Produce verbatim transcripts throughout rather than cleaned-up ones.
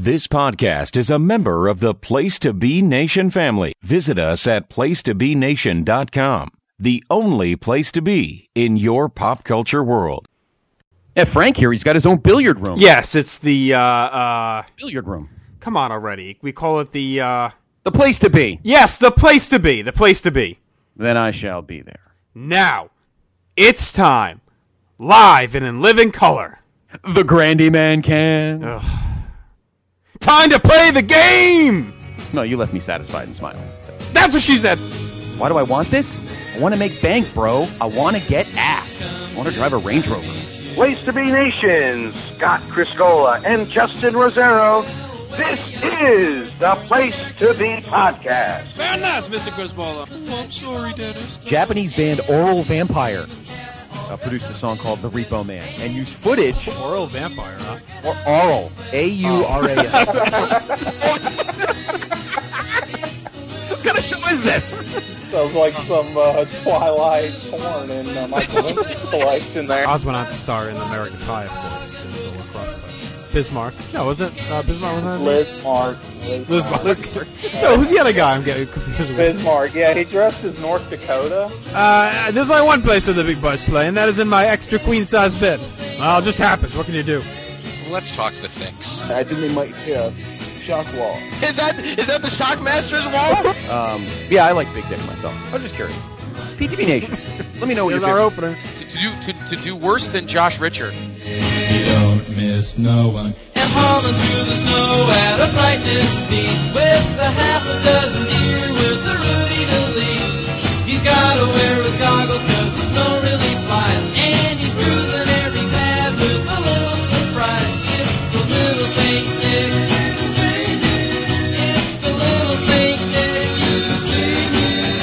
This podcast is a member of the Place to Be Nation family. Visit us at place to be nation dot com, the only place to be in your pop culture world. Yeah, Frank here, he's got his own billiard room. Yes, it's the, uh, uh... billiard room. Come on already. We call it the, uh... The place to be. Yes, the place to be. The place to be. Then I shall be there. Now, it's time. Live and in living color. The Grandy Man can. Ugh. Time to play the game! No, you left me satisfied and smiling. That's what she said. Why do I want this? I want to make bank, bro. I want to get ass. I want to drive a Range Rover. Place to Be Nation, Scott Criscola and Justin Rosero. This is the Place to Be podcast. Very nice, Mister Criscola. Oh, I'm sorry, Dennis. Japanese band Oral Vampire uh, produced a song called The Repo Man and used footage. Oral Vampire, huh? Or Oral. A U R A L. What kind of show is this? Sounds like some uh, Twilight porn in uh, Michael Lynch's collection there. Oz went on to star in American Pie, of course. In the lacrosse fight. Bismarck. No, was it uh, Bismarck? Was that Liz Mark. Liz, Liz Mark. Mark. No, who's the other guy? I'm getting confused with. Bismarck. Yeah, he dressed as North Dakota. Uh, there's only one place where the big butts play, and that is in my extra queen-size bed. Well, it just happens. What can you do? Let's talk the fix. I think they might hit a shock wall. Is that is that the Shockmaster's wall? Um, yeah, I like Big Dick myself. I was just curious. P T V Nation, let me know what Here's you're our opener. To, to do to, to do worse than Josh Richard. You don't miss no one. And hauling through the snow at a frightening speed with a half a dozen deer with the Rudy to lead. He's gotta wear his goggles cause the snow really flies. And he's cruising every pad with a little surprise. It's the little Saint Nick. Saint Nick. It's the little Saint Nick. Saint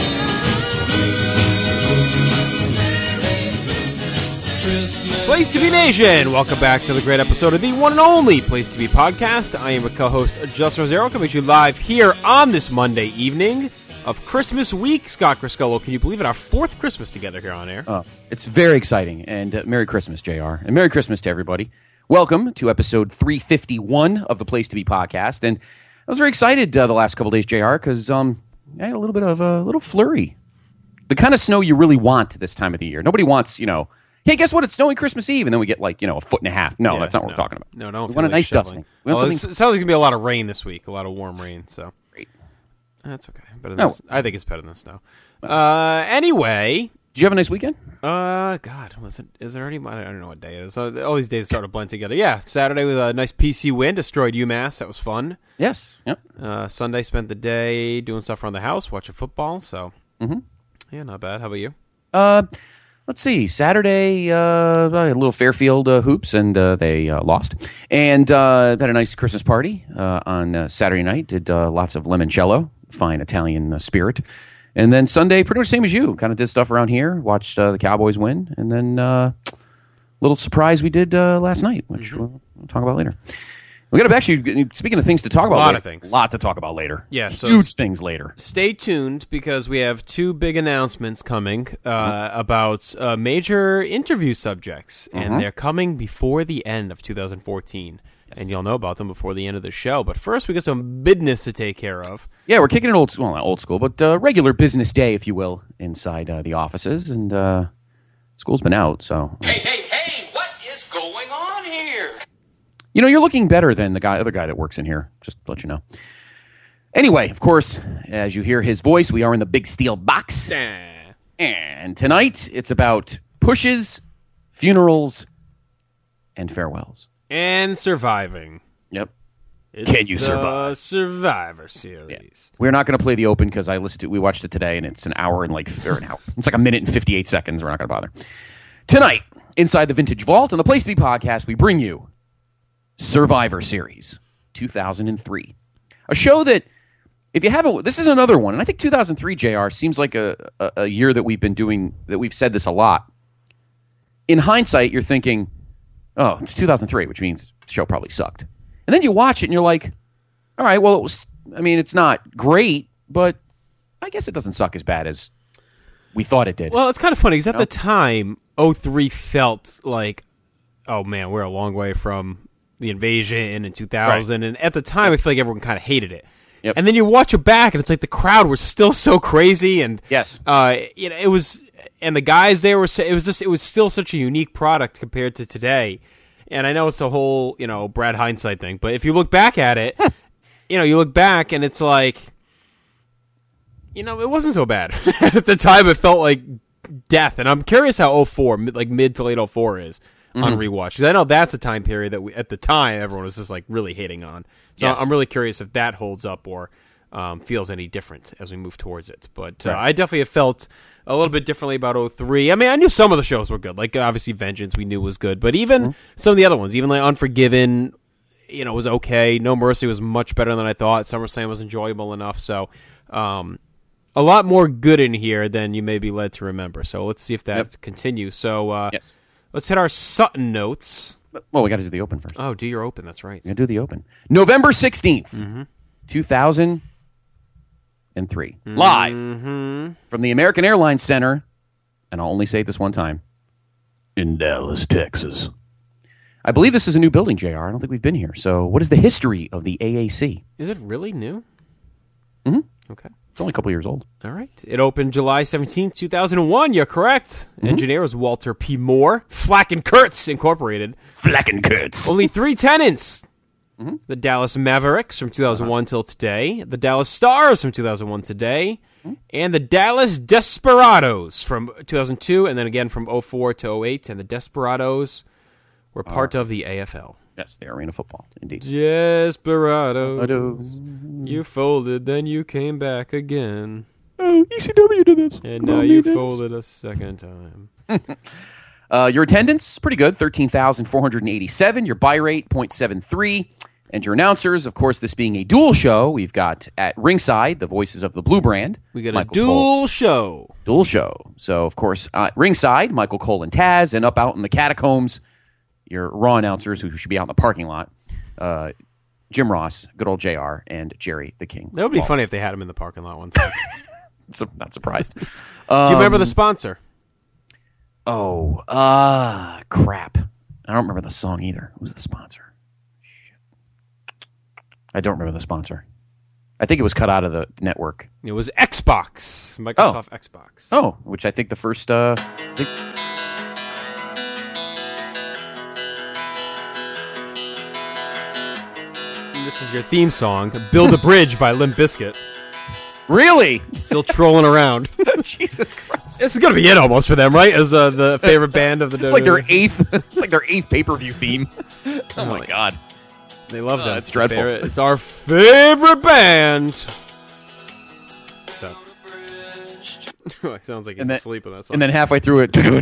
Nick. Christmas. Place to Be Nation! Welcome back to the great episode of the one and only Place to Be podcast. I am a co-host, Justin Rosero, coming to you live here on this Monday evening of Christmas week. Scott Criscola, can you believe it? Our fourth Christmas together here on air. Oh, it's very exciting. And uh, Merry Christmas, J R. And Merry Christmas to everybody. Welcome to episode three fifty-one of the Place to Be podcast. And I was very excited uh, the last couple days, J R, because um, I had a little bit of a little flurry. The kind of snow you really want this time of the year. Nobody wants, you know, hey, guess what? It's snowing Christmas Eve. And then we get like, you know, a foot and a half. No, Yeah, that's not what no. we're talking about. No, no. We want a nice dusting. We want Well, something- it sounds like it's going to be a lot of rain this week, a lot of warm rain. So Great. That's okay. Better No. than, I think it's better than snow. Uh, anyway, Did you have a nice weekend? uh, God, was it? Is there any? I don't know what day it is. Uh, all these days start to blend together. Yeah, Saturday with a nice P C win, destroyed UMass. That was fun. Yes. Yep. Uh, Sunday spent the day doing stuff around the house, watching football. So, Mhm. yeah, not bad. How about you? Uh, let's see. Saturday, uh, a little Fairfield uh, hoops, and uh, they uh, lost. And uh, had a nice Christmas party uh, on uh, Saturday night. Did uh, lots of limoncello, fine Italian uh, spirit. And then Sunday, pretty much same as you. Kind of did stuff around here. Watched uh, the Cowboys win. And then uh, little surprise we did uh, last night, which Mm-hmm. we'll, we'll talk about later. We got to actually, speaking of things to talk about A lot later, of things. A lot to talk about later. Yeah, so Huge things later. Stay tuned because we have two big announcements coming uh, about uh, major interview subjects, and Mhm. they're coming before the end of two thousand fourteen. And you'll know about them before the end of the show. But first, we got some business to take care of. Yeah, we're kicking it old school, well, not old school, but uh, regular business day, if you will, inside uh, the offices. And uh, school's been out, so. Hey, hey, hey! What is going on here? You know, you're looking better than the guy, other guy that works in here, just to let you know. Anyway, of course, as you hear his voice, we are in the big steel box. And tonight, it's about pushes, funerals, and farewells. And surviving. Yep. It's Can you the survive? Survivor Series. We're not going to play the open because I listened to, we watched it today, and it's an hour and like, or an hour. It's like a minute and fifty-eight seconds. We're not going to bother. Tonight, inside the Vintage Vault on the Place to Be podcast, we bring you Survivor Series two thousand three. A show that, if you haven't, this is another one. And I think two thousand three, J R, seems like a, a, a year that we've been doing, that we've said this a lot. In hindsight, you're thinking, oh, it's two thousand three, which means the show probably sucked. And then you watch it and you're like, all right, well, it was, I mean, it's not great, but I guess it doesn't suck as bad as we thought it did. Well, it's kind of funny because at You know? the time, oh three felt like, oh man, we're a long way from the invasion in two thousand, right. and at the time, I feel like everyone kind of hated it. Yep. And then you watch it back, and it's like the crowd was still so crazy, and yes, uh, you know, it was, and the guys there were. It was just, it was still such a unique product compared to today. And I know it's a whole, you know, Brad hindsight thing, but if you look back at it, you know, you look back, and it's like, you know, it wasn't so bad at the time. It felt like death, and I'm curious how oh four, like mid to late oh four, is. Mm-hmm. On rewatch, because I know that's a time period that we, at the time, everyone was just like really hating on. So yes. I'm really curious if that holds up or um, feels any different as we move towards it. But uh, right. I definitely have felt a little bit differently about oh three. I mean, I knew some of the shows were good, like obviously Vengeance we knew was good, but even mm-hmm. some of the other ones, even like Unforgiven, you know, was okay. No Mercy was much better than I thought. SummerSlam was enjoyable enough. So um, a lot more good in here than you may be led to remember. So let's see if that yep. continues. So uh, yes. Let's hit our Sutton notes. Well, we got to do the open first. Oh, do your open. That's right. Yeah, do the open. November sixteenth, mm-hmm. two thousand three. Mm-hmm. Live from the American Airlines Center, and I'll only say it this one time, in Dallas, Texas. I believe this is a new building, J R. I don't think we've been here. So what is the history of the A A C? Is it really new? Mm-hmm. Okay. It's only a couple years old. All right. It opened July seventeenth, two thousand one. You're correct. Mm-hmm. Engineer was Walter P. Moore. Flack and Kurtz Incorporated. Flack and Kurtz. Only three tenants. Mm-hmm. The Dallas Mavericks from two thousand one uh-huh. till today. The Dallas Stars from two thousand one today. Mm-hmm. And the Dallas Desperados from two thousand two, and then again from oh four to oh eight. And the Desperados were part uh, of the A F L. Yes, the Arena Football, indeed. Desperados. Desperados. You folded, then you came back again. Oh, E C W did this. And now you folded a second time. uh, your attendance, pretty good, thirteen thousand four hundred eighty-seven. Your buy rate, zero point seven three. And your announcers, of course, this being a dual show, we've got at ringside the voices of the Blue Brand. We got Michael a dual Cole. show. Dual show. So, of course, uh, ringside, Michael Cole and Taz, and up out in the catacombs, your Raw announcers who should be out in the parking lot, uh, Jim Ross, good old J R, and Jerry the King. That would be Lawler. Funny if they had him in the parking lot one time. So, not surprised. um, Do you remember the sponsor? Oh, uh, crap. I don't remember the song either. Who's the sponsor? Shit. I don't remember the sponsor. I think it was cut out of the network. It was Xbox. Microsoft oh. Xbox. Oh, which I think the first... Uh, I think This is your theme song, Build a Bridge by Limp Bizkit. Really? Still trolling around. Jesus Christ. This is going to be it almost for them, right? As uh, the favorite band of the It's like their eighth It's like their eighth pay-per-view theme. Oh, oh my like, God. They love oh, that. It's dreadful. Favorite. It's our favorite band. So. It sounds like he's then, asleep on that song. And then halfway through it... Build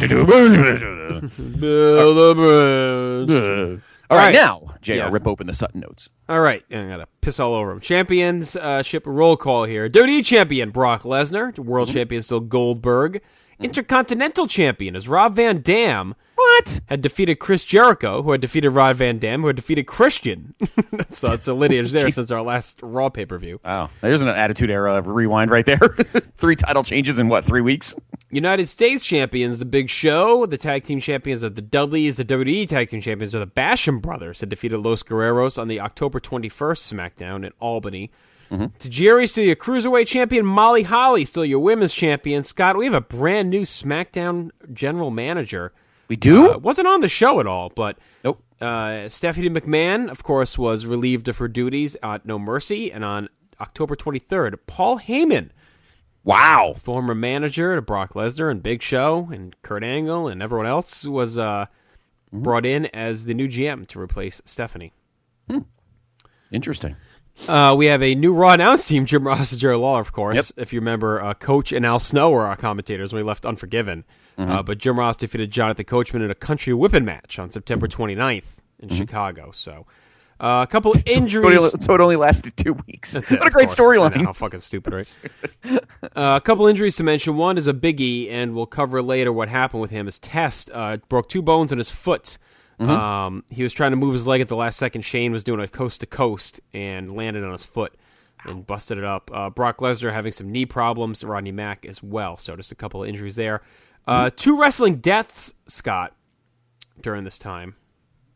a bridge. All right, right, now, J R, yeah. Rip open the Sutton notes. All right, I gotta piss all over them. Champions uh, ship roll call here. W W E champion Brock Lesnar. World mm-hmm. champion still Goldberg. Mm-hmm. Intercontinental champion is Rob Van Dam. What? Had defeated Chris Jericho, who had defeated Rob Van Dam, who had defeated Christian. So it's a lineage there since our last Raw pay-per-view. Wow, there's an Attitude Era rewind right there. Three title changes in, what, three weeks? United States champions, The Big Show. The tag team champions are the Dudleys. The W W E tag team champions are the Basham Brothers, had defeated Los Guerreros on the October twenty-first SmackDown in Albany. Mm-hmm. Tajiri, still your Cruiserweight champion. Molly Holly, still your Women's champion. Scott, we have a brand new SmackDown general manager. We do? Uh, wasn't on the show at all, but nope. Uh, Stephanie McMahon, of course, was relieved of her duties at No Mercy. And on October twenty-third, Paul Heyman, wow, former manager to Brock Lesnar and Big Show and Kurt Angle and everyone else, was uh, mm-hmm. brought in as the new G M to replace Stephanie. Hmm. Interesting. Uh, we have a new Raw announce team, Jim Ross and Jerry Lawler, of course. Yep. If you remember, uh, Coach and Al Snow were our commentators when we left Unforgiven. Mm-hmm. Uh, but Jim Ross defeated Jonathan Coachman in a country whipping match on September twenty-ninth in mm-hmm. Chicago. So uh, a couple injuries. So it, only, so it only lasted two weeks. That's it, what a great storyline. How fucking stupid, right? uh, a couple injuries to mention. One is a biggie, and we'll cover later what happened with him. His Test uh, broke two bones in his foot. Mm-hmm. Um, he was trying to move his leg at the last second. Shane was doing a coast-to-coast and landed on his foot and busted it up. Uh, Brock Lesnar having some knee problems. Rodney Mack as well. So just a couple of injuries there. Uh, two wrestling deaths, Scott, during this time.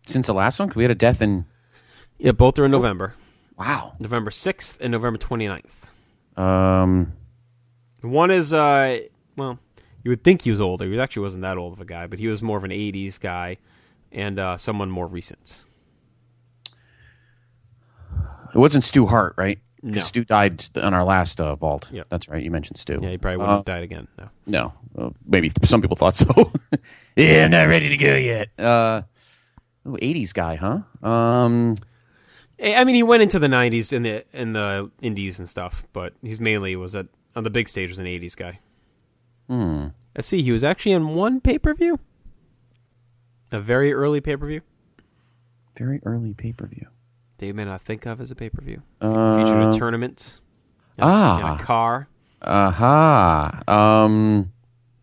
since the last one? We had a death in... Yeah, both are in November. Wow. November sixth and November twenty-ninth. Um, One is, uh, well, you would think he was older. He actually wasn't that old of a guy, but he was more of an eighties guy and uh, someone more recent. It wasn't Stu Hart, right? No. Because Stu died on our last uh, vault. Yep. That's right. You mentioned Stu. Yeah, he probably wouldn't Uh, have died again. No. No. Well, maybe some people thought so. Yeah, I'm not ready to go yet. Uh, oh, eighties guy, huh? Um, I mean, he went into the nineties in the in the indies and stuff, but he's mainly was at on the big stage was an eighties guy. hmm. Let's see, he was actually in one pay per view, a very early pay per view. Very early pay per view. That you may not think of as a pay per view. Uh, Featured a tournament. In, ah. in a car. Aha. Um,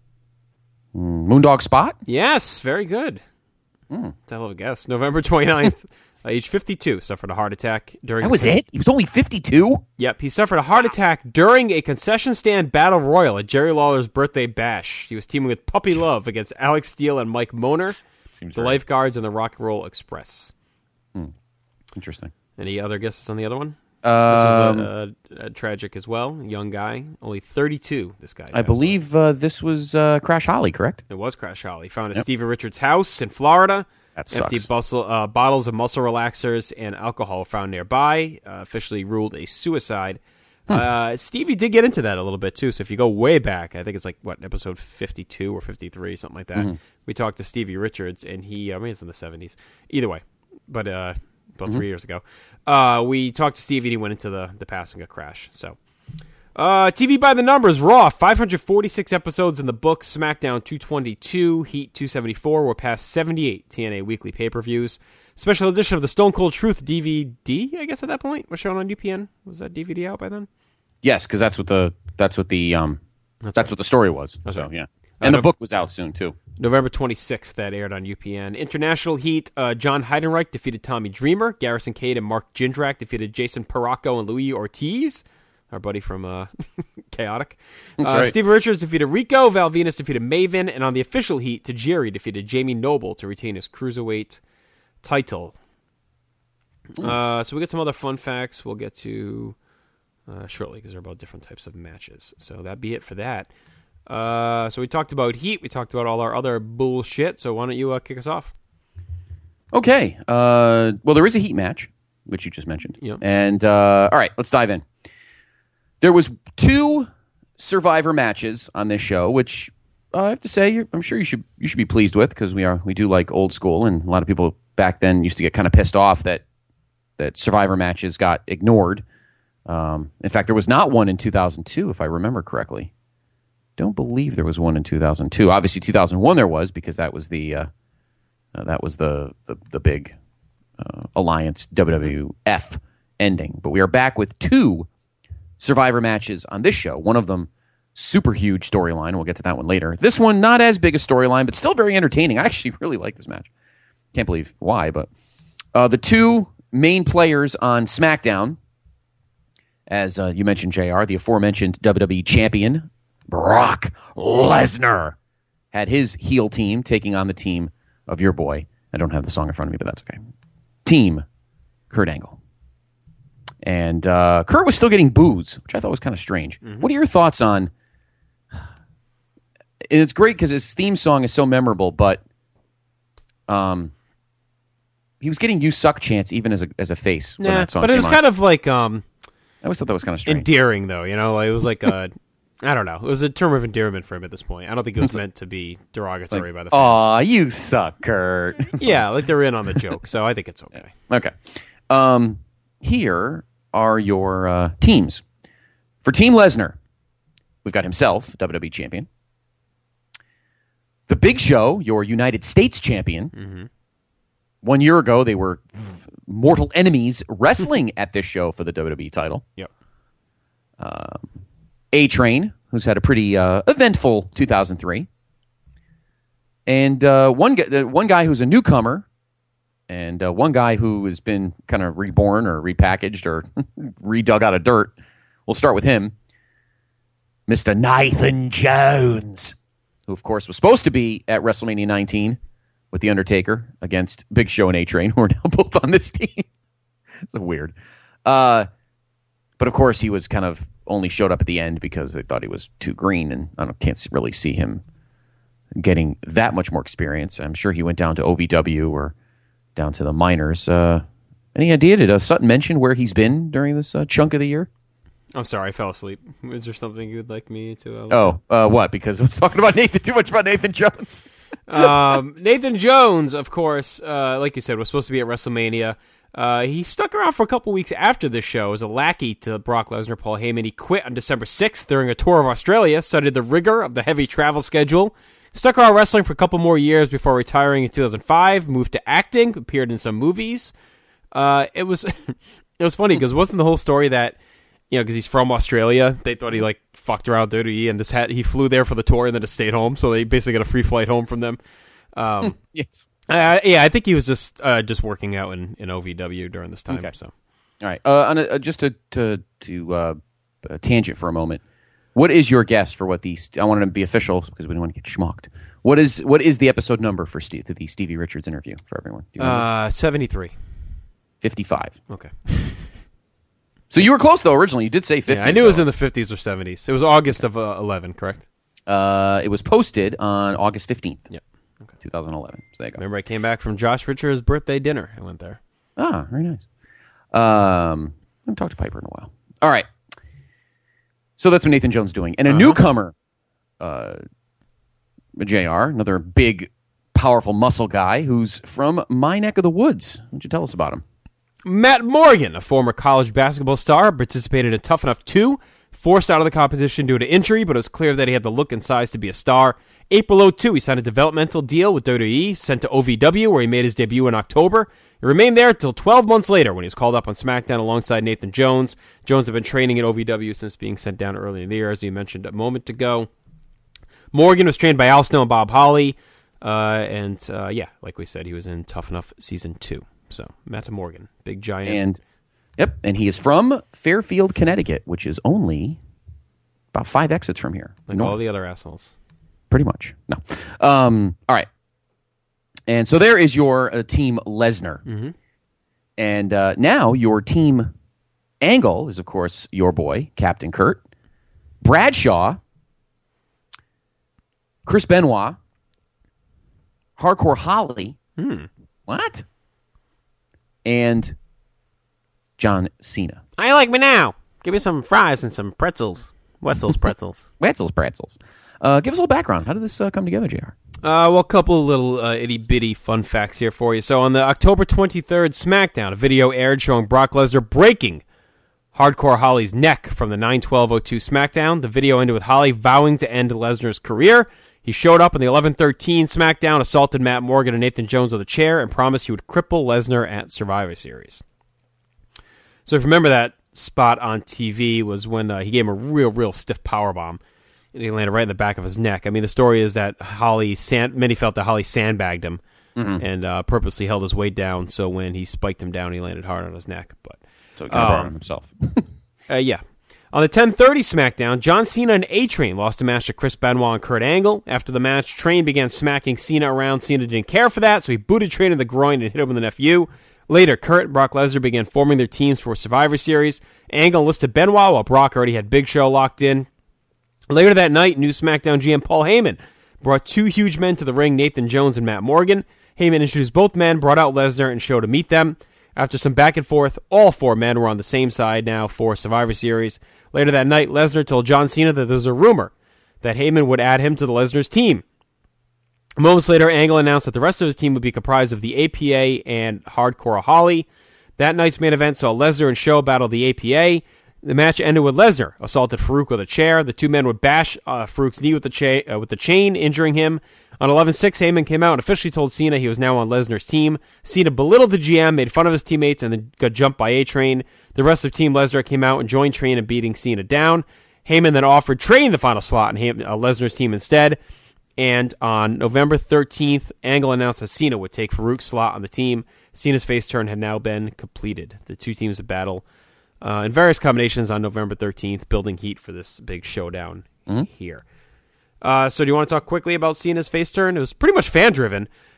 Moondog Spot? Yes, very good. Mm. That's a hell of a guess. November twenty-ninth, uh, age fifty-two, suffered a heart attack during. That was it? He was only fifty-two? Yep, he suffered a heart attack during a concession stand battle royal at Jerry Lawler's birthday bash. He was teaming with Puppy Love against Alex Steele and Mike Moner, Seems the right. Lifeguards, and the Rock and Roll Express. Hmm. Interesting. Any other guesses on the other one? Um, this was a, a, a tragic as well. Young guy, only thirty-two. This guy. I believe uh, this was uh, Crash Holly, correct? It was Crash Holly. Found at Yep. Stevie Richards' house in Florida. That Empty sucks. bustle, uh, bottles of muscle relaxers and alcohol found nearby. Uh, officially ruled a suicide. Uh, Stevie did get into that a little bit too. So if you go way back, I think it's like what episode fifty-two or fifty-three, something like that. Mm-hmm. We talked to Stevie Richards, and he, I mean, it's in the seventies. Either way, but uh, about Mm-hmm. three years ago, uh, we talked to Stevie, and he went into the the passing of Crash. So. Uh, T V by the numbers, Raw, five hundred forty-six episodes in the books, SmackDown two twenty-two, Heat two seventy-four, we're past seventy-eight T N A weekly pay-per-views. Special edition of the Stone Cold Truth D V D, I guess at that point, was shown on U P N. Was that D V D out by then? Yes, because that's what the that's what the um That's that's, right. what the story was. That's so right. yeah, Uh, and the no- book was out soon too. November twenty-sixth, that aired on U P N. International Heat, uh, John Heidenreich defeated Tommy Dreamer. Garrison Cade and Mark Jindrak defeated Jason Paracco and Luis Ortiz, our buddy from uh, Chaotic. That's Uh, right. Steve Richards defeated Rico. Val Venus defeated Maven. And on the official Heat, Tajiri defeated Jamie Noble to retain his Cruiserweight title. Uh, so we get some other fun facts we'll get to uh, shortly because they're about different types of matches. So that be it for that. Uh, so we talked about Heat. We talked about all our other bullshit. So why don't you uh, kick us off? Okay. Uh, well, there is a Heat match, which you just mentioned. Yep. And uh, all right, let's dive in. There was two Survivor matches on this show, which uh, I have to say, you're, I'm sure you should you should be pleased with because we are we do like old school, and a lot of people back then used to get kind of pissed off that that Survivor matches got ignored. Um, in fact, there was not one in two thousand two, if I remember correctly. Don't believe there was one in two thousand two. Obviously, two thousand one there was because that was the uh, uh, that was the the, the big uh, Alliance W W F ending. But we are back with two Survivor matches on this show. One of them, super huge storyline. We'll get to that one later. This one, not as big a storyline, but still very entertaining. I actually really like this match. Can't believe why, but uh, the two main players on SmackDown, as uh, you mentioned, J R, the aforementioned W W E champion, Brock Lesnar, had his heel team taking on the team of your boy. I don't have the song in front of me, but that's okay. Team Kurt Angle. And uh, Kurt was still getting boos, which I thought was kind of strange. Mm-hmm. What are your thoughts on... And it's great because his theme song is so memorable, but um, he was getting "You Suck" chants even as a as a face when Yeah, that song but it came was on. kind of like um, I always thought that was kind of strange. endearing, though. You know, like, it was like a, I don't know, it was a term of endearment for him at this point. I don't think it was meant to be derogatory by the fans. Aw, you suck, Kurt. Yeah, like they're in on the joke, so I think it's okay. Okay. Um, here are your uh, teams. For Team Lesnar, we've got himself, W W E champion. The Big Show, your United States champion. Mm-hmm. One year ago, they were v- mortal enemies wrestling at this show for the W W E title. Yep. Um, A-Train, who's had a pretty uh, eventful two thousand three. And uh, one, gu- uh, one guy who's a newcomer, and uh, one guy who has been kind of reborn or repackaged or redug out of dirt. We'll start with him. Mister Nathan Jones, who, of course, was supposed to be at WrestleMania nineteen, with The Undertaker against Big Show and A-Train, who are now both on this team. It's so weird. Uh, but, of course, he was kind of only showed up at the end because they thought he was too green, and I don't, can't really see him getting that much more experience. I'm sure he went down to O V W or down to the minors. Uh, any idea? Did uh, Sutton mention where he's been during this uh, chunk of the year? I'm sorry, I fell asleep. Is there something you would like me to... Uh, oh, uh, what? Because I was talking about Nathan too much about Nathan Jones. um, Nathan Jones, of course, uh, like you said, was supposed to be at WrestleMania. Uh, he stuck around for a couple weeks after this show as a lackey to Brock Lesnar, Paul Heyman. He quit on December sixth during a tour of Australia, studied the rigor of the heavy travel schedule, stuck around wrestling for a couple more years before retiring in two thousand five, moved to acting, appeared in some movies. Uh, it was it was funny because wasn't the whole story that, you know, because he's from Australia, they thought he like fucked around W W E and just had he flew there for the tour and then just stayed home, so they basically got a free flight home from them. Um, yes. Uh, yeah, I think he was just uh, just working out in, in O V W during this time. Okay. So, all right. Uh, on a, uh, just to to to uh, uh, tangent for a moment. What is your guess for what the? I wanted to be official because we didn't want to get schmucked. What is what is the episode number for Steve, the Stevie Richards interview for everyone? Do you uh, seventy-three. fifty-five. Okay. So you were close though. Originally, you did say fifty. Yeah, I knew it was in the fifties or seventies. It was August of uh, eleven, correct? Uh, it was posted on August fifteenth. Yep. Okay. twenty eleven. So there you go. Remember, I came back from Josh Richards' birthday dinner. I went there. Ah, very nice. Um, I haven't talked to Piper in a while. All right. So that's what Nathan Jones doing. And a uh-huh. newcomer, uh, J R, another big, powerful muscle guy who's from my neck of the woods. Why don't you tell us about him? Matt Morgan, a former college basketball star, participated in Tough Enough two, forced out of the competition due to injury, but it was clear that he had the look and size to be a star. April oh two, he signed a developmental deal with W W E, sent to O V W, where he made his debut in October. He remained there until twelve months later when he was called up on SmackDown alongside Nathan Jones. Jones had been training at O V W since being sent down early in the year, as you mentioned a moment ago. Morgan was trained by Al Snow and Bob Holly, uh, and uh, yeah, like we said, he was in Tough Enough Season two. So, Matt Morgan, big giant. And yep, and he is from Fairfield, Connecticut, which is only about five exits from here. Like north. all the other assholes. Pretty much. No. Um, all right. And so there is your uh, team Lesnar. Mm-hmm. And uh, now your team Angle is, of course, your boy, Captain Kurt. Bradshaw. Chris Benoit. Hardcore Holly. Hmm. What? And John Cena. I like me now. Give me some fries and some pretzels. Wetzel's pretzels. Wetzel's pretzels. Uh, give us a little background. How did this uh, come together, J R? Uh, well, a couple of little uh, itty-bitty fun facts here for you. So on the October twenty-third SmackDown, a video aired showing Brock Lesnar breaking Hardcore Holly's neck from the nine twelve oh two SmackDown. The video ended with Holly vowing to end Lesnar's career. He showed up on the eleven thirteen SmackDown, assaulted Matt Morgan and Nathan Jones with a chair, and promised he would cripple Lesnar at Survivor Series. So if you remember that spot on T V was when uh, he gave him a real, real stiff powerbomb. And he landed right in the back of his neck. I mean, the story is that Holly, sand, many felt that Holly sandbagged him mm-hmm. and uh, purposely held his weight down, so when he spiked him down, he landed hard on his neck. But So he kind of um, brought him himself. uh, yeah. On the ten thirty SmackDown, John Cena and A-Train lost a match to Chris Benoit and Kurt Angle. After the match, Train began smacking Cena around. Cena didn't care for that, so he booted Train in the groin and hit him with an F U. Later, Kurt and Brock Lesnar began forming their teams for Survivor Series. Angle enlisted Benoit while Brock already had Big Show locked in. Later that night, new SmackDown G M Paul Heyman brought two huge men to the ring, Nathan Jones and Matt Morgan. Heyman introduced both men, brought out Lesnar, and showed to meet them. After some back and forth, all four men were on the same side now for Survivor Series. Later that night, Lesnar told John Cena that there was a rumor that Heyman would add him to the Lesnar's team. Moments later, Angle announced that the rest of his team would be comprised of the A P A and Hardcore Holly. That night's main event saw Lesnar and Show battle the A P A. The match ended with Lesnar assaulted Farouk with a chair. The two men would bash uh, Farouk's knee with the, cha- uh, with the chain, injuring him. On eleven six, Heyman came out and officially told Cena he was now on Lesnar's team. Cena belittled the G M, made fun of his teammates, and then got jumped by A-Train. The rest of Team Lesnar came out and joined Train in beating Cena down. Heyman then offered Train the final slot in Heyman, uh, Lesnar's team instead. And on November thirteenth, Angle announced that Cena would take Farouk's slot on the team. Cena's face turn had now been completed. The two teams would battle uh, in various combinations on November thirteenth, building heat for this big showdown mm-hmm. here. Uh, so do you want to talk quickly about Cena's face turn? It was pretty much fan-driven.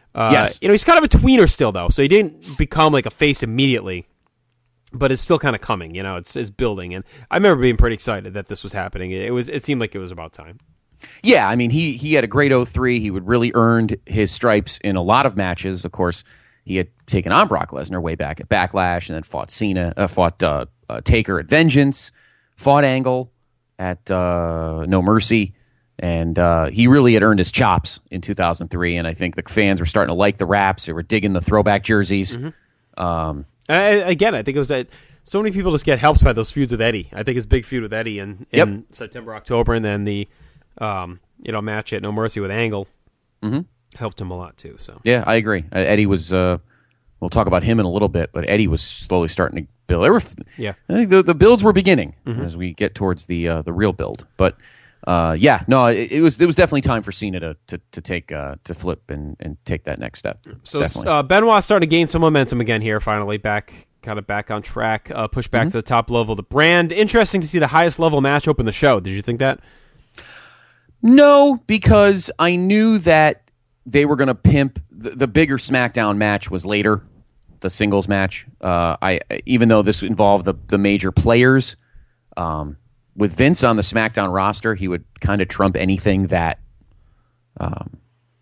Uh, yes. You know, he's kind of a tweener still, though, so he didn't become like a face immediately, but it's still kind of coming. You know, it's it's building, and I remember being pretty excited that this was happening. It was it seemed like it was about time. Yeah, I mean, he he had a great oh three. He would really earned his stripes in a lot of matches. Of course, he had taken on Brock Lesnar way back at Backlash, and then fought Cena, uh, fought uh, uh, Taker at Vengeance, fought Angle at uh, No Mercy. And uh, he really had earned his chops in two thousand three, and I think the fans were starting to like the raps. They were digging the throwback jerseys. Mm-hmm. Um, I, again, I think it was that so many people just get helped by those feuds with Eddie. I think his big feud with Eddie in, in Yep. September, October, and then the um, you know match at No Mercy with Angle mm-hmm. helped him a lot too. So yeah, I agree. Uh, Eddie was. Uh, we'll talk about him in a little bit, but Eddie was slowly starting to build. There were, yeah, I think the, the builds were beginning mm-hmm. as we get towards the uh, the real build, but. Uh, yeah, no, it, it was it was definitely time for Cena to to, to take uh, to flip and, and take that next step. So Definitely. uh, Benoit starting to gain some momentum again here. Finally, back kind of back on track. Uh, push back mm-hmm. to the top level of the brand. Interesting to see the highest level match open the show. Did you think that? No, because I knew that they were going to pimp the, the bigger SmackDown match was later, the singles match. Uh, I even though this involved the the major players. Um, With Vince on the SmackDown roster, he would kind of trump anything that um,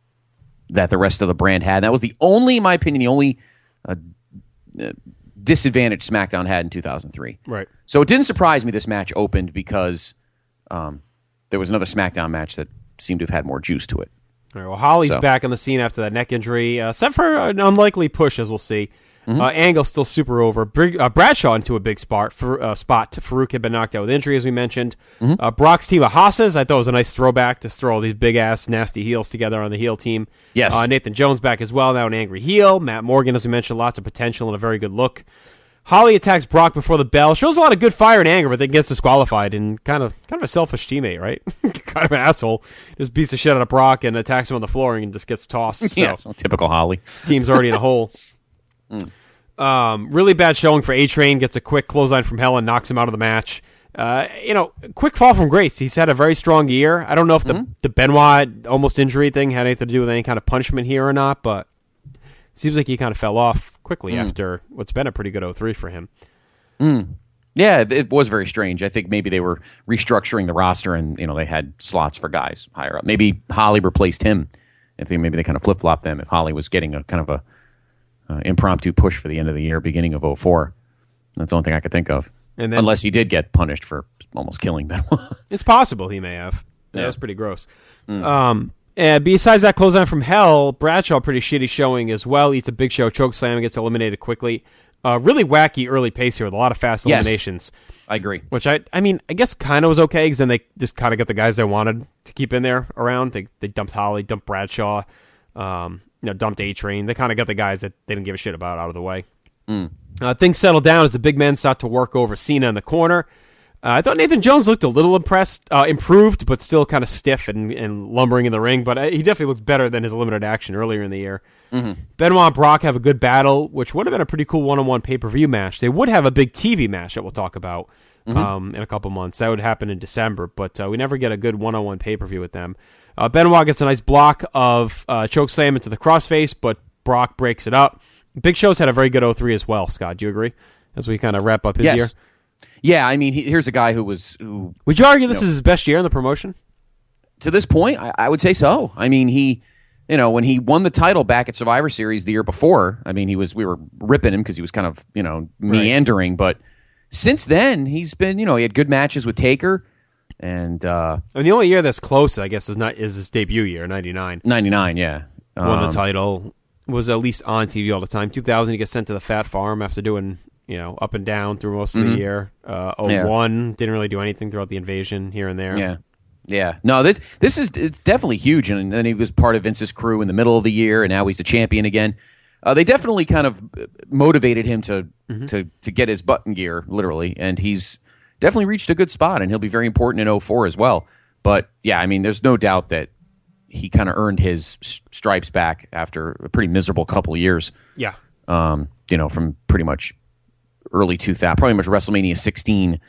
that the rest of the brand had. And that was the only, in my opinion, the only uh, uh, disadvantage SmackDown had in two thousand three. Right. So it didn't surprise me this match opened because um, there was another SmackDown match that seemed to have had more juice to it. All right, well, Holly's So. back on the scene after that neck injury, uh, except for an unlikely push, as we'll see. Mm-hmm. Uh, Angle's still super over. Brig- uh, Bradshaw into a big spot. For, uh, spot. Farouk had been knocked out with injury, as we mentioned. Mm-hmm. Uh, Brock's team of Haasas, I thought it was a nice throwback to throw all these big-ass, nasty heels together on the heel team. Yes. Uh, Nathan Jones back as well, now an angry heel. Matt Morgan, as we mentioned, lots of potential and a very good look. Holly attacks Brock before the bell. Shows a lot of good fire and anger, but then gets disqualified and kind of kind of a selfish teammate, right? Kind of an asshole. Just beats the shit out of Brock and attacks him on the floor and just gets tossed. So. Yeah, so typical Holly. Team's already in a hole. Mm. Um, really bad showing for A-Train. Gets a quick clothesline from hell and knocks him out of the match. Uh, you know, quick fall from grace. He's had a very strong year. I don't know if the, Mm-hmm. the Benoit almost injury thing had anything to do with any kind of punishment here or not, but it seems like he kind of fell off quickly Mm. after what's been a pretty good oh three for him. Mm. Yeah, it, it was very strange. I think maybe they were restructuring the roster and, you know, they had slots for guys higher up. Maybe Holly replaced him. If they maybe they kind of flip-flopped them if Holly was getting a kind of a Uh, impromptu push for the end of the year, beginning of oh four. That's the only thing I could think of. And then, Unless he did get punished for almost killing Benoit. It's possible he may have. Yeah, Yeah. That's pretty gross. Mm. Um, and besides that clothesline from hell, Bradshaw pretty shitty showing as well. Eats a big show choke slam and gets eliminated quickly. Uh, really wacky early pace here with a lot of fast Yes. eliminations. I agree. Which I, I mean, I guess kind of was okay because then they just kind of got the guys they wanted to keep in there around. They they dumped Holly, dumped Bradshaw. Um, you know, dumped A-Train. They kind of got the guys that they didn't give a shit about out of the way. Mm. Uh, things settle down as the big men start to work over Cena in the corner. Uh, I thought Nathan Jones looked a little impressed, uh, improved, but still kind of stiff and, and lumbering in the ring. But uh, he definitely looked better than his limited action earlier in the year. Mm-hmm. Benoit and Brock have a good battle, which would have been a pretty cool one-on-one pay-per-view match. They would have a big T V match that we'll talk about Mm-hmm. um, in a couple months. That would happen in December, but uh, we never get a good one-on-one pay-per-view with them. Uh, Benoit gets a nice block of uh, choke slam into the crossface, but Brock breaks it up. Big Show's had a very good oh three as well, Scott. Do you agree? As we kind of wrap up his Yes. year. Yeah, I mean, he, here's a guy who was... Who, Would you argue this you know, is his best year in the promotion? To this point, I, I would say so. I mean, he... You know, when he won the title back at Survivor Series the year before, I mean, he was we were ripping him because he was kind of, you know, meandering, right. But since then, he's been, you know, he had good matches with Taker, and... Uh, I mean, the only year that's close, I guess, is not is his debut year, ninety-nine. ninety-nine, yeah. Won the Um, title, was at least on T V all the time. two thousand, he gets sent to the Fat Farm after doing, you know, up and down through most of Mhm. the year. Uh, oh one, didn't really do anything throughout the invasion here and there. Yeah. Yeah. No, this this is it's definitely huge. And then he was part of Vince's crew in the middle of the year, and now he's the champion again. Uh, they definitely kind of motivated him to, Mm-hmm. to to get his butt in gear, literally. And he's definitely reached a good spot, and he'll be very important in oh four as well. But, yeah, I mean, there's no doubt that he kind of earned his s- stripes back after a pretty miserable couple of years. Yeah. Um, you know, from pretty much early two thousand, probably much WrestleMania sixteen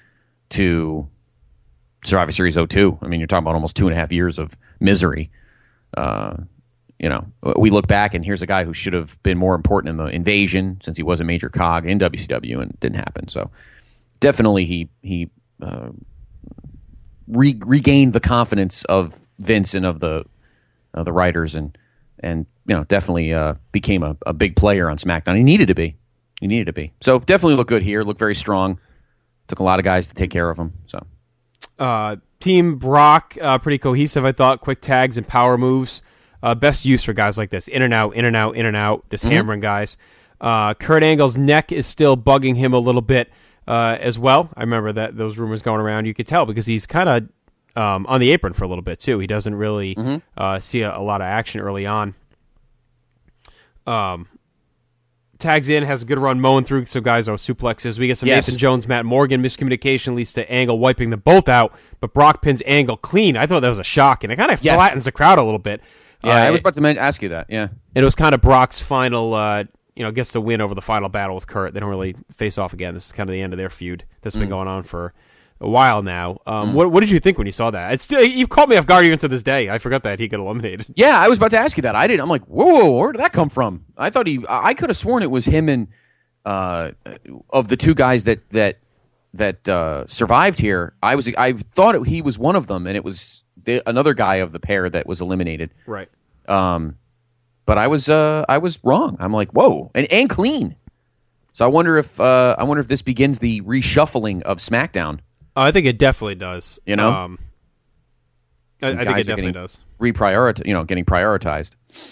to Survivor Series oh two. I mean, you're talking about almost two and a half years of misery. Uh, you know, we look back and here's a guy who should have been more important in the invasion since he was a major cog in W C W and it didn't happen. So definitely he he uh, re- regained the confidence of Vince and of the uh, the writers and and you know definitely uh, became a, a big player on SmackDown. He needed to be. He needed to be. So definitely look good here. Look very strong. Took a lot of guys to take care of him. So uh, Team Brock uh, pretty cohesive, I thought. Quick tags and power moves. Uh, best use for guys like this. In and out, in and out, in and out. Just mm-hmm. hammering guys. Uh, Kurt Angle's neck is still bugging him a little bit uh, as well. I remember that those rumors going around. You could tell because he's kind of um, on the apron for a little bit too. He doesn't really mm-hmm. uh, see a, a lot of action early on. Um, tags in, has a good run mowing through some guys on suplexes. We get some yes. Nathan Jones, Matt Morgan. Miscommunication leads to Angle wiping them both out, but Brock pins Angle clean. I thought that was a shock, and it kind of yes. flattens the crowd a little bit. Yeah, uh, I was about to ask you that, yeah. And it was kind of Brock's final, uh, you know, gets the win over the final battle with Kurt. They don't really face off again. This is kind of the end of their feud that's mm. been going on for a while now. Um, mm. What what did you think when you saw that? It's still, you've caught me off guard even to this day. I forgot that he got eliminated. Yeah, I was about to ask you that. I didn't. I'm like, whoa, whoa, where did that come from? I thought he, I could have sworn it was him and, uh, of the two guys that, that, that uh, survived here. I was, I thought it, he was one of them, and it was the, another guy of the pair that was eliminated. Right. Um, but I was uh, I was wrong. I'm like, whoa, and and clean. So I wonder if uh, I wonder if this begins the reshuffling of SmackDown. Oh, I think it definitely does. You know, um, I, I think it definitely does. Reprioritize, you know, getting prioritized.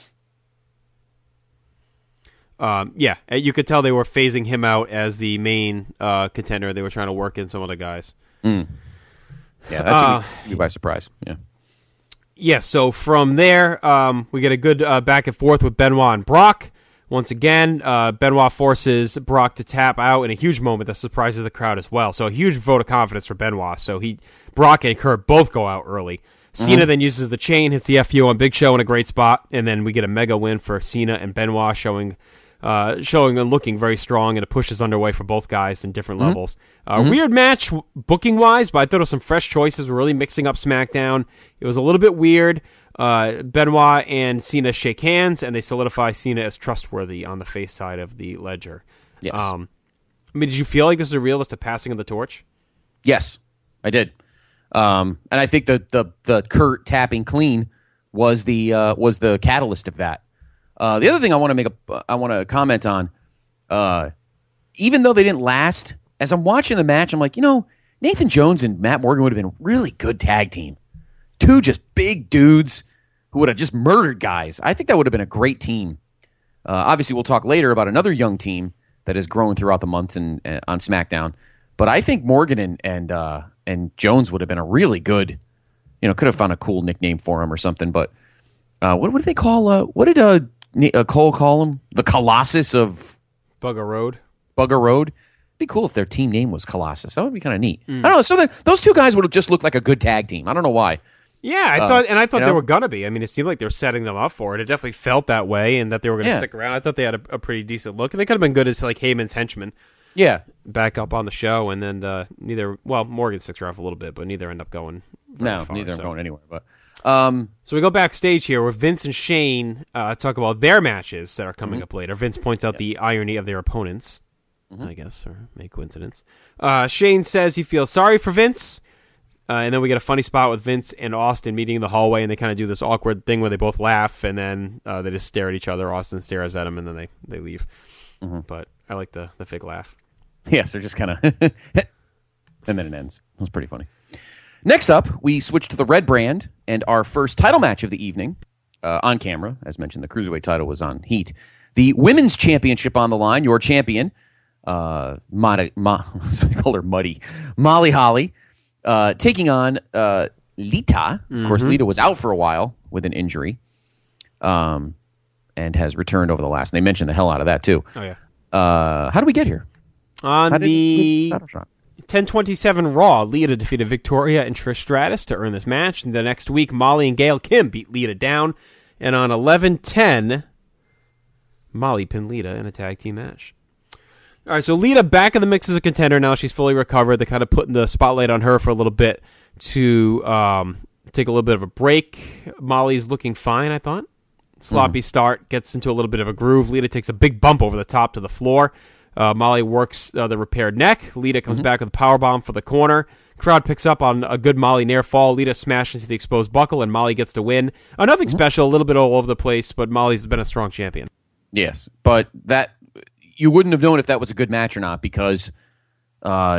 Um, yeah, you could tell they were phasing him out as the main uh, contender. They were trying to work in some of the guys. Mm. Yeah, that took uh, me by surprise. Yeah. Yeah, so from there, um, we get a good uh, back and forth with Benoit and Brock. Once again, uh, Benoit forces Brock to tap out in a huge moment that surprises the crowd as well. So a huge vote of confidence for Benoit. So he, Brock and Kurt both go out early. Cena mm-hmm. then uses the chain, hits the F U on Big Show in a great spot, and then we get a mega win for Cena and Benoit, showing uh, showing and looking very strong, and a push is underway for both guys in different mm-hmm. levels. Uh, mm-hmm. Weird match booking-wise, but I thought it was some fresh choices. We're really mixing up SmackDown. It was a little bit weird. Uh, Benoit and Cena shake hands, and they solidify Cena as trustworthy on the face side of the ledger. Yes. Um, I mean, did you feel like this is a realistic passing of the torch? Yes, I did. Um, and I think the the the Kurt tapping clean was the uh, was the catalyst of that. Uh, the other thing I want to make a I want to comment on, uh, even though they didn't last, as I'm watching the match, I'm like, you know, Nathan Jones and Matt Morgan would have been a really good tag team. Two just big dudes who would have just murdered guys. I think that would have been a great team. Uh, obviously, we'll talk later about another young team that has grown throughout the months and uh, on SmackDown. But I think Morgan and and uh, and Jones would have been a really good, you know, could have found a cool nickname for him or something. But uh, what what did they call? Uh, what did uh, uh, Cole call him? The Colossus of Bugger Road. Bugger Road. It'd be cool if their team name was Colossus. That would be kind of neat. Mm. I don't know. So those two guys would have just looked like a good tag team. I don't know why. Yeah, I uh, thought, and I thought they know? were gonna be. I mean, it seemed like they were setting them up for it. It definitely felt that way, and that they were gonna yeah. stick around. I thought they had a, a pretty decent look, and they could have been good as like Heyman's henchmen. Yeah, back up on the show, and then uh, neither. Well, Morgan sticks around for a little bit, but neither end up going. No, far, neither so. going anywhere. But um, so we go backstage here where Vince and Shane uh, talk about their matches that are coming mm-hmm. up later. Vince points out yes. the irony of their opponents, mm-hmm. I guess, or may coincidence. Uh, Shane says he feels sorry for Vince. Uh, and then we get a funny spot with Vince and Austin meeting in the hallway, and they kind of do this awkward thing where they both laugh, and then uh, they just stare at each other. Austin stares at him, and then they, they leave. Mm-hmm. But I like the, the fake laugh. Yes, they're just kind of... and then it ends. It was pretty funny. Next up, we switch to the Red Brand, and our first title match of the evening, uh, on camera. As mentioned, the Cruiserweight title was on Heat. The Women's Championship on the line, your champion, uh, Madi, Ma, I call her Muddy, Molly Holly, Uh, taking on uh, Lita. Of mm-hmm. course, Lita was out for a while with an injury, um, and has returned over the last. And they mentioned the hell out of that too. Oh yeah. Uh, how do we get here? On how the ten twenty-seven Raw, Lita defeated Victoria and Trish Stratus to earn this match. And the next week, Molly and Gail Kim beat Lita down. And on eleven ten, Molly pinned Lita in a tag team match. All right, so Lita back in the mix as a contender now. She's fully recovered. They kind of putting the spotlight on her for a little bit to um, take a little bit of a break. Molly's looking fine, I thought. Sloppy mm. start, gets into a little bit of a groove. Lita takes a big bump over the top to the floor. Uh, Molly works uh, the repaired neck. Lita comes mm-hmm. back with a powerbomb for the corner. Crowd picks up on a good Molly near fall. Lita smashes into the exposed buckle, and Molly gets to win. Uh, nothing mm-hmm. special, a little bit all over the place, but Molly's been a strong champion. Yes, but that you wouldn't have known if that was a good match or not because uh,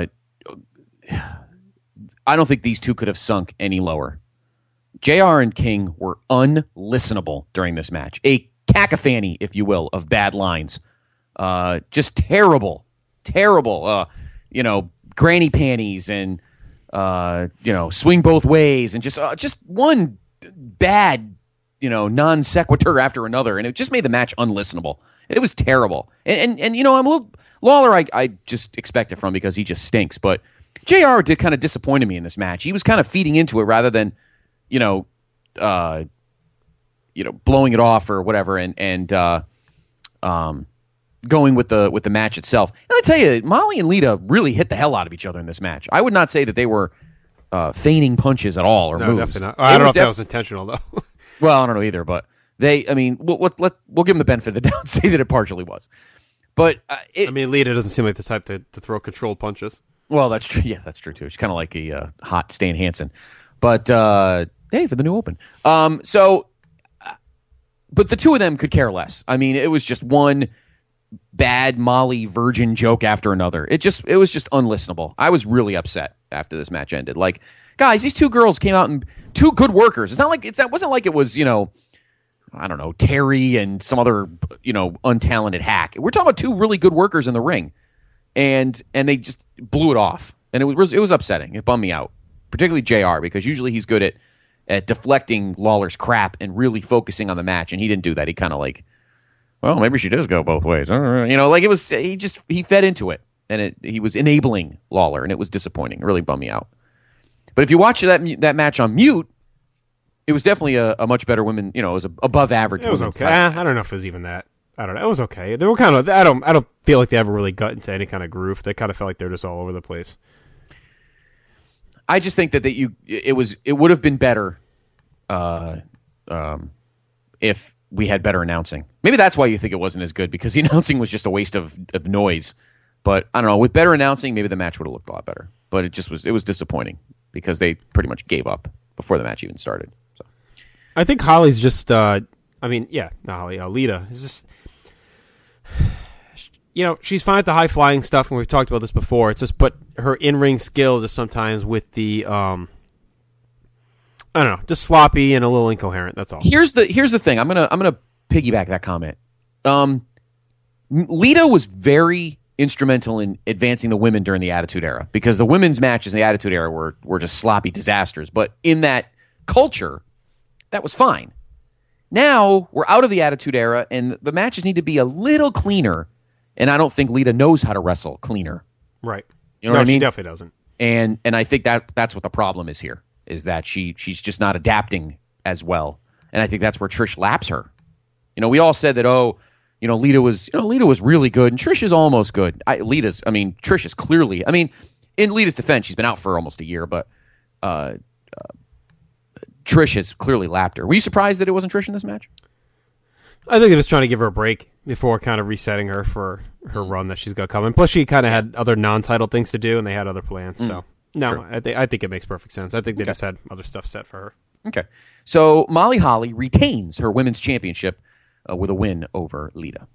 I don't think these two could have sunk any lower. J R and King were unlistenable during this match. A cacophony, if you will, of bad lines. Uh, just terrible, terrible, uh, you know, granny panties and, uh, you know, swing both ways and just uh, just one bad, you know, non sequitur after another. And it just made the match unlistenable. It was terrible. And, and, and you know, I'm a little, Lawler, I, I just expect it from because he just stinks. But J R did kind of disappointed me in this match. He was kind of feeding into it rather than, you know, uh, you know, blowing it off or whatever, and and uh, um, going with the with the match itself. And I tell you, Molly and Lita really hit the hell out of each other in this match. I would not say that they were uh, feigning punches at all or no, moves. Definitely not. I don't know if def- that was intentional though. Well, I don't know either, but they. I mean, we'll let, let we'll give them the benefit of the doubt, and say that it partially was. But uh, it, I mean, Lita doesn't seem like the type to, to throw controlled punches. Well, that's true. Yeah, that's true too. She's kind of like a uh, hot Stan Hansen, but. Uh, Hey, for the new Open. Um, so, uh, but the two of them could care less. I mean, it was just one bad Molly virgin joke after another. It just, it was just unlistenable. I was really upset after this match ended. Like, guys, these two girls came out and two good workers. It's not like it's. It wasn't like it was, you know, I don't know, Terry and some other, you know, untalented hack. We're talking about two really good workers in the ring, and and they just blew it off, and it was it was upsetting. It bummed me out, particularly J R, because usually he's good at. at deflecting Lawler's crap and really focusing on the match, and he didn't do that. He kind of like, well, maybe she does go both ways. You know, like it was, he just, he fed into it, and it, he was enabling Lawler, and it was disappointing. It really bummed me out. But if you watch that that match on mute, it was definitely a, a much better women, you know, it was a, above average. It was okay. I don't know if it was even that. I don't know. It was okay. They were kind of, I don't, I don't feel like they ever really got into any kind of groove. They kind of felt like they're just all over the place. I just think that, that you it was it would have been better uh, um, if we had better announcing. Maybe that's why you think it wasn't as good, because the announcing was just a waste of, of noise. But I don't know, with better announcing, maybe the match would have looked a lot better. But it just was it was disappointing because they pretty much gave up before the match even started. So I think Holly's just uh, I mean, yeah, not Holly, uh, Lita is just. You know, she's fine at the high-flying stuff, and we've talked about this before. It's just, but her in-ring skill just sometimes with the, um, I don't know, just sloppy and a little incoherent. That's all. Here's the here's the thing. I'm gonna I'm gonna piggyback that comment. Um, Lita was very instrumental in advancing the women during the Attitude Era, because the women's matches in the Attitude Era were were just sloppy disasters. But in that culture, that was fine. Now we're out of the Attitude Era, and the matches need to be a little cleaner. And I don't think Lita knows how to wrestle cleaner. Right. You know no, what I mean? She definitely doesn't. And and I think that that's what the problem is here, is that she she's just not adapting as well. And I think that's where Trish laps her. You know, we all said that, oh, you know, Lita was, you know, Lita was really good, and Trish is almost good. I, Lita's, I mean, Trish is clearly, I mean, in Lita's defense, she's been out for almost a year, but uh, uh, Trish has clearly lapped her. Were you surprised that it wasn't Trish in this match? I think they're just trying to give her a break before kind of resetting her for her run that she's got coming. Plus, she kind of had other non-title things to do, and they had other plans. Mm, so, no, I, th- I think it makes perfect sense. I think they okay. just had other stuff set for her. Okay. So, Molly Holly retains her women's championship uh, with a win over Lita.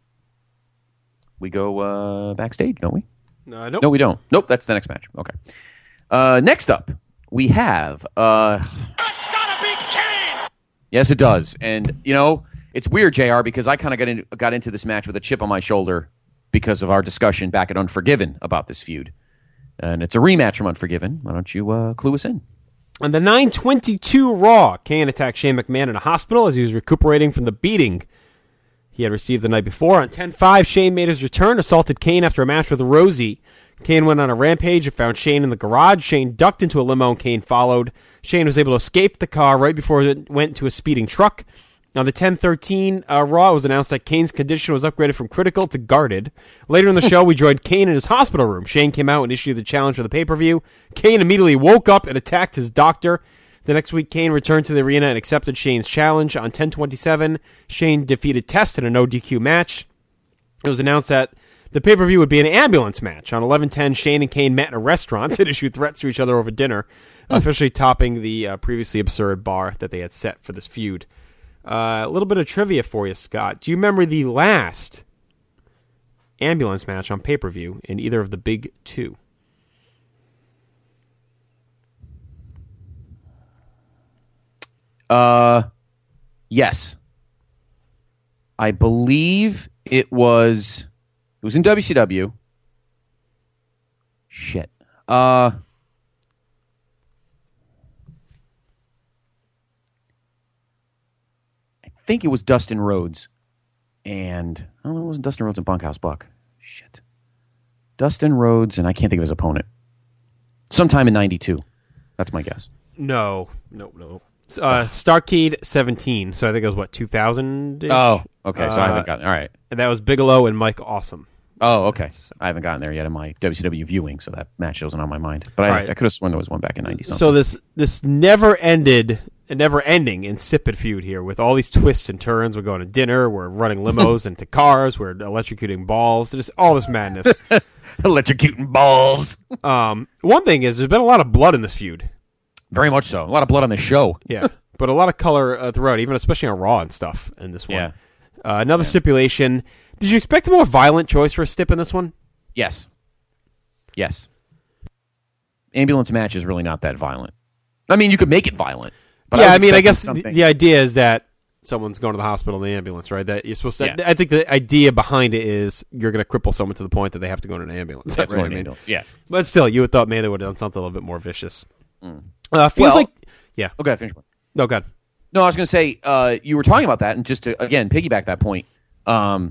We go uh, backstage, don't we? Uh, nope. No, we don't. Nope, that's the next match. Okay. Uh, next up, we have... Uh, it's gotta be Kane! Yes, it does. And, you know... It's weird, J R, because I kind of got, in, got into this match with a chip on my shoulder because of our discussion back at Unforgiven about this feud. And it's a rematch from Unforgiven. Why don't you uh, clue us in? On the nine twenty-two Raw, Kane attacked Shane McMahon in a hospital as he was recuperating from the beating he had received the night before. On ten five, Shane made his return, assaulted Kane after a match with Rosie. Kane went on a rampage and found Shane in the garage. Shane ducked into a limo and Kane followed. Shane was able to escape the car right before it went into a speeding truck. On the ten thirteen uh, Raw, it was announced that Kane's condition was upgraded from critical to guarded. Later in the show, we joined Kane in his hospital room. Shane came out and issued the challenge for the pay-per-view. Kane immediately woke up and attacked his doctor. The next week, Kane returned to the arena and accepted Shane's challenge. On ten twenty-seven, Shane defeated Test in a no D Q match. It was announced that the pay-per-view would be an ambulance match. On eleven ten, Shane and Kane met in a restaurant and issued threats to each other over dinner, officially topping the uh, previously absurd bar that they had set for this feud. Uh, a little bit of trivia for you, Scott. Do you remember the last ambulance match on pay-per-view in either of the big two? Uh, yes. I believe it was... It was in W C W. Shit. Uh, I think it was Dustin Rhodes. And, I don't know, it wasn't Dustin Rhodes and Bunkhouse Buck. Shit. Dustin Rhodes, and I can't think of his opponent. Sometime in ninety-two. That's my guess. No. No, no. Uh, Starrcade seventeen. So I think it was, what, two thousand? Oh, okay. So uh, I haven't gotten... All right. And that was Bigelow and Mike Awesome. Oh, okay. I haven't gotten there yet in my W C W viewing, so that match wasn't on my mind. But I, right. I could have sworn there was one back in ninety something. So this this never ended, never ending insipid feud here with all these twists and turns. We're going to dinner, we're running limos into cars, we're electrocuting balls, just all this madness. Electrocuting balls. Um, one thing is, there's been a lot of blood in this feud. Very much so. A lot of blood on the show. Yeah, but a lot of color uh, throughout, even especially on Raw and stuff in this one. Yeah. Uh, another yeah. stipulation. Did you expect a more violent choice for a stip in this one? Yes. Yes. Ambulance match is really not that violent. I mean, you could make it violent. But yeah, I, I mean, I guess something. the idea is that someone's going to the hospital in the ambulance, right? That you're supposed to. Yeah. I think the idea behind it is you're going to cripple someone to the point that they have to go in an ambulance. That's Yeah, what I mean. ambulance. Yeah. But still, you would thought maybe they would have done something a little bit more vicious. Mm. Uh, feels well, like, yeah. Okay, finish one. No, go ahead. No, I was going to say, uh, you were talking about that, and just to, again, piggyback that point, um,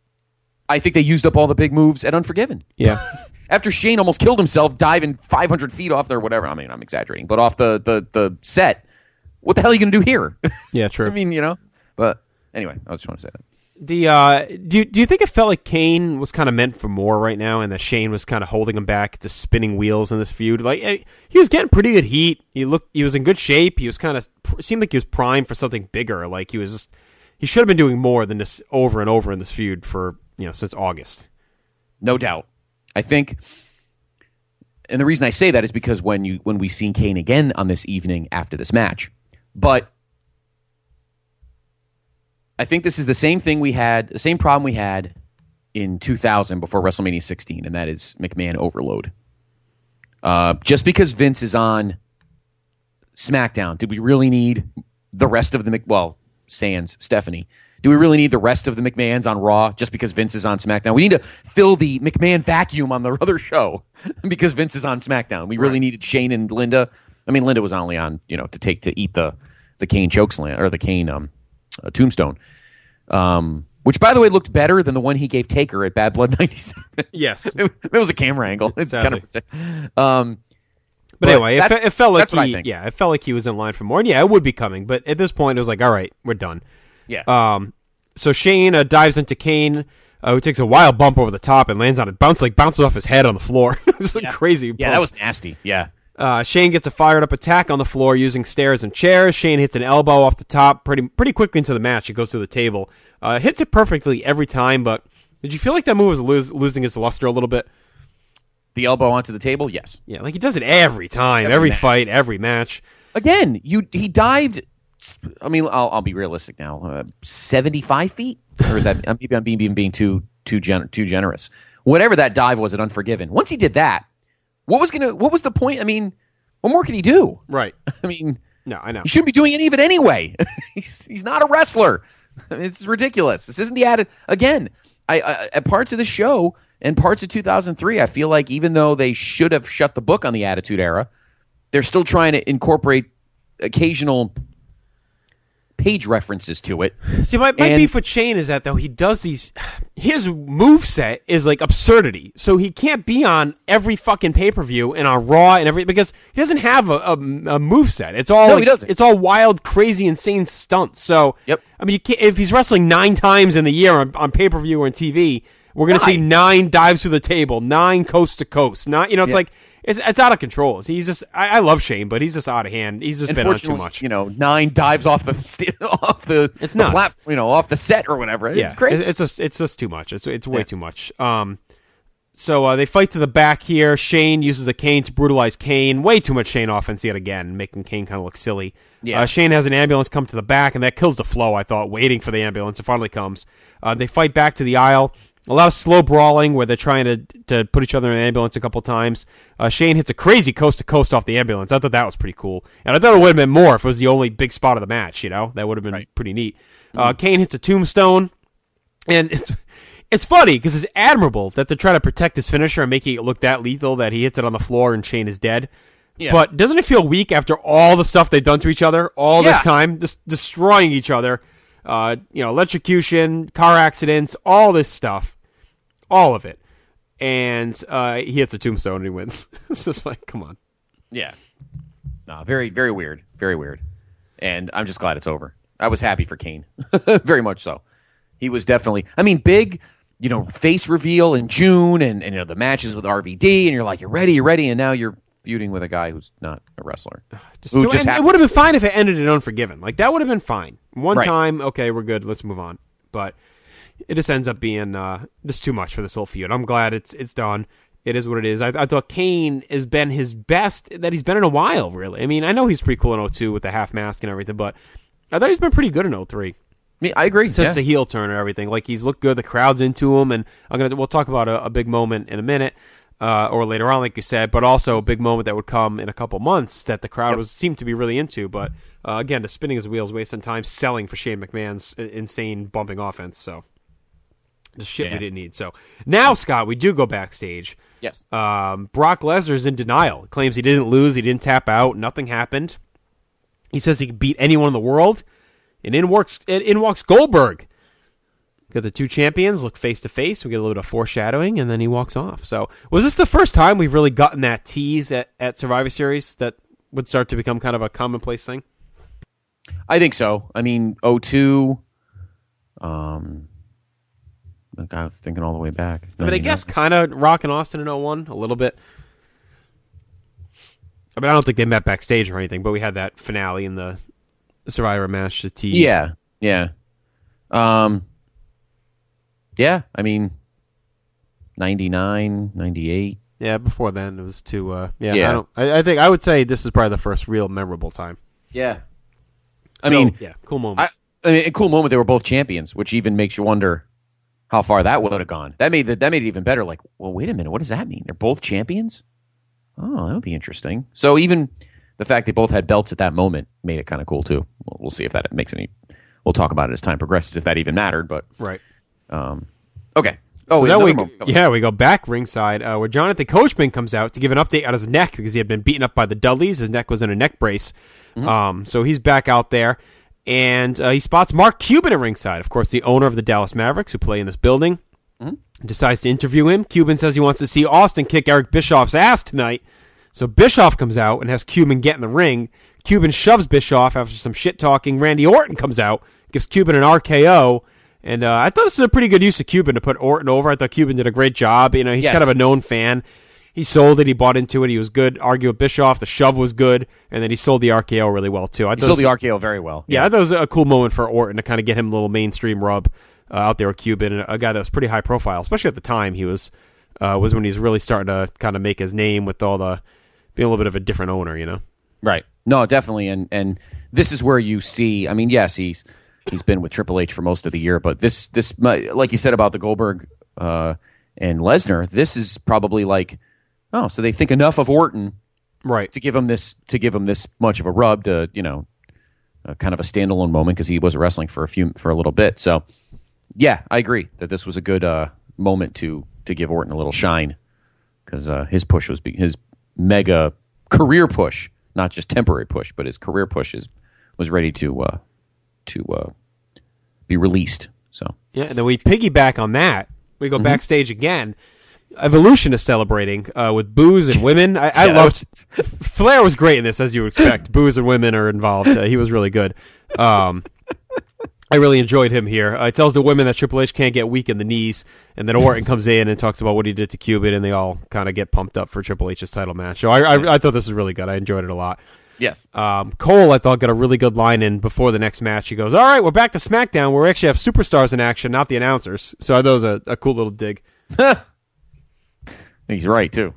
I think they used up all the big moves at Unforgiven. Yeah. After Shane almost killed himself diving five hundred feet off there, whatever. I mean, I'm exaggerating, but off the, the, the set, what the hell are you going to do here? Yeah, true. I mean, you know, but anyway, I just want to say that. The uh, do you, do you think it felt like Kane was kind of meant for more right now, and that Shane was kind of holding him back to spinning wheels in this feud? Like he was getting pretty good heat. He looked, he was in good shape. He was kind of seemed like he was primed for something bigger. Like he was, just, he should have been doing more than this over and over in this feud for you know since August. No doubt. I think, and the reason I say that is because when you when we seen Kane again on this evening after this match, but. I think this is the same thing we had, the same problem we had in two thousand before WrestleMania sixteen, and that is McMahon overload. Uh, just because Vince is on SmackDown, did we really need the rest of the, Mc, well, sans Stephanie, do we really need the rest of the McMahons on Raw just because Vince is on SmackDown? We need to fill the McMahon vacuum on the other show because Vince is on SmackDown. We really right. needed Shane and Linda. I mean, Linda was only on, you know, to take, to eat the, the Kane chokeslam, or the Kane, um, Uh, tombstone, um, which by the way looked better than the one he gave Taker at Bad Blood ninety-seven. Yes, it, it was a camera angle. It's exactly. kind of, um, but, but anyway, it, fe- it felt like he, think. yeah, it felt like he was in line for more. And yeah, it would be coming, but at this point, it was like, all right, we're done. Yeah. Um. So Shane uh, dives into Kane, uh, who takes a wild bump over the top and lands on it, bounce like bounces off his head on the floor. It was like yeah. crazy. Yeah, bump. that was nasty. Yeah. Uh, Shane gets a fired-up attack on the floor using stairs and chairs. Shane hits an elbow off the top pretty pretty quickly into the match. It goes through the table. Uh, hits it perfectly every time, but did you feel like that move was lose, losing its luster a little bit? The elbow onto the table? Yes. Yeah, like he does it every time, every, every fight, every match. Again, you he dived, I mean, I'll, I'll be realistic now, uh, seventy-five feet? Or is that, maybe I'm being, being, being too, too, gen- too generous. Whatever that dive was at Unforgiven, once he did that, What was gonna? What was the point? I mean, what more could he do? Right. I mean, no, I know he shouldn't be doing any of it anyway. he's he's not a wrestler. It's ridiculous. This isn't the added again. I, I at parts of the show and parts of two thousand three, I feel like even though they should have shut the book on the Attitude Era, they're still trying to incorporate occasional page references to it. See, my, my and, beef with Shane is that, though, he does these... His moveset is, like, absurdity. So he can't be on every fucking pay-per-view and on Raw and every... Because he doesn't have a, a, a moveset. It's all, no, like, he doesn't. It's all wild, crazy, insane stunts. So, yep. I mean, you can't, if he's wrestling nine times in the year on, on pay-per-view or on T V, we're going to see nine dives through the table, nine coast to coast. Not, you know, it's yeah. like... it's it's out of control. He's just I, I love Shane, but he's just out of hand. He's just been on too much. You know, Nine dives off the st- off the it's the nuts. plat- you know, off the set or whatever. It's yeah, crazy. It's just it's just too much. It's it's way yeah. too much. Um, so uh, they fight to the back here. Shane uses the cane to brutalize Kane. Way too much Shane offense yet again, making Kane kind of look silly. Yeah. Uh, Shane has an ambulance come to the back, and that kills the flow. I thought waiting for the ambulance. It finally comes. Uh, they fight back to the aisle. A lot of slow brawling where they're trying to to put each other in an ambulance a couple times. Uh, Shane hits a crazy coast-to-coast off the ambulance. I thought that was pretty cool. And I thought it would have been more if it was the only big spot of the match, you know? That would have been right. pretty neat. Uh, mm-hmm. Kane hits a tombstone. And it's it's funny because it's admirable that they're trying to protect his finisher and making it look that lethal that he hits it on the floor and Shane is dead. Yeah. But doesn't it feel weak after all the stuff they've done to each other all yeah. this time? Just destroying each other. Uh, you know, electrocution, car accidents, all this stuff. All of it. And uh, he hits a tombstone and he wins. It's just like, come on. Yeah. No, very, very weird. Very weird. And I'm just glad it's over. I was happy for Kane. Very much so. He was definitely, I mean, big, you know, face reveal in June and, and you know, the matches with R V D, and you're like, you're ready, you're ready, and now you're feuding with a guy who's not a wrestler. Just do, just it would have been fine if it ended in Unforgiven. Like, that would have been fine. One right. time, okay, we're good, let's move on. But it just ends up being uh, just too much for this whole feud. I'm glad it's it's done. It is what it is. I, I thought Kane has been his best that he's been in a while, really. I mean, I know he's pretty cool in oh two with the half mask and everything, but I thought he's been pretty good in oh three. Yeah, I agree. Since yeah. the heel turn and everything. Like, he's looked good. The crowd's into him, and I'm gonna we'll talk about a, a big moment in a minute. Uh, or later on, like you said, but also a big moment that would come in a couple months that the crowd yep. was seemed to be really into. But uh, again, just spinning his wheels, wasting time selling for Shane McMahon's insane bumping offense. So the shit yeah. we didn't need. So now, Scott, we do go backstage. Yes. Um, Brock Lesnar's in denial. Claims he didn't lose, he didn't tap out, nothing happened. He says he can beat anyone in the world, and in walks in walks Goldberg. Got the two champions look face to face. We get a little bit of foreshadowing, and then he walks off. So, was this the first time we've really gotten that tease at, at Survivor Series that would start to become kind of a commonplace thing? I think so. I mean, oh two. Um, I was thinking all the way back. I mean, I guess kind of Rock and Austin in oh one a little bit. I mean, I don't think they met backstage or anything, but we had that finale in the Survivor match to tease. Yeah, yeah. Um. Yeah, I mean, ninety-nine, ninety-eight. Yeah, before then it was too. Uh, yeah, yeah. I don't. I, I think I would say this is probably the first real memorable time. Yeah, I so, mean, yeah, cool moment. I, I mean, a cool moment. They were both champions, which even makes you wonder how far that would have gone. That made the, that made it even better. Like, well, wait a minute, what does that mean? They're both champions. Oh, that would be interesting. So even the fact they both had belts at that moment made it kind of cool too. We'll, we'll see if that makes any. We'll talk about it as time progresses if that even mattered. But right. Um, okay. Oh, so now we, yeah, we go back ringside uh, where Jonathan Coachman comes out to give an update on his neck because he had been beaten up by the Dudleys. His neck was in a neck brace. Mm-hmm. Um, so he's back out there, and uh, he spots Mark Cuban at ringside. Of course, the owner of the Dallas Mavericks, who play in this building, mm-hmm. decides to interview him. Cuban says he wants to see Austin kick Eric Bischoff's ass tonight. So Bischoff comes out and has Cuban get in the ring. Cuban shoves Bischoff after some shit talking. Randy Orton comes out, gives Cuban an R K O. And uh, I thought this was a pretty good use of Cuban to put Orton over. I thought Cuban did a great job. You know, he's yes. kind of a known fan. He sold it. He bought into it. He was good. Argued with Bischoff. The shove was good. And then he sold the R K O really well, too. I he sold was, the R K O very well. Yeah, yeah, I thought it was a cool moment for Orton to kind of get him a little mainstream rub uh, out there with Cuban. And a guy that was pretty high profile, especially at the time. He was uh, was when he was really starting to kind of make his name with all the being a little bit of a different owner, you know? Right. No, definitely. And and this is where you see, I mean, yes, he's He's been with Triple H for most of the year, but this, this, like you said about the Goldberg uh, and Lesnar, this is probably like, oh, so they think enough of Orton, right, to give him this, to give him this much of a rub to, you know, uh, kind of a standalone moment because he was wrestling for a few, for a little bit. So, yeah, I agree that this was a good uh, moment to to give Orton a little shine because uh, his push was be- his mega career push, not just temporary push, but his career push is was ready to. Uh, to uh, be released. So yeah, and then we piggyback on that. We go mm-hmm. backstage again. Evolution is celebrating uh, with booze and women. I, I yeah, love Flair was great in this, as you would expect. Booze and women are involved. Uh, he was really good. Um, I really enjoyed him here. Uh, he tells the women that Triple H can't get weak in the knees, and then Orton comes in and talks about what he did to Cuban, and they all kind of get pumped up for Triple H's title match. So I, I, I thought this was really good. I enjoyed it a lot. Yes. Um, Cole, I thought, got a really good line in before the next match. He goes, all right, we're back to SmackDown, where we actually have superstars in action, not the announcers. So I thought it was a, a cool little dig. He's right, too.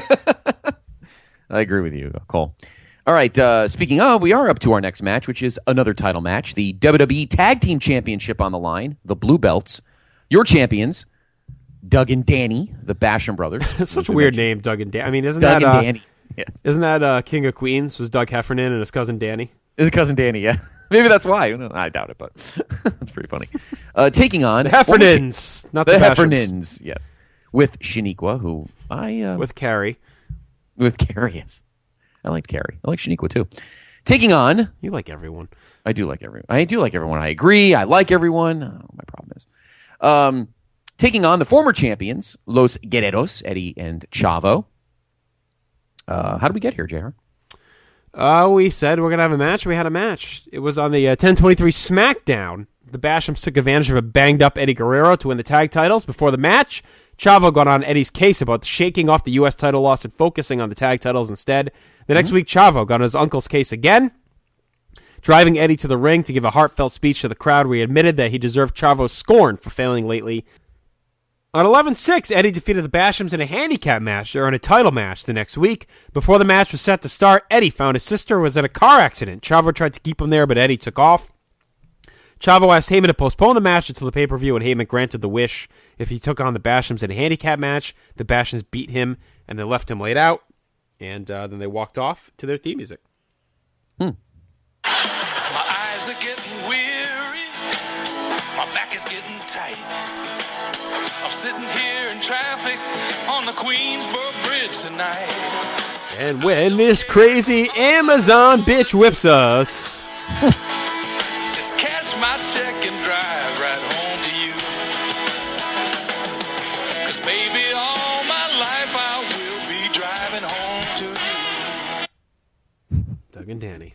I agree with you, Cole. All right, uh, speaking of, we are up to our next match, which is another title match. The W W E Tag Team Championship on the line. The Blue Belts. Your champions, Doug and Danny, the Basham brothers. Such a weird name, Doug and Danny. I mean, isn't Doug that... and uh, Danny. Yes. Isn't that uh, King of Queens? Was Doug Heffernan and his cousin Danny? His cousin Danny, yeah. Maybe that's why. I doubt it, but that's pretty funny. Uh, taking on... The Heffernans, not the, the Bashams. Heffernans, yes. With Shaniqua, who I... Uh, with Carrie. With Carrie, yes. I liked Carrie. I like Shaniqua, too. Taking on... You like everyone. I do like everyone. I do like everyone. I agree. I like everyone. I don't know what my problem is. Um, taking on the former champions, Los Guerreros, Eddie and Chavo. Uh, how did we get here, J R? Uh, we said we're going to have a match. We had a match. It was on the uh, ten twenty-three SmackDown. The Bashams took advantage of a banged-up Eddie Guerrero to win the tag titles. Before the match, Chavo got on Eddie's case about shaking off the U S title loss and focusing on the tag titles instead. The next mm-hmm. week, Chavo got on his uncle's case again, driving Eddie to the ring to give a heartfelt speech to the crowd where he admitted that he deserved Chavo's scorn for failing lately. On eleven six, Eddie defeated the Bashams in a handicap match, or in a title match, the next week. Before the match was set to start, Eddie found his sister was in a car accident. Chavo tried to keep him there, but Eddie took off. Chavo asked Heyman to postpone the match until the pay-per-view, and Heyman granted the wish. If he took on the Bashams in a handicap match, the Bashams beat him, and they left him laid out, and uh, then they walked off to their theme music. Hmm. My eyes are getting weary. My back is getting tight. I'm sitting here in traffic on the Queensboro Bridge tonight. And when this crazy Amazon bitch whips us, just cash my check and drive right home to you. 'Cause baby, all my life I will be driving home to you. Doug and Danny.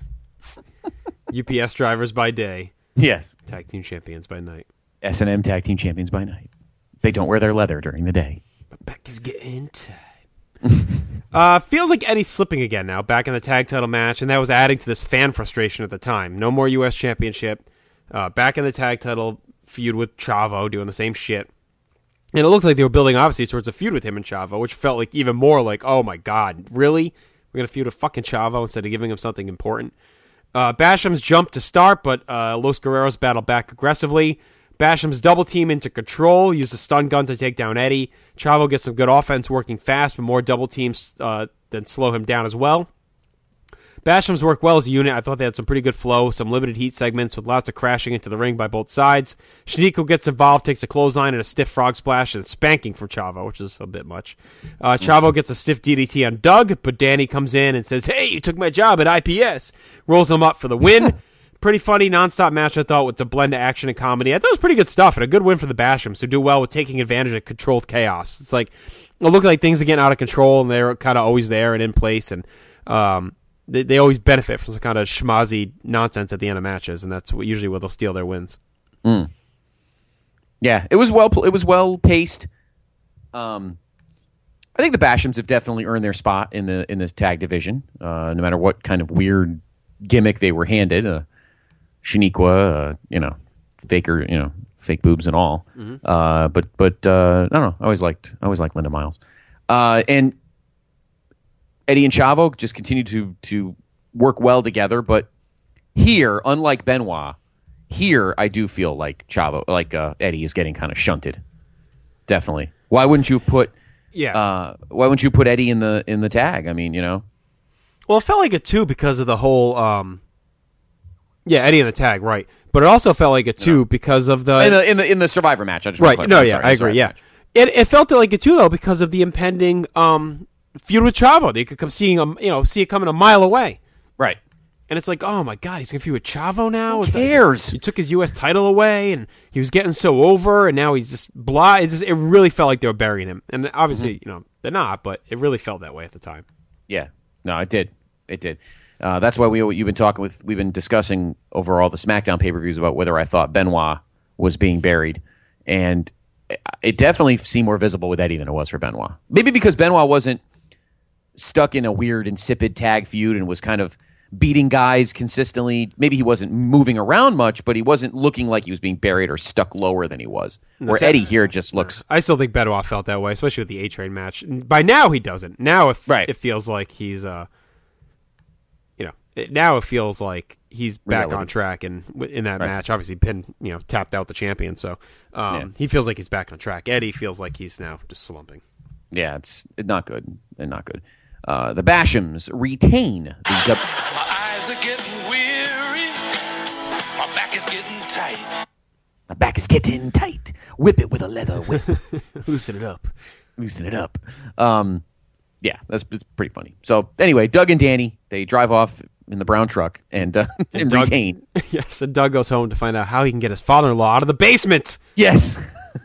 U P S drivers by day. Yes. Tag team champions by night. S and M tag team champions by night. They don't wear their leather during the day. But back is getting tight. uh, feels like Eddie's slipping again now, back in the tag title match, and that was adding to this fan frustration at the time. No more U S championship. Uh, back in the tag title feud with Chavo, doing the same shit. And it looked like they were building, obviously, towards a feud with him and Chavo, which felt like even more like, oh my god, really? We're going to feud with fucking Chavo instead of giving him something important? Uh, Basham's jumped to start, but uh, Los Guerreros battle back aggressively. Basham's double team into control, use a stun gun to take down Eddie. Chavo gets some good offense working fast, but more double teams uh, then slow him down as well. Basham's work well as a unit. I thought they had some pretty good flow, some limited heat segments with lots of crashing into the ring by both sides. Shaniqua gets involved, takes a clothesline and a stiff frog splash and spanking from Chavo, which is a bit much. Uh, Chavo gets a stiff D D T on Doug, but Danny comes in and says, hey, you took my job at I P S. Rolls him up for the win. Pretty funny, nonstop match, I thought, with a blend of action and comedy. I thought it was pretty good stuff, and a good win for the Bashams, who do well with taking advantage of controlled chaos. It's like, it looked like things are getting out of control, and they're kind of always there and in place, and um, they, they always benefit from some kind of schmozzy nonsense at the end of matches, and that's what, usually where they'll steal their wins. Mm. Yeah, it was well it was well paced. Um, I think the Bashams have definitely earned their spot in the in this tag division, uh, no matter what kind of weird gimmick they were handed. Uh, Shaniqua, uh, you know, faker, you know, fake boobs and all. Mm-hmm. Uh, but but uh, I don't know. I always liked I always liked Linda Miles, uh, and Eddie and Chavo just continue to to work well together. But here, unlike Benoit, here I do feel like Chavo, like uh, Eddie, is getting kind of shunted. Definitely. Why wouldn't you put? Yeah. Uh, why wouldn't you put Eddie in the in the tag? I mean, you know. Well, it felt like it too because of the whole. Um... Yeah, Eddie in the tag, right? But it also felt like it too no. because of the in the in the in the Survivor match. I just right? No, I'm yeah, sorry, I agree. Yeah, match. it it felt like it too though because of the impending um, feud with Chavo. They could come seeing him, you know, see it coming a mile away, right? And it's like, oh my god, he's gonna feud with Chavo now. Who it's cares? Like, he took his U S title away, and he was getting so over, and now he's just blah. It just it really felt like they were burying him, and obviously, mm-hmm. you know, they're not, but it really felt that way at the time. Yeah, no, it did, it did. Uh, that's why we you've been talking with we've been discussing over all the SmackDown pay-per-views about whether I thought Benoit was being buried, and it definitely seemed more visible with Eddie than it was for Benoit. Maybe because Benoit wasn't stuck in a weird insipid tag feud and was kind of beating guys consistently. Maybe he wasn't moving around much, but he wasn't looking like he was being buried or stuck lower than he was. Where So- Eddie here just looks. I still think Benoit felt that way, especially with the A-Train match. By now, he doesn't. Now, if Right. it feels like he's, uh, you know, it, now it feels like he's back Reality. on track. And w- in that Right. match, obviously, Penn, you know, tapped out the champion. So um, Yeah. he feels like he's back on track. Eddie feels like he's now just slumping. Yeah, it's not good and not good. Uh, the Bashams retain the. W- My eyes are getting weary. My back is getting tight. My back is getting tight. Whip it with a leather whip. Loosen it up. Loosen it up. Um, yeah, that's it's pretty funny. So anyway, Doug and Danny, they drive off in the brown truck and, uh, and, Doug- retain. Yes, and Doug goes home to find out how he can get his father-in-law out of the basement. Yes.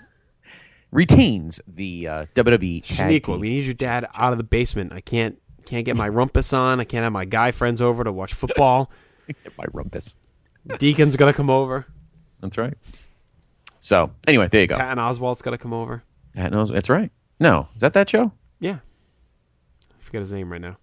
Retains the uh, W W E Tag Shaniqua, Team. we need your dad out of the basement. I can't can't get my rumpus on. I can't have my guy friends over to watch football. My rumpus. Deacon's gonna come over. That's right. So anyway, there you go. Patton Oswalt's gonna come over. That knows. That's right. No, is that that show? Yeah. I forget his name right now.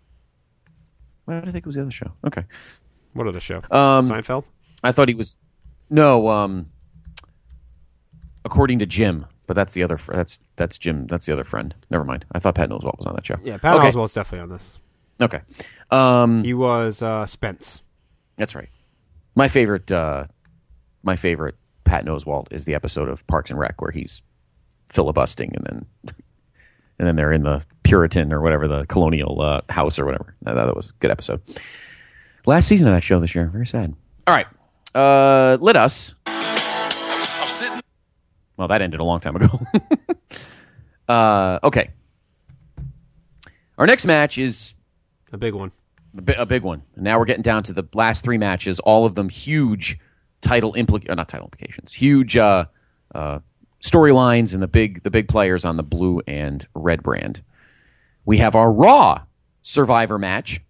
Why did I think it was the other show? Okay. What other show? Um, Seinfeld? I thought he was. No. Um. According to Jim, but that's the other. Fr- that's that's Jim. That's the other friend. Never mind. I thought Pat Oswalt was on that show. Yeah, Patton okay. Oswalt's definitely on this. Okay. Um. He was uh, Spence. That's right. My favorite. Uh, my favorite Patton Oswalt is the episode of Parks and Rec where he's filibustering and then and then they're in the Puritan or whatever, the colonial uh, house or whatever. I thought that was a good episode. Last season of that show this year. Very sad. All right. Uh, let us. I'm sitting. Well, that ended a long time ago. uh, okay. Our next match is A big one. a, bi- a big one. And now we're getting down to the last three matches, all of them huge title implic- uh, not title implications, huge uh, uh, storylines and the big the big players on the blue and red brand. We have our Raw Survivor match,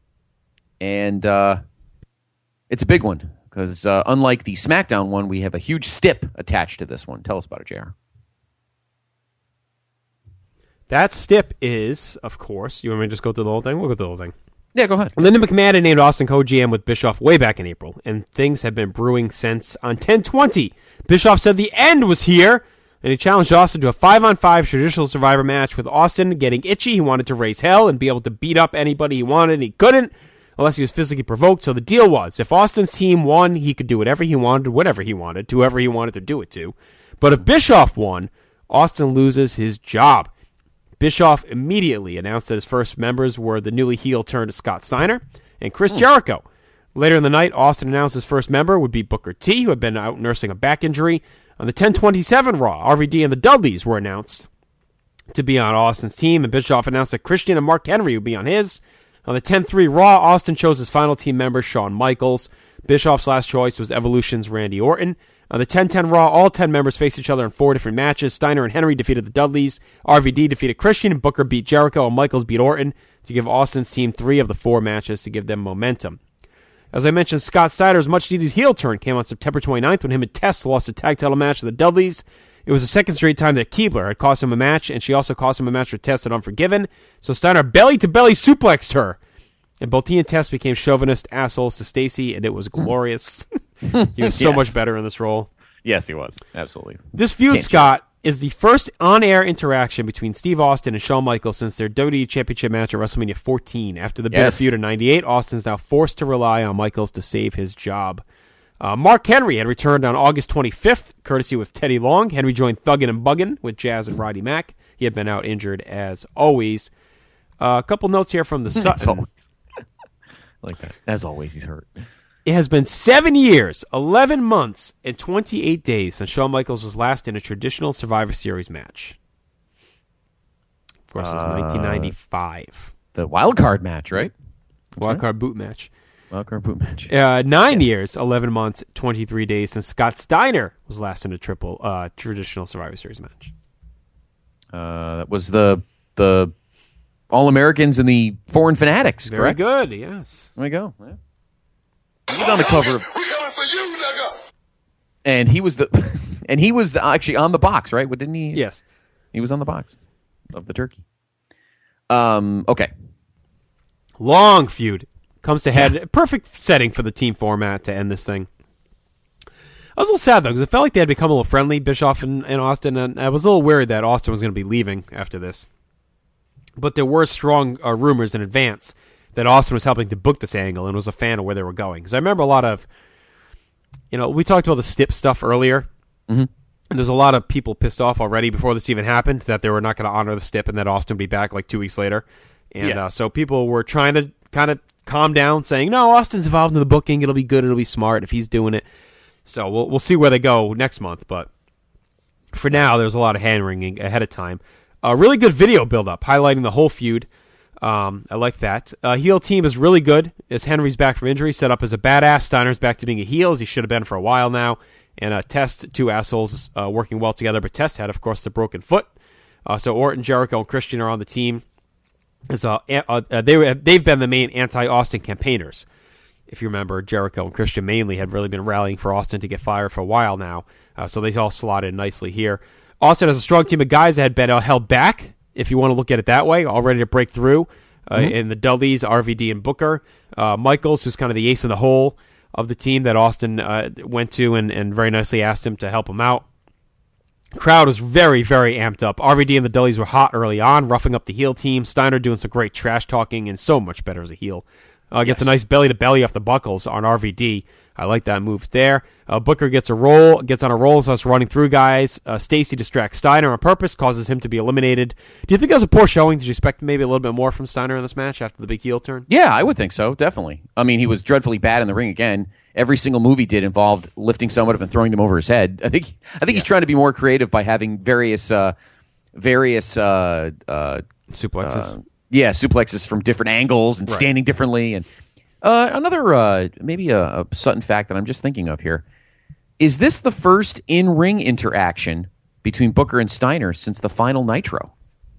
and uh, it's a big one because uh, unlike the SmackDown one, we have a huge stip attached to this one. Tell us about it, J R. That stip is, of course, you want me to just go through the whole thing? We'll go through the whole thing. Yeah, go ahead. Linda McMahon had named Austin co-G M with Bischoff way back in April, and things have been brewing since. On ten twenty, Bischoff said the end was here, and he challenged Austin to a five-on-five traditional Survivor match. With Austin getting itchy, he wanted to raise hell and be able to beat up anybody he wanted, and he couldn't unless he was physically provoked. So the deal was, if Austin's team won, he could do whatever he wanted, whatever he wanted, to whoever he wanted to do it to. But if Bischoff won, Austin loses his job. Bischoff immediately announced that his first members were the newly heel-turned Scott Steiner and Chris Jericho. Later in the night, Austin announced his first member would be Booker T, who had been out nursing a back injury. On the ten twenty-seven Raw, R V D and the Dudleys were announced to be on Austin's team, and Bischoff announced that Christian and Mark Henry would be on his. On the ten three Raw, Austin chose his final team member, Shawn Michaels. Bischoff's last choice was Evolution's Randy Orton. On the ten ten Raw, all ten members faced each other in four different matches. Steiner and Henry defeated the Dudleys. R V D defeated Christian, and Booker beat Jericho, and Michaels beat Orton to give Austin's team three of the four matches to give them momentum. As I mentioned, Scott Steiner's much-needed heel turn came on September twenty-ninth when him and Test lost a tag title match to the Dudleys. It was the second straight time that Keibler had cost him a match, and she also cost him a match with Test at Unforgiven. So Steiner belly-to-belly suplexed her. And both he and Test became chauvinist assholes to Stacy, and it was glorious. He was so Yes. much better in this role. Yes, he was. Absolutely. This feud, Can't Scott, is the first on-air interaction between Steve Austin and Shawn Michaels since their W W E Championship match at WrestleMania fourteen. After the bitter Yes. feud in ninety-eight, Austin's now forced to rely on Michaels to save his job. Uh, Mark Henry had returned on August twenty-fifth, courtesy with Teddy Long. Henry joined Thuggin' and Buggin' with Jazz and Roddy Mack. He had been out injured as always. Uh, a couple notes here from the As Sutton. always. Like that. As always, he's hurt. It has been seven years, eleven months, and twenty-eight days since Shawn Michaels was last in a traditional Survivor Series match. Of course, it was Uh, nineteen ninety-five. The wild card match, right? Wild card boot match. Wild card boot match. Uh, nine Yes. years, eleven months, twenty-three days since Scott Steiner was last in a triple uh, traditional Survivor Series match. Uh, that was the the All-Americans and the Foreign Fanatics, Very correct? good, yes. There we go. Yeah. He was on the cover of... We coming for you, nigga! And he was the... and he was actually on the box, right? What didn't he? Yes. He was on the box of the turkey. Um. Okay. Long feud comes to head. Yeah. Perfect setting for the team format to end this thing. I was a little sad, though, because it felt like they had become a little friendly, Bischoff and, and Austin, and I was a little worried that Austin was going to be leaving after this. But there were strong uh, rumors in advance that Austin was helping to book this angle and was a fan of where they were going. Because I remember a lot of, you know, we talked about the Stipp stuff earlier, mm-hmm. and there's a lot of people pissed off already before this even happened that they were not going to honor the Stipp and that Austin would be back like two weeks later. And yeah. uh, so people were trying to kind of calm down, saying, no, Austin's involved in the booking, it'll be good, it'll be smart if he's doing it. So we'll we'll see where they go next month, but for now, there's a lot of hand-wringing ahead of time. A really good video build-up, highlighting the whole feud. Um, I like that. Uh, heel team is really good, as Henry's back from injury, set up as a badass. Steiner's back to being a heel, as he should have been for a while now. And uh, Test, two assholes uh, working well together, but Test had, of course, the broken foot. Uh, so Orton, Jericho, and Christian are on the team. As, uh, uh, they were, they've been the main anti-Austin campaigners. If you remember, Jericho and Christian mainly had really been rallying for Austin to get fired for a while now. Uh, so they all slotted nicely here. Austin has a strong team of guys that had been uh, held back, if you want to look at it that way, all ready to break through. Uh, mm-hmm. In the Dudleys, R V D, and Booker. Uh, Michaels, who's kind of the ace in the hole of the team that Austin uh, went to and, and very nicely asked him to help him out. Crowd was very, very amped up. R V D and the Dudleys were hot early on, roughing up the heel team. Steiner doing some great trash talking and so much better as a heel. Uh, gets yes. a nice belly-to-belly off the buckles on R V D. I like that move there. Uh, Booker gets a roll, gets on a roll, starts running through guys. Uh, Stacy distracts Steiner on purpose, causes him to be eliminated. Do you think that was a poor showing? Did you expect maybe a little bit more from Steiner in this match after the big heel turn? Yeah, I would think so, definitely. I mean, he was dreadfully bad in the ring again. Every single move he did involved lifting someone up and throwing them over his head. I think I think yeah. he's trying to be more creative by having various uh, various uh, uh, suplexes. Uh, yeah, suplexes from different angles and right. standing differently. And uh, another uh, maybe a, a Sutton fact that I'm just thinking of here. Is this the first in-ring interaction between Booker and Steiner since the final Nitro?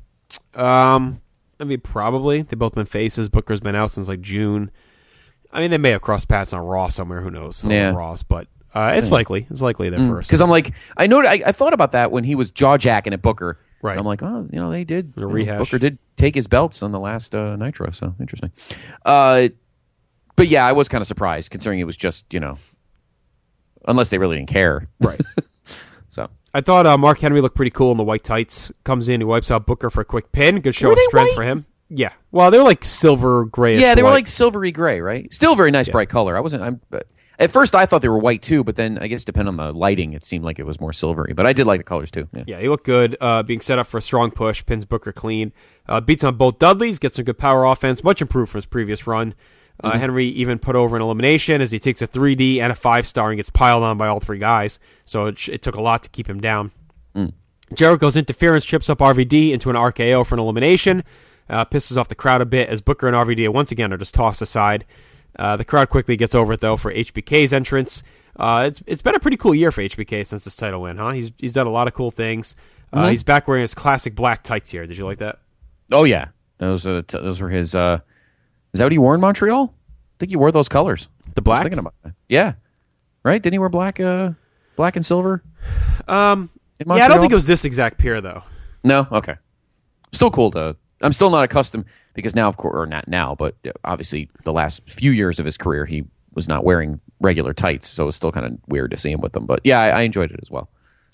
Um, I mean, probably. They've both been faces. Booker's been out since like June. I mean, they may have crossed paths on Raw somewhere. Who knows? Yeah. On Raws, but uh, it's yeah. likely. It's likely they're mm. first. Because I'm like, I know, I, I thought about that when he was jaw jacking at Booker. Right. And I'm like, oh, you know, they did. A you rehash. Know, Booker did take his belts on the last uh, Nitro, so interesting. Uh, but yeah, I was kind of surprised considering it was just, you know, unless they really didn't care. Right. So I thought uh, Mark Henry looked pretty cool in the white tights. Comes in, he wipes out Booker for a quick pin. Good show were of strength white? for him. Yeah. Well, they're like silver grayish. Yeah, they were white. like silvery gray, right? Still very nice, yeah. bright color. I wasn't. I'm. But at first, I thought they were white too, but then I guess depending on the lighting, it seemed like it was more silvery. But I did like the colors too. Yeah, yeah he looked good. Uh, being set up for a strong push, pins Booker clean. Uh, beats on both Dudleys, gets some good power offense, much improved from his previous run. Uh, mm-hmm. Henry even put over an elimination as he takes a three D and a five star and gets piled on by all three guys. So it, it took a lot to keep him down. Mm. Jericho's interference trips up R V D into an R K O for an elimination. Uh, pisses off the crowd a bit as Booker and R V D once again are just tossed aside. Uh, the crowd quickly gets over it, though, for H B K's entrance. Uh, it's it's been a pretty cool year for H B K since this title win, huh? He's he's done a lot of cool things. Uh, mm-hmm. He's back wearing his classic black tights here. Did you like that? Oh, yeah. Those are, those were his... Uh, is that what he wore in Montreal? I think he wore those colors. The black? I was thinking about that. Yeah. Right? Didn't he wear black uh, black and silver? Um, yeah, I don't think it was this exact pair, though. No? Okay. Still cool to... I'm still not accustomed because now, of course, or not now, but obviously the last few years of his career, he was not wearing regular tights, so it was still kind of weird to see him with them. But yeah, I, I enjoyed it as well.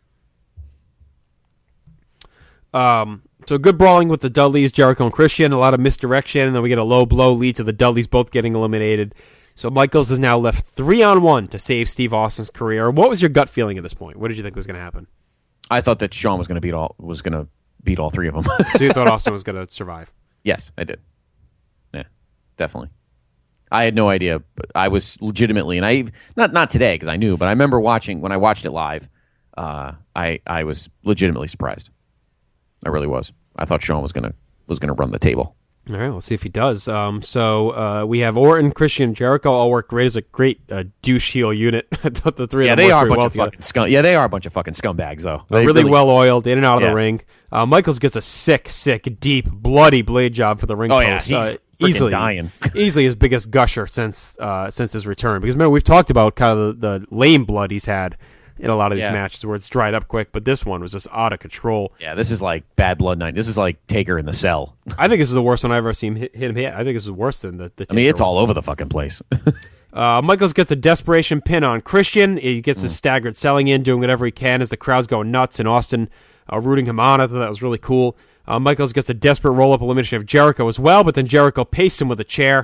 Um, so good brawling with the Dudleys, Jericho and Christian, a lot of misdirection, and then we get a low blow lead to the Dudleys both getting eliminated. So Michaels is now left three on one to save Steve Austin's career. What was your gut feeling at this point? What did you think was going to happen? I thought that Shawn was going to beat all was going to beat all three of them. So you thought Austin was going to survive? Yes, I did. Yeah, definitely. I had no idea, but I was legitimately, and I not not today because I knew, but I remember watching when I watched it live. Uh, I I was legitimately surprised. I really was. I thought Shawn was gonna was gonna run the table. All right, we'll see if he does. Um, so uh, we have Orton, Christian, Jericho all work great as a great uh, douche heel unit. I thought the three yeah, of them they are a worked bunch well of together. fucking scum. Yeah, they are a bunch of fucking scumbags, though. They're They really, well oiled, in and out of Yeah. the ring. Uh, Michaels gets a sick, sick, deep, bloody blade job for the ring Oh, post. yeah, he's uh, freaking easily dying. easily his biggest gusher since uh, since his return. Because remember, we've talked about kind of the, the lame blood he's had in a lot of these Yeah. matches where it's dried up quick, but this one was just out of control. Yeah, this is like Bad Blood Night. This is like Taker in the Cell. I think this is the worst one I've ever seen hit, hit him hit. I think this is worse than the. the I mean, Taker it's one. all over the fucking place. Uh, Michaels gets a desperation pin on Christian. He gets his staggered selling in, doing whatever he can as the crowd's going nuts, and Austin uh, rooting him on. I thought that was really cool. Uh, Michaels gets a desperate roll-up elimination of Jericho as well, but then Jericho pastes him with a chair.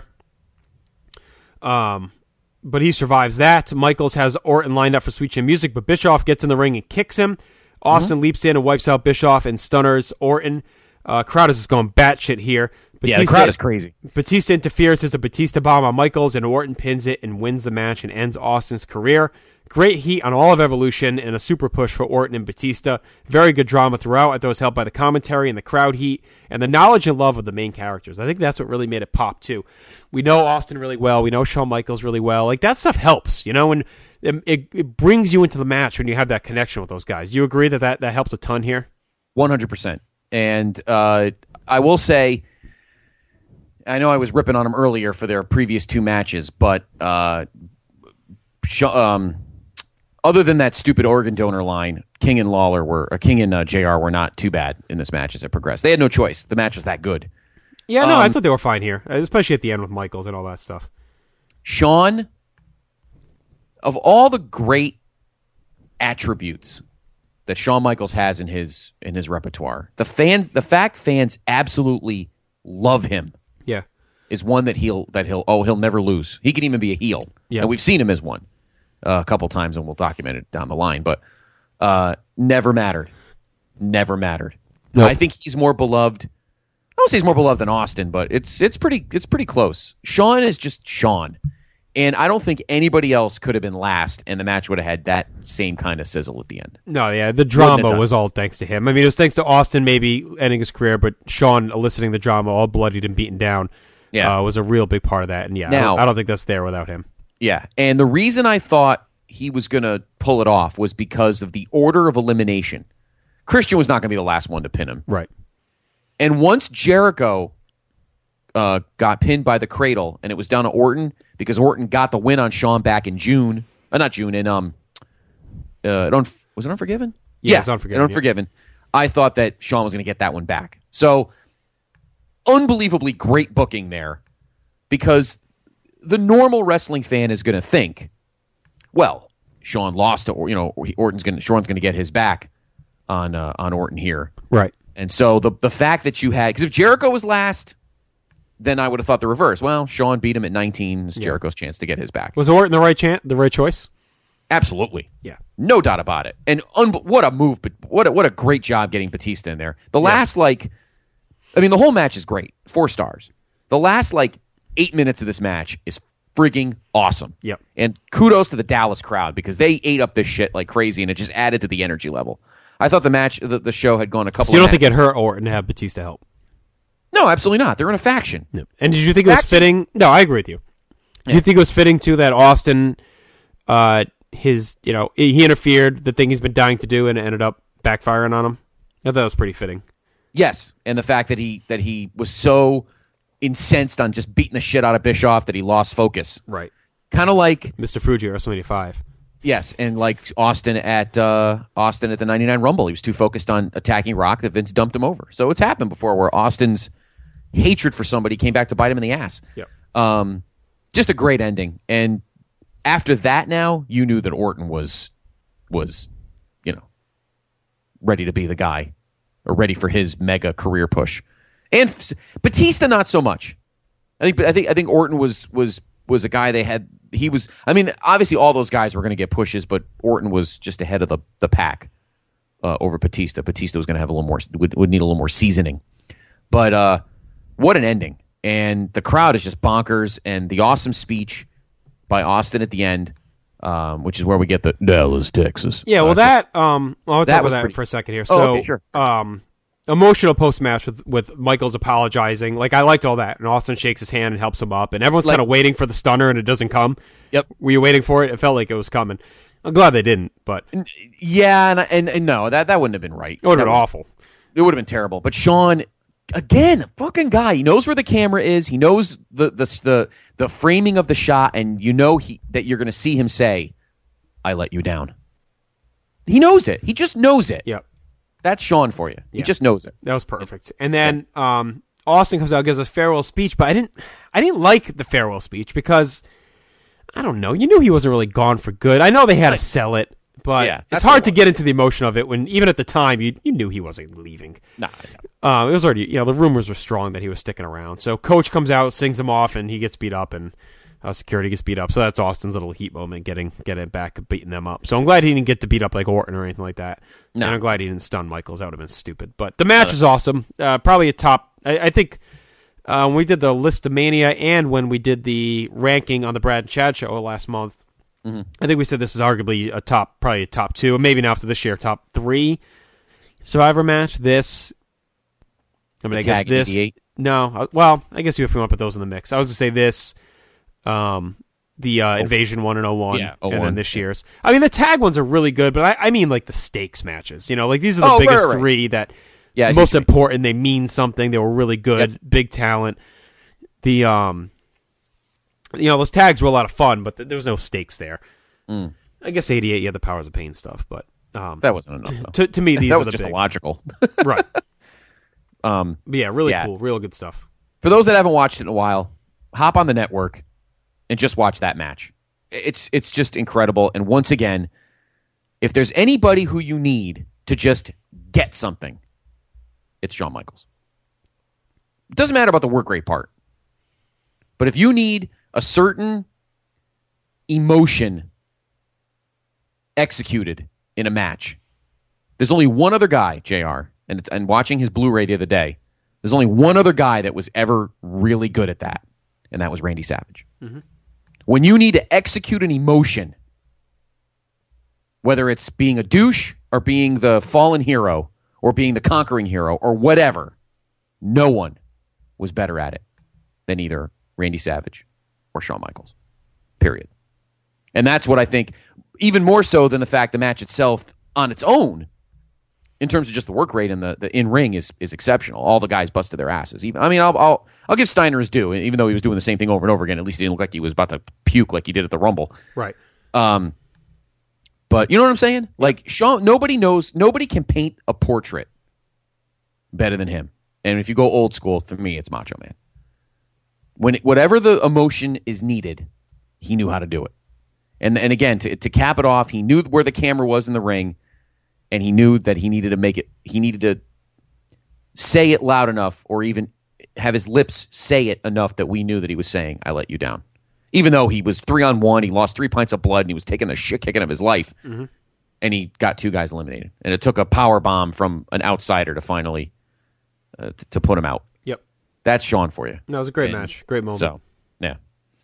Um, but he survives that. Michaels has Orton lined up for Sweet Chin Music, but Bischoff gets in the ring and kicks him. Austin leaps in and wipes out Bischoff and stunners Orton. Uh, crowd is just going batshit here. yeah, the crowd is crazy. Batista interferes, hits a Batista bomb on Michaels, and Orton pins it and wins the match and ends Austin's career. Great heat on all of Evolution and a super push for Orton and Batista. Very good drama throughout. I thought it was helped by the commentary and the crowd heat and the knowledge and love of the main characters. I think that's what really made it pop, too. We know Austin really well. We know Shawn Michaels really well. Like, that stuff helps, you know, and it, it, it brings you into the match when you have that connection with those guys. Do you agree that that, that helped a ton here? one hundred percent. And uh, I will say, I know I was ripping on them earlier for their previous two matches, but uh, sh- um, other than that stupid organ donor line, King and Lawler were, uh, King and uh, J R were not too bad in this match as it progressed. They had no choice. The match was that good. Yeah, no, Um, I thought they were fine here, especially at the end with Michaels and all that stuff. Shawn, of all the great attributes that Shawn Michaels has in his in his repertoire, the fans, the fact fans absolutely love him Yeah. is one that he'll that he'll oh he'll never lose. He can even be a heel. Yeah. And we've seen him as one uh, a couple times, and we'll document it down the line. But uh, never mattered, never mattered. Nope. I think he's more beloved. I don't say he's more beloved than Austin, but it's it's pretty it's pretty close. Shawn is just Shawn. And I don't think anybody else could have been last, and the match would have had that same kind of sizzle at the end. No, yeah, the Wouldn't have drama done was all thanks to him. I mean, it was thanks to Austin maybe ending his career, but Shawn eliciting the drama, all bloodied and beaten down, Yeah. uh, was a real big part of that. And yeah, I, Now- don't, I don't think that's there without him. Yeah, and the reason I thought he was going to pull it off was because of the order of elimination. Christian was not going to be the last one to pin him. Right. And once Jericho uh, got pinned by the Cradle, and it was down to Orton, because Orton got the win on Shawn back in June. Uh, not June, in, um, uh, it Unf- was it Unforgiven? Yeah, it's Unforgiven, in Unforgiven. I thought that Shawn was going to get that one back. So, unbelievably great booking there, because the normal wrestling fan is going to think, well, Shawn lost to, or you know, Orton's going to Shawn's going to get his back on uh, on Orton here. Right. And so the the fact that you had, because if Jericho was last, then I would have thought the reverse. Well, Shawn beat him at nineteen. It's Jericho's chance to get his back. Was Orton the right chance, the right choice? Absolutely. Yeah. No doubt about it. And un- what a move, but what a, what a great job getting Batista in there. The last, like, I mean, the whole match is great. Four stars. The last, like, eight minutes of this match is frigging awesome. Yep. And kudos to the Dallas crowd, because they ate up this shit like crazy, and it just added to the energy level. I thought the match, the, the show had gone a couple So you of don't think it matches. hurt Orton to have Batista help? No, absolutely not. They're in a faction. No. And did you think it was That's- fitting? No, I agree with you. Do you think it was fitting too that Austin, uh, his, you know, he interfered, the thing he's been dying to do, and it ended up backfiring on him? I thought it was pretty fitting. Yes, and the fact that he that he was so incensed on just beating the shit out of Bischoff that he lost focus. Right. Kind of like Mister Fuji, WrestleMania five. yes, and like Austin at uh, Austin at the ninety-nine Rumble, he was too focused on attacking Rock that Vince dumped him over. So it's happened before where Austin's hatred for somebody came back to bite him in the ass. Yep. Um, just a great ending, and after that, now you knew that Orton was was, you know, ready to be the guy, or ready for his mega career push. And f- Batista, not so much. I think I think I think Orton was was was a guy they had. He was. I mean, obviously, all those guys were going to get pushes, but Orton was just ahead of the the pack uh, over Batista. Batista was going to have a little more. Would, would need a little more seasoning. But uh, what an ending! And the crowd is just bonkers. And the awesome speech by Austin at the end, um, which is where we get the Dallas, Texas. Yeah, well, Uh, that um, I'll that talk about was that pretty- for a second here. Oh, So, okay, sure. um, emotional post match with with Michaels apologizing. Like I liked all that, and Austin shakes his hand and helps him up, and everyone's Like- kind of waiting for the stunner, and it doesn't come. Yep. Were you waiting for it? It felt like it was coming. I'm glad they didn't, but it Yeah, and, and, and no, that, that wouldn't have been right. would have That been awful. It would have been terrible. But Sean, again, fucking guy. He knows where the camera is. He knows the the the, the framing of the shot, and you know he that you're going to see him say, "I let you down." He knows it. He just knows it. Yep. That's Sean for you. He Yeah. just knows it. That was perfect. And then um, Austin comes out, gives a farewell speech, but I didn't I didn't like the farewell speech because I don't know. You knew he wasn't really gone for good. I know they had to sell it, but Yeah, it's that's hard what to it was. get into the emotion of it when even at the time you you knew he wasn't leaving. Nah. Uh, it was already, you know, the rumors were strong that he was sticking around. So Coach comes out, sings him off, and he gets beat up, and uh, security gets beat up. So that's Austin's little heat moment, getting getting back and beating them up. So I'm glad he didn't get to beat up like Orton or anything like that. No. And I'm glad he didn't stun Michaels. That would have been stupid. But the match is awesome. Uh, probably a top. I, I think uh, when we did the List of Mania and when we did the ranking on the Brad and Chad show last month, Mm-hmm. I think we said this is arguably a top, probably a top two, and maybe now after this year, top three Survivor match. This, I mean, The I guess tag this. eighty-eight? No, uh, well, I guess you if you want to put those in the mix. I was to say this, um, the uh, Invasion one and oh one, Yeah, and oh one. then this year's. I mean, the tag ones are really good, but I, I mean like the stakes matches. You know, like these are the Oh, right, biggest right, right. three that Yeah, I see most what you mean. important. They mean something. They were really good, Yep. big talent. The um, you know, those tags were a lot of fun, but th- there was no stakes there. Mm. I guess eighty-eight, you had the Powers of Pain stuff, but um, That wasn't enough, though. to to me these that are was the just big. illogical. Right. um, But yeah, really Yeah. cool, real good stuff. For those that haven't watched it in a while, hop on the network and just watch that match. It's it's just incredible. And once again, if there's anybody who you need to just get something, it's Shawn Michaels. It doesn't matter about the work rate part. But if you need a certain emotion executed in a match, there's only one other guy, J R, and, it's- and watching his Blu-ray the other day, there's only one other guy that was ever really good at that, and that was Randy Savage. Mm-hmm. When you need to execute an emotion, whether it's being a douche or being the fallen hero or being the conquering hero or whatever, no one was better at it than either Randy Savage or Shawn Michaels, period. And that's what I think, even more so than the fact the match itself on its own, in terms of just the work rate and the, the in-ring is is exceptional. All the guys busted their asses. Even I mean, I'll, I'll I'll give Steiner his due, even though he was doing the same thing over and over again. At least he didn't look like he was about to puke like he did at the Rumble. Right. Um, but you know what I'm saying? Like Shawn, nobody knows, nobody can paint a portrait better than him. And if you go old school, for me, it's Macho Man. When it, whatever the emotion is needed, he knew how to do it. And and again, to to cap it off, he knew where the camera was in the ring, and he knew that he needed to make it. He needed to say it loud enough, or even have his lips say it enough that we knew that he was saying, "I let you down." Even though he was three on one, he lost three pints of blood, and he was taking the shit kicking of his life, mm-hmm. and he got two guys eliminated. And it took a power bomb from an outsider to finally uh, t- to put him out. Yep. That's Shawn for you. No, it was a great And match, great moment. So, yeah.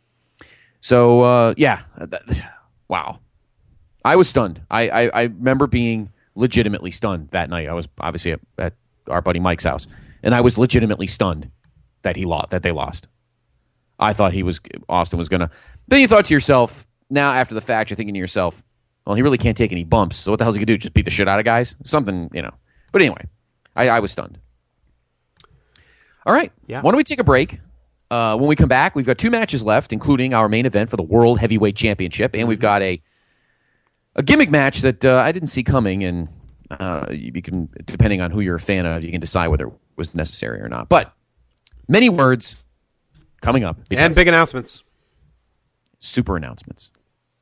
So, uh, yeah. That, wow. I was stunned. I, I, I remember being legitimately stunned that night. I was obviously at, at our buddy Mike's house, and I was legitimately stunned that he lost. That they lost. I thought he was Austin was gonna. Then you thought to yourself, now after the fact, you're thinking to yourself, well, he really can't take any bumps. So what the hell's he gonna do? Just beat the shit out of guys? Something, you know. But anyway, I, I was stunned. All right. Yeah. Why don't we take a break? Uh, when we come back, we've got two matches left, including our main event for the World Heavyweight Championship, and we've got a a gimmick match that uh, I didn't see coming, and uh, you can, depending on who you're a fan of, you can decide whether it was necessary or not. But many words coming up. And big announcements. Super announcements.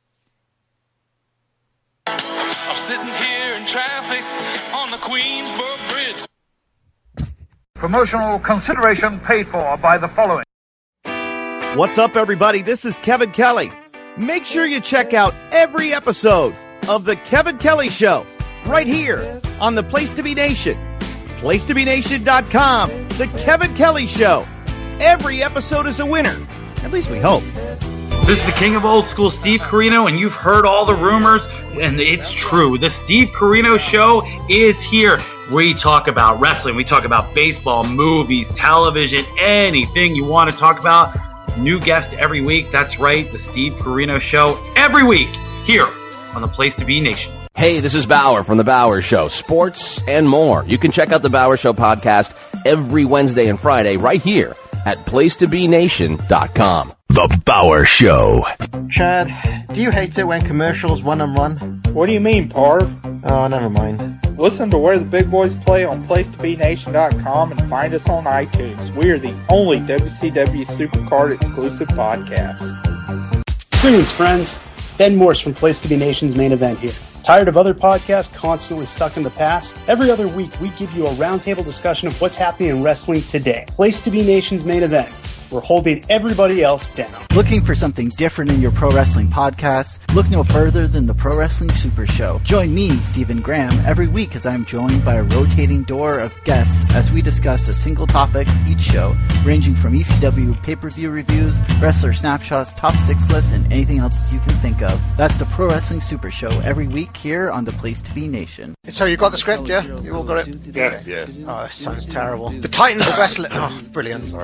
I'm sitting here in traffic on the Queensboro Bridge. Promotional consideration paid for by the following. What's up, everybody? This is Kevin Kelly. Make sure you check out every episode of The Kevin Kelly Show right here on the Place to Be Nation. place to be nation dot com. The Kevin Kelly Show. Every episode is a winner. At least we hope. This is the king of old school, Steve Corino, and you've heard all the rumors, and it's true. The Steve Corino Show is here. We talk about wrestling. We talk about baseball, movies, television, anything you want to talk about. New guest every week. That's right, the Steve Carino Show every week here on the Place to Be Nation. Hey, this is Bauer from The Bauer Show, sports and more. You can check out The Bauer Show podcast every Wednesday and Friday right here at place to be nation dot com. The Bauer Show. Chad, do you hate it when commercials run and run? What do you mean, Parv? Oh, never mind. Listen to Where the Big Boys Play on place to be nation dot com and find us on iTunes. We are the only W C W Supercard exclusive podcast. Greetings, friends. Ben Morse from Place to Be Nation's Main Event here. Tired of other podcasts constantly stuck in the past? Every other week, we give you a roundtable discussion of what's happening in wrestling today. Place to Be Nation's Main Event. We're holding everybody else down. Looking for something different in your pro wrestling podcast? Look no further than the Pro Wrestling Super Show. Join me, Stephen Graham, every week as I'm joined by a rotating door of guests as we discuss a single topic each show, ranging from E C W pay-per-view reviews, wrestler snapshots, top six lists, and anything else you can think of. That's the Pro Wrestling Super Show every week here on the Place to Be Nation. So you got the script, yeah? You all got it? Yeah. Yeah. Oh, that sounds terrible. The Titans of Wrestling... Oh, brilliant. Sorry.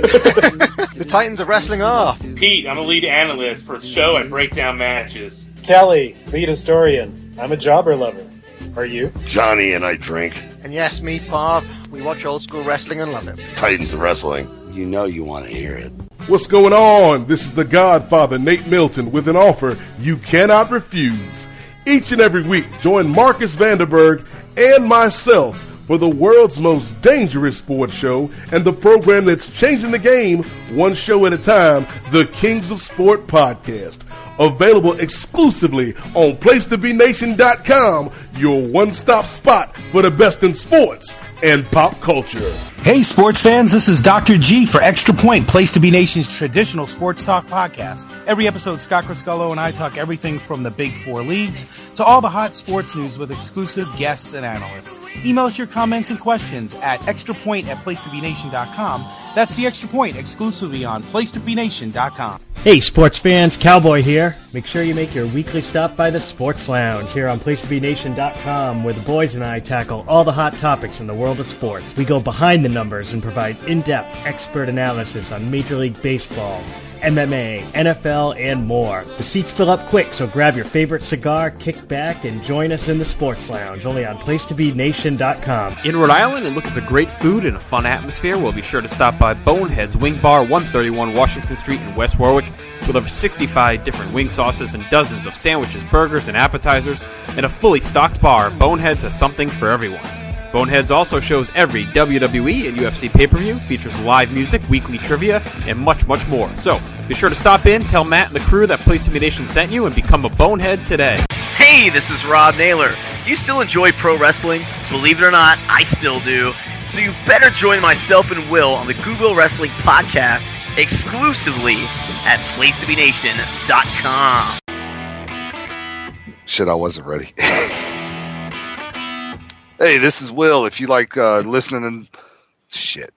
The Titans of Wrestling are... Pete, I'm a lead analyst for the show. I break down matches. Kelly, lead historian. I'm a jobber lover. Are you? Johnny and I drink. And yes, me, Parv. We watch old school wrestling and love it. Titans of Wrestling. You know you want to hear it. What's going on? This is the Godfather, Nate Milton, with an offer you cannot refuse. Each and every week, join Marcus Vanderberg and myself for the world's most dangerous sports show and the program that's changing the game one show at a time, the Kings of Sport Podcast. Available exclusively on place to be nation dot com, your one-stop spot for the best in sports and pop culture. Hey, sports fans, this is Doctor G for Extra Point, Place to Be Nation's traditional sports talk podcast. Every episode, Scott Criscullo and I talk everything from the big four leagues to all the hot sports news with exclusive guests and analysts. Email us your comments and questions at extrapoint at place to be nation dot com. That's the Extra Point, exclusively on place to be nation dot com. Hey, sports fans, Cowboy here. Make sure you make your weekly stop by the Sports Lounge here on place to be nation dot com, where the boys and I tackle all the hot topics in the world of sports. We go behind the numbers and provide in-depth expert analysis on Major League Baseball, M M A, N F L, and more. The seats fill up quick, so grab your favorite cigar, kick back, and join us in the Sports Lounge, only on place to be nation dot com. In Rhode Island, and looking for great food and a fun atmosphere, we'll be sure to stop by Bonehead's Wing Bar, one thirty-one Washington Street in West Warwick, with over sixty-five different wing sauces and dozens of sandwiches, burgers, and appetizers. And a fully stocked bar, Bonehead's has something for everyone. Boneheads also shows every W W E and U F C pay-per-view, features live music, weekly trivia, and much, much more. So, be sure to stop in, tell Matt and the crew that Place to Be Nation sent you, and become a Bonehead today. Hey, this is Rob Naylor. Do you still enjoy pro wrestling? Believe it or not, I still do. So you better join myself and Will on the Google Wrestling Podcast exclusively at place to be nation dot com. Shit, I wasn't ready. Hey, this is Will. If you like uh, listening and... Shit.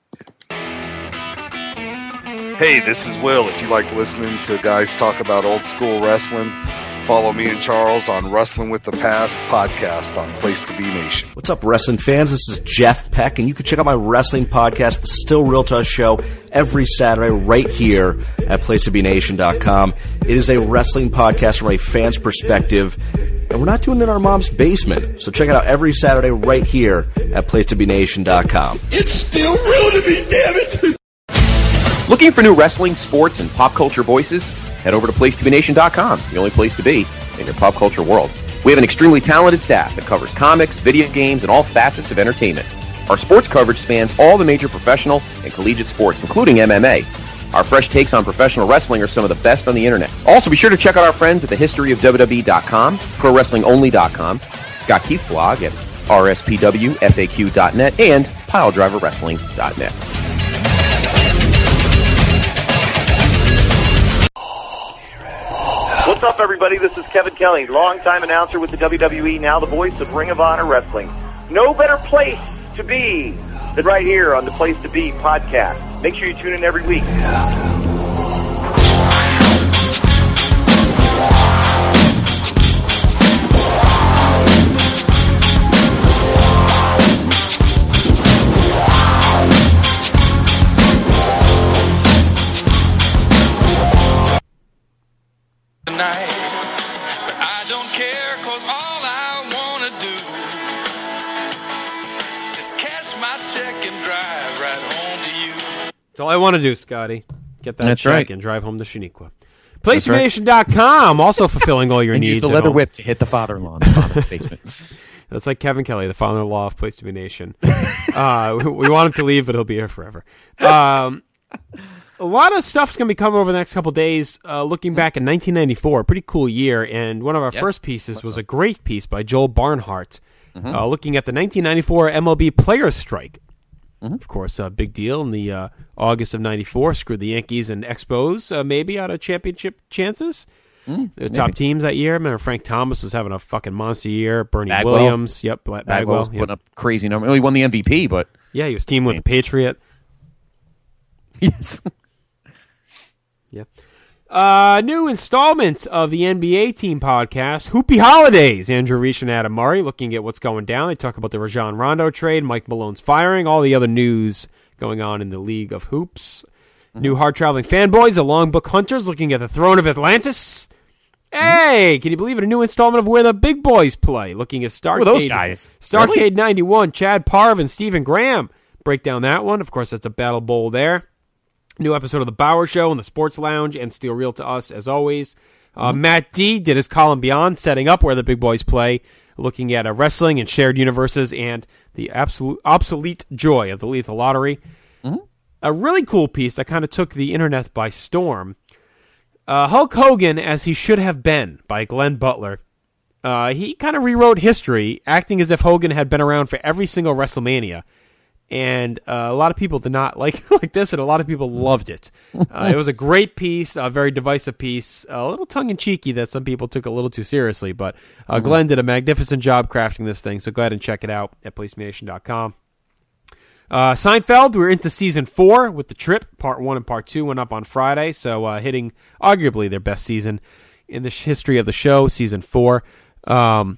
Hey, this is Will. If you like listening to guys talk about old school wrestling, follow me and Charles on Wrestling with the Past podcast on Place to Be Nation. What's up, wrestling fans? This is Jeff Peck, and you can check out my wrestling podcast, The Still Real to Us Show, every Saturday right here at place to be nation dot com. It is a wrestling podcast from a fan's perspective, and we're not doing it in our mom's basement. So check it out every Saturday right here at place to be nation dot com. It's still real to me, damn it! Looking for new wrestling, sports, and pop culture voices? Head over to place to be nation dot com, the only place to be in your pop culture world. We have an extremely talented staff that covers comics, video games, and all facets of entertainment. Our sports coverage spans all the major professional and collegiate sports, including M M A. Our fresh takes on professional wrestling are some of the best on the internet. Also, be sure to check out our friends at the history of W W E dot com, pro wrestling only dot com, Scott Keith blog at r s p w f a q dot net, and pile driver wrestling dot net. What's up, everybody? This is Kevin Kelly, longtime announcer with the W W E, now the voice of Ring of Honor Wrestling. No better place to be than right here on the Place to Be podcast. Make sure you tune in every week. tonight. But I don't care, cause all I wanna do is cash my check and drive right home to you. That's all I want to do, Scotty. Get that That's check right. and drive home to Shaniqua. Place to be nation dot com, also fulfilling all your and needs. use the at leather home. whip to hit the father-in-law in the bottom of the basement. That's like Kevin Kelly, the father-in-law of Place to Be Nation. uh, we, we want him to leave, but he'll be here forever. Um, a lot of stuff's going to be coming over the next couple days. Uh, looking back at nineteen ninety-four, a pretty cool year, and one of our Yes. first pieces was a great piece by Joel Barnhart, Mm-hmm. uh, looking at the nineteen ninety-four M L B Players' Strike. Mm-hmm. Of course, a big deal in the uh, August of ninety-four. Screwed the Yankees and Expos uh, maybe out of championship chances. Mm, the top teams that year. I remember Frank Thomas was having a fucking monster year. Bernie Bagwell. Williams. Yep. Bagwell. Bagwell was Yep. putting up crazy numbers. Well, he won the M V P, but... Yeah, he was teaming with the Patriot. Yes. Yeah. Uh, new installment of the N B A Team podcast, Hoopy Holidays. Andrew Reich and Adam Murray looking at what's going down. They talk about the Rajon Rondo trade, Mike Malone's firing, all the other news going on in the League of Hoops. Mm-hmm. New hard-traveling fanboys, the Long Book Hunters, looking at the Throne of Atlantis. Hey, can you believe it? A new installment of Where the Big Boys Play, looking at Starcade. Who are those guys? Starcade Really? ninety-one, Chad Parv and Stephen Graham. Break down that one. Of course, that's a Battle Bowl there. New episode of The Bauer Show in the Sports Lounge and Steel Real to us, as always. Uh, Mm-hmm. Matt D did his column Beyond, setting up Where the Big Boys Play, looking at uh, wrestling and shared universes and the absolute obsolete joy of the Lethal Lottery. Mm-hmm. A really cool piece that kind of took the internet by storm. Uh, Hulk Hogan as He Should Have Been by Glenn Butler. Uh, he kind of rewrote history, acting as if Hogan had been around for every single WrestleMania. And uh, a lot of people did not like like this, and a lot of people loved it. Uh, it was a great piece, a very divisive piece, a little tongue-in-cheeky that some people took a little too seriously. But uh, Mm-hmm. Glenn did a magnificent job crafting this thing, so go ahead and check it out at place nation dot com. Uh, Seinfeld, we're into season four with The Trip. Part one and part two went up on Friday, so uh, hitting arguably their best season in the sh- history of the show, season four. Um,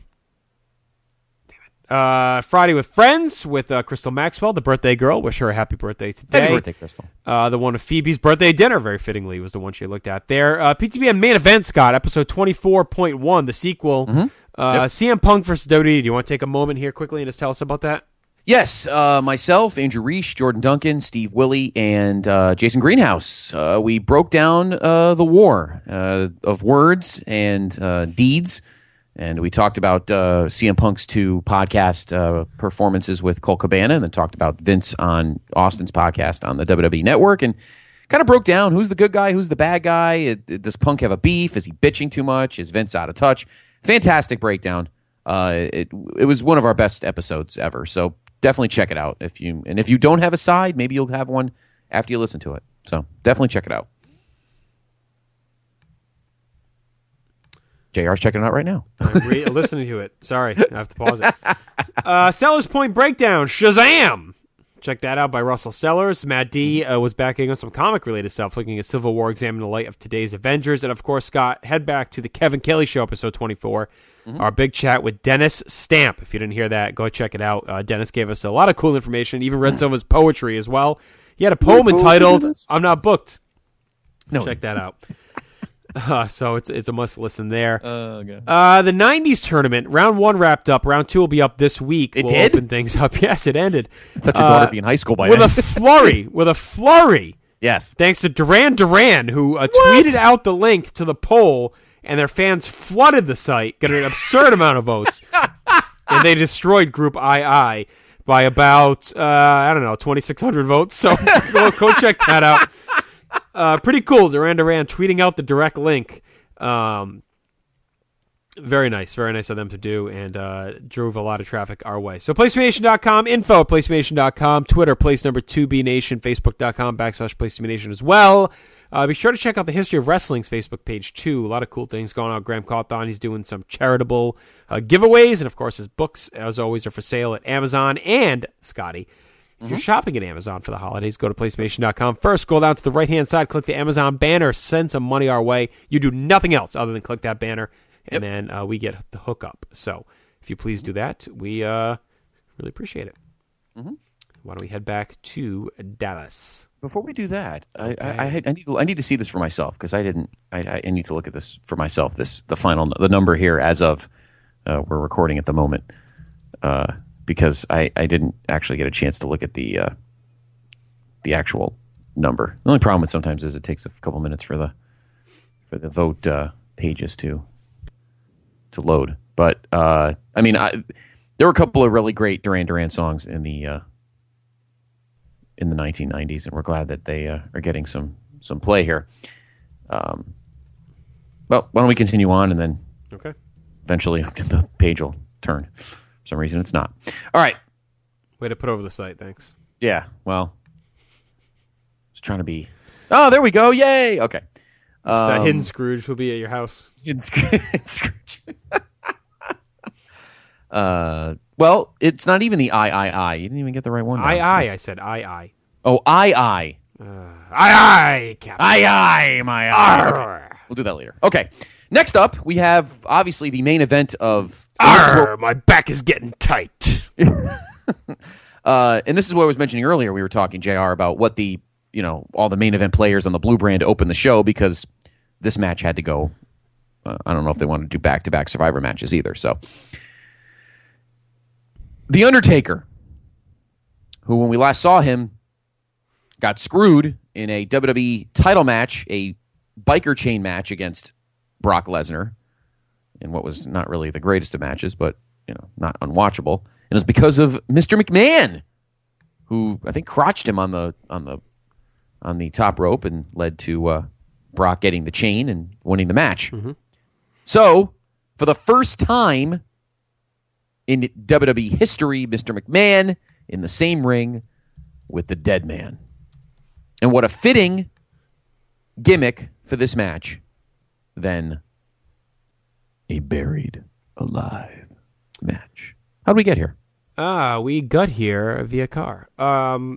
Uh, Friday with Friends with uh, Crystal Maxwell, the birthday girl. Wish her a happy birthday today. Happy birthday, Crystal. Uh, the one of Phoebe's birthday dinner, very fittingly, was the one she looked at there. Uh, P T B N main event, Scott, episode twenty-four point one, the sequel. Mm-hmm. Uh, Yep. C M Punk versus W W E. Do you want to take a moment here quickly and just tell us about that? Yes, uh, myself, Andrew Reich, Jordan Duncan, Steve Willie, and uh, Jason Greenhouse. Uh, we broke down uh, the war uh, of words and uh, deeds. And we talked about uh, C M Punk's two podcast uh, performances with Colt Cabana, and then talked about Vince on Austin's podcast on the W W E Network, and kind of broke down who's the good guy, who's the bad guy. It, it, does Punk have a beef? Is he bitching too much? Is Vince out of touch? Fantastic breakdown. Uh, it it was one of our best episodes ever. So definitely check it out. If you and if you don't have a side, maybe you'll have one after you listen to it. So definitely check it out. J R's checking it out right now. I'm re- listening to it. Sorry, I have to pause it. Uh, Sellers Point Breakdown, Shazam! Check that out by Russell Sellers. Matt D uh, was backing on some comic-related stuff, looking at Civil War, examining the light of today's Avengers. And, of course, Scott, head back to the Kevin Kelly Show, episode twenty-four, mm-hmm. our big chat with Dennis Stamp. If you didn't hear that, go check it out. Uh, Dennis gave us a lot of cool information, even read some of his poetry as well. He had a poem entitled, I'm Not Booked. No. Check that out. Uh, so it's it's a must listen there. Uh, okay. uh, the nineties tournament, round one wrapped up. Round two will be up this week. It we'll did? open things up. Yes, it ended. I thought your daughter would be in high school by with then. a flurry. With a flurry. Yes. Thanks to Duran Duran, who uh, tweeted out the link to the poll, and their fans flooded the site, got an absurd amount of votes, and they destroyed Group I I by about, uh, I don't know, twenty-six hundred votes. So go, go check that out. Uh, pretty cool. Duran Duran tweeting out the direct link. Um, very nice. Very nice of them to do, and uh, drove a lot of traffic our way. So place to be nation dot com, info at place to be nation dot com, Twitter, place number two B Nation, Facebook dot com backslash place to be nation as well. Uh, be sure to check out the History of Wrestling's Facebook page, too. A lot of cool things going on. Graham Cawthon, he's doing some charitable uh, giveaways, and, of course, his books, as always, are for sale at Amazon. And, Scotty, if you're shopping at Amazon for the holidays, go to place to be nation dot com. First, scroll down to the right-hand side, click the Amazon banner, send some money our way. You do nothing else other than click that banner, and yep. then uh, we get the hookup. So if you please do that, we uh, really appreciate it. Mm-hmm. why don't we head back to Dallas? Before we do that, Okay. I, I, I, I need to, I need to see this for myself because I didn't. I, I need to look at this for myself. This the final the number here as of uh, we're recording at the moment uh, because I, I didn't actually get a chance to look at the uh, the actual number. The only problem with sometimes is it takes a couple minutes for the for the vote uh, pages to to load. But uh, I mean, I, there were a couple of really great Duran Duran songs in the. Uh, in the nineteen nineties, and we're glad that they uh, are getting some some play here. Um, well, why don't we continue on, and then okay. eventually the page will turn. For some reason, it's not. All right. Way to put over the site, thanks. Yeah, well, I was trying to be... Oh, there we go. Yay! Okay. Um, the hidden Um, Scrooge will be at your house. Hidden Scrooge. uh, well, it's not even the I, I, I. You didn't even get the right one. I, down. I, I said I, I. Oh, I, I. Uh, I, I, Captain. I, I, my I. Okay. We'll do that later. Okay. Next up, we have obviously the main event of. Arr, my back is getting tight. uh, and this is what I was mentioning earlier. We were talking, J R, about what the you know all the main event players on the Blue Brand opened the show because this match had to go. Uh, I don't know if they wanted to do back to back Survivor matches either. So, The Undertaker, who when we last saw him, got screwed in a W W E title match, a biker chain match against Brock Lesnar, in what was not really the greatest of matches, but you know, not unwatchable. And it was because of Mister McMahon, who I think crotched him on the on the on the top rope and led to uh, Brock getting the chain and winning the match. Mm-hmm. So, for the first time in W W E history, Mister McMahon in the same ring with the Dead Man. And what a fitting gimmick for this match than a buried alive match. How did we get here? Ah, we got here via car. Um,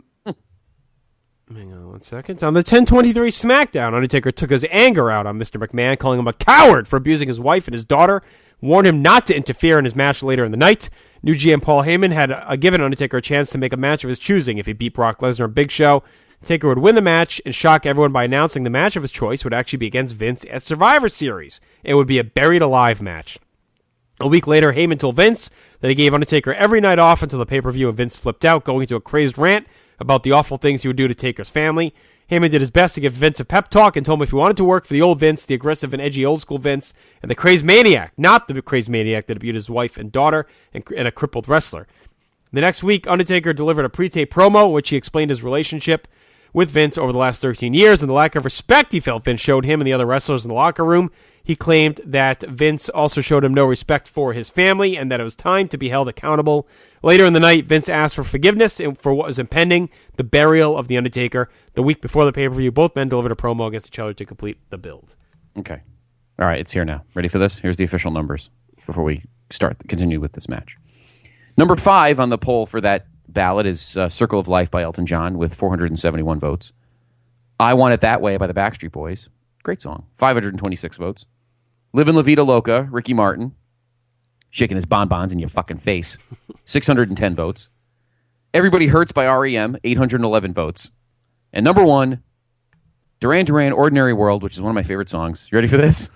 hang on one second. On the ten twenty-three SmackDown, Undertaker took his anger out on Mister McMahon, calling him a coward for abusing his wife and his daughter, warned him not to interfere in his match later in the night. New G M Paul Heyman had uh, given Undertaker a chance to make a match of his choosing. If he beat Brock Lesnar in Big Show, Taker would win the match and shock everyone by announcing the match of his choice would actually be against Vince at Survivor Series. It would be a buried alive match. A week later, Heyman told Vince that he gave Undertaker every night off until the pay-per-view, and Vince flipped out, going into a crazed rant about the awful things he would do to Taker's family. Heyman did his best to give Vince a pep talk and told him if he wanted to work for the old Vince, the aggressive and edgy old school Vince, and the crazed maniac, not the crazed maniac that abused his wife and daughter and, and a crippled wrestler. The next week, Undertaker delivered a pre-tape promo in which he explained his relationship with Vince over the last thirteen years and the lack of respect he felt Vince showed him and the other wrestlers in the locker room. He claimed that Vince also showed him no respect for his family and that it was time to be held accountable. Later in the night, Vince asked for forgiveness for what was impending, the burial of The Undertaker. The week before the pay-per-view, both men delivered a promo against each other to complete the build. Okay. All right, it's here now. Ready for this? Here's the official numbers before we start, continue with this match. Number five on the poll for that ballot is uh, Circle of Life by Elton John with four hundred seventy-one votes. I Want It That Way by the Backstreet Boys. Great song. five hundred twenty-six votes. Livin' La Vida Loca, Ricky Martin. Shaking his bonbons in your fucking face. six hundred ten votes. Everybody Hurts by R E M, eight hundred eleven votes. And number one, Duran Duran, Ordinary World, which is one of my favorite songs. You ready for this?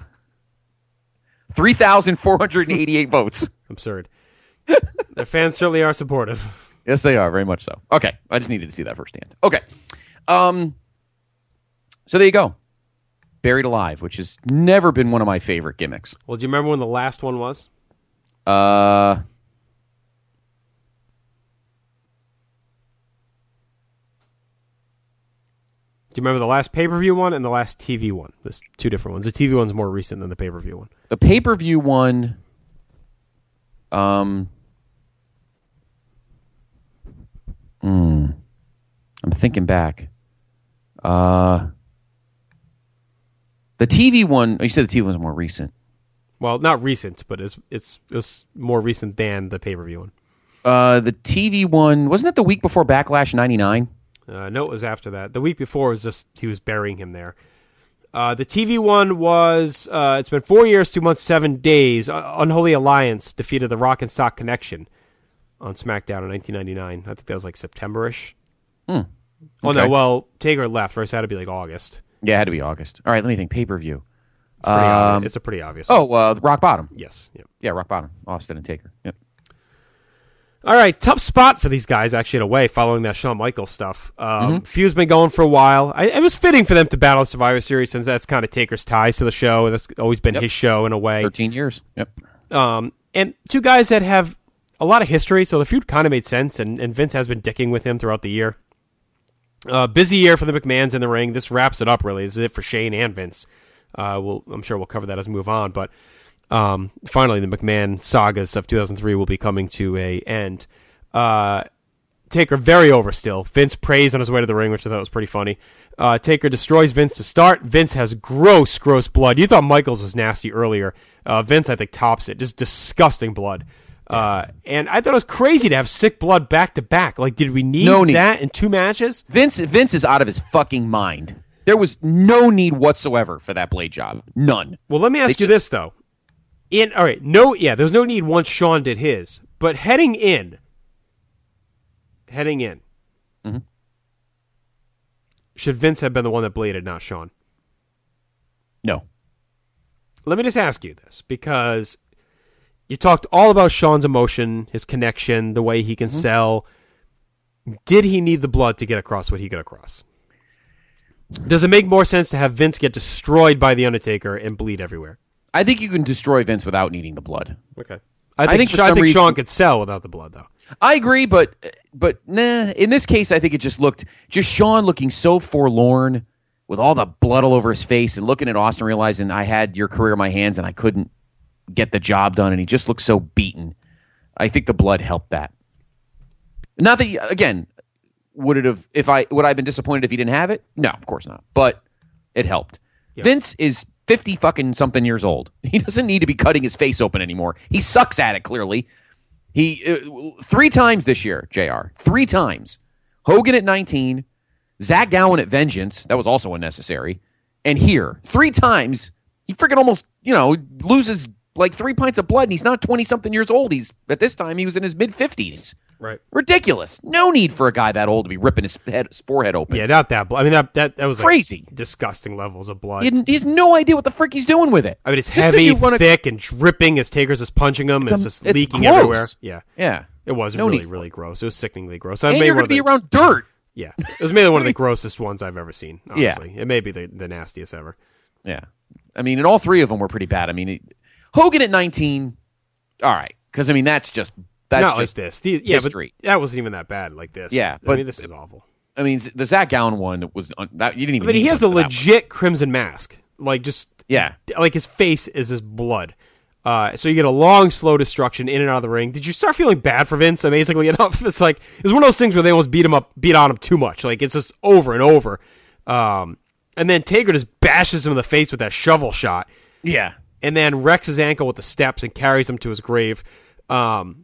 three thousand four hundred eighty-eight votes. Absurd. Their fans certainly are supportive. Yes, they are, very much so. Okay, I just needed to see that firsthand. Okay. Um. So there you go. Buried Alive, which has never been one of my favorite gimmicks. Well, do you remember when the last one was? Uh, do you remember the last pay-per-view one and the last T V one? There's two different ones. The T V one's more recent than the pay-per-view one. The pay-per-view one, um, mm, I'm thinking back. Uh, the T V one, oh, you said the T V one's more recent. Well, not recent, but it's it's it's more recent than the pay-per-view one. Uh, the T V one, wasn't it the week before Backlash ninety-nine? Uh, no, it was after that. The week before was just he was burying him there. Uh, the T V one was, uh, it's been four years, two months, seven days. Uh, Unholy Alliance defeated the Rock and Stock Connection. on SmackDown in nineteen ninety-nine. I think that was like September-ish. Hmm. Oh, Okay. no, well, Taker left first. It had to be like August. Yeah, it had to be August. All right, let me think. Pay-per-view. It's, pretty Um, obvious. It's a pretty obvious Oh, one. uh, Rock Bottom. Yes. Yep. Yeah, Rock Bottom. Austin and Taker. Yep. All right, tough spot for these guys, actually, in a way, following that Shawn Michaels stuff. Um, Mhm. Feud's been going for a while. I, it was fitting for them to battle Survivor Series since that's kind of Taker's ties to the show, and that's always been Yep. his show in a way. thirteen years. Yep. Um, and two guys that have a lot of history, so the feud kind of made sense, and, and Vince has been dicking with him throughout the year. Uh, busy year for the McMahons in the ring. This wraps it up, really. This is it for Shane and Vince. Uh, we'll, I'm sure we'll cover that as we move on, but um, finally the McMahon sagas of two thousand three will be coming to a end. Uh, Taker very over still. Vince prays on his way to the ring, which I thought was pretty funny. Uh, Taker destroys Vince to start. Vince has gross, gross blood. You thought Michaels was nasty earlier. Uh, Vince, I think, tops it. Just disgusting blood. Uh, and I thought it was crazy to have sick blood back to back. Like, did we need, No need. that in two matches? Vince Vince is out of his fucking mind. There was no need whatsoever for that blade job. None. Well, let me ask They you ju- this, though. In all right, no, yeah, there's no need once Shawn did his, but heading in, heading in, Mhm. should Vince have been the one that bladed, not Shawn? No. Let me just ask you this, because you talked all about Shawn's emotion, his connection, the way he can Mm-hmm. sell. Did he need the blood to get across what he got across? Does it make more sense to have Vince get destroyed by The Undertaker and bleed everywhere? I think you can destroy Vince without needing the blood. Okay. I think, I think, for Sha- I some think reason, Shawn could sell without the blood, though. I agree, but but nah. In this case, I think it just looked just Shawn looking so forlorn with all the blood all over his face, and looking at Austin, realizing I had your career in my hands and I couldn't get the job done, and he just looked so beaten. I think the blood helped that. Not that he- again, would it have if I would I have been disappointed if he didn't have it? No, of course not. But it helped. Yeah. Vince is fifty fucking something years old. He doesn't need to be cutting his face open anymore. He sucks at it, clearly. He uh, three times this year, J R. Three times. Hogan at nineteen, Zach Gowen at Vengeance. That was also unnecessary. And here, three times, he freaking almost, you know, loses like three pints of blood, and he's not twenty-something years old. He's at this time, he was in his mid-fifties. Right. Ridiculous. No need for a guy that old to be ripping his, head, his forehead open. Yeah, not that blood. I mean, that that, that was Crazy. Like disgusting levels of blood. He, had- he has no idea what the frick he's doing with it. I mean, it's Just 'cause heavy, you wanna- thick, and dripping as Taker's is punching him. It's, It's, um, just it's leaking gross. everywhere. Yeah. Yeah. It was No really, need for really gross. It was sickeningly gross. And maybe you're one going to of be the- around dirt. Yeah. It was maybe one of the grossest ones I've ever seen, Yeah. honestly. It may be the, the nastiest ever. Yeah. I mean, and all three of them were pretty bad. I mean, it, Hogan at nineteen, all right. Because, I mean, that's just that's Not just like this. The, yeah, history. but that wasn't even that bad like this. Yeah, I but- mean, this is awful. I mean, the Zach Gowen one was un- that you didn't I even. mean, he need has one a for that one. legit crimson mask. Like, just... Yeah. Like, his face is his blood. Uh, so you get a long, slow destruction in and out of the ring. Did you start feeling bad for Vince? Amazingly enough, it's like it was one of those things where they almost beat him up, beat on him too much. Like it's just over and over. Um, and then Taker just bashes him in the face with that shovel shot. Yeah, and then wrecks his ankle with the steps and carries him to his grave. Um,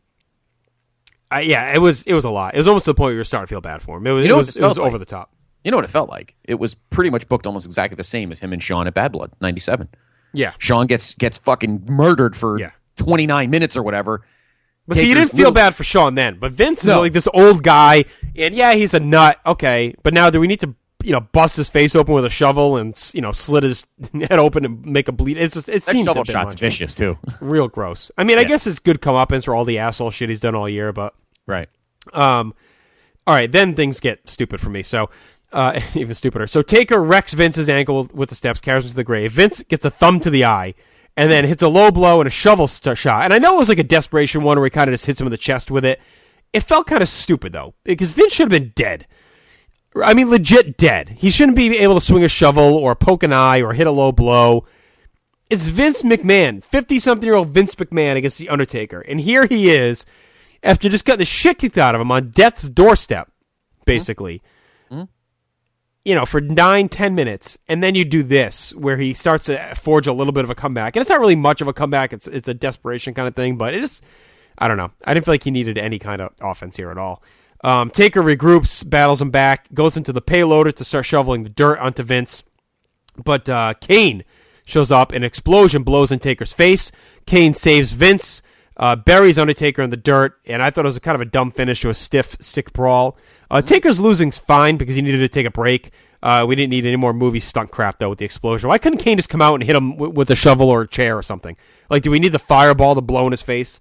I, yeah, it was it was a lot. It was almost to the point where you were starting to feel bad for him. It was You know it what was, this it was felt over like? the top. You know what it felt like? It was pretty much booked almost exactly the same as him and Shawn at Bad Blood ninety-seven. Yeah, Shawn gets gets fucking murdered for Yeah. twenty-nine minutes or whatever. But see, you Taker's didn't feel little- bad for Shawn then. But Vince is No. like this old guy, and yeah, he's a nut. Okay, but now do we need to, you know, bust his face open with a shovel and you know slit his head open and make a bleed? It's just it That seemed shovel a bit shot's much. vicious too. Real gross. I mean, I Yeah. guess it's good comeuppance for all the asshole shit he's done all year, but Right. um, all right, then things get stupid for me. So. Uh, even stupider. So Taker wrecks Vince's ankle with the steps, carries him to the grave. Vince gets a thumb to the eye, and then hits a low blow and a shovel st- shot. And I know it was like a desperation one where he kind of just hits him in the chest with it. It felt kind of stupid, though, because Vince should have been dead. I mean, legit dead. He shouldn't be able to swing a shovel or poke an eye or hit a low blow. It's Vince McMahon, fifty-something-year-old Vince McMahon against The Undertaker. And here he is, after just getting the shit kicked out of him on death's doorstep, basically. Mm-hmm. You know, for nine, ten minutes, and then you do this, where he starts to forge a little bit of a comeback. And it's not really much of a comeback. It's it's a desperation kind of thing, but it is, I don't know. I didn't feel like he needed any kind of offense here at all. Um, Taker regroups, battles him back, goes into the payloader to start shoveling the dirt onto Vince. But uh, Kane shows up, an explosion blows in Taker's face. Kane saves Vince. Uh, buries Undertaker in the dirt, and I thought it was a kind of a dumb finish to a stiff, sick brawl. Uh, Taker's losing's fine because he needed to take a break. Uh, we didn't need any more movie stunt crap, though, with the explosion. Why couldn't Kane just come out and hit him w- with a shovel or a chair or something? Like, do we need the fireball to blow in his face?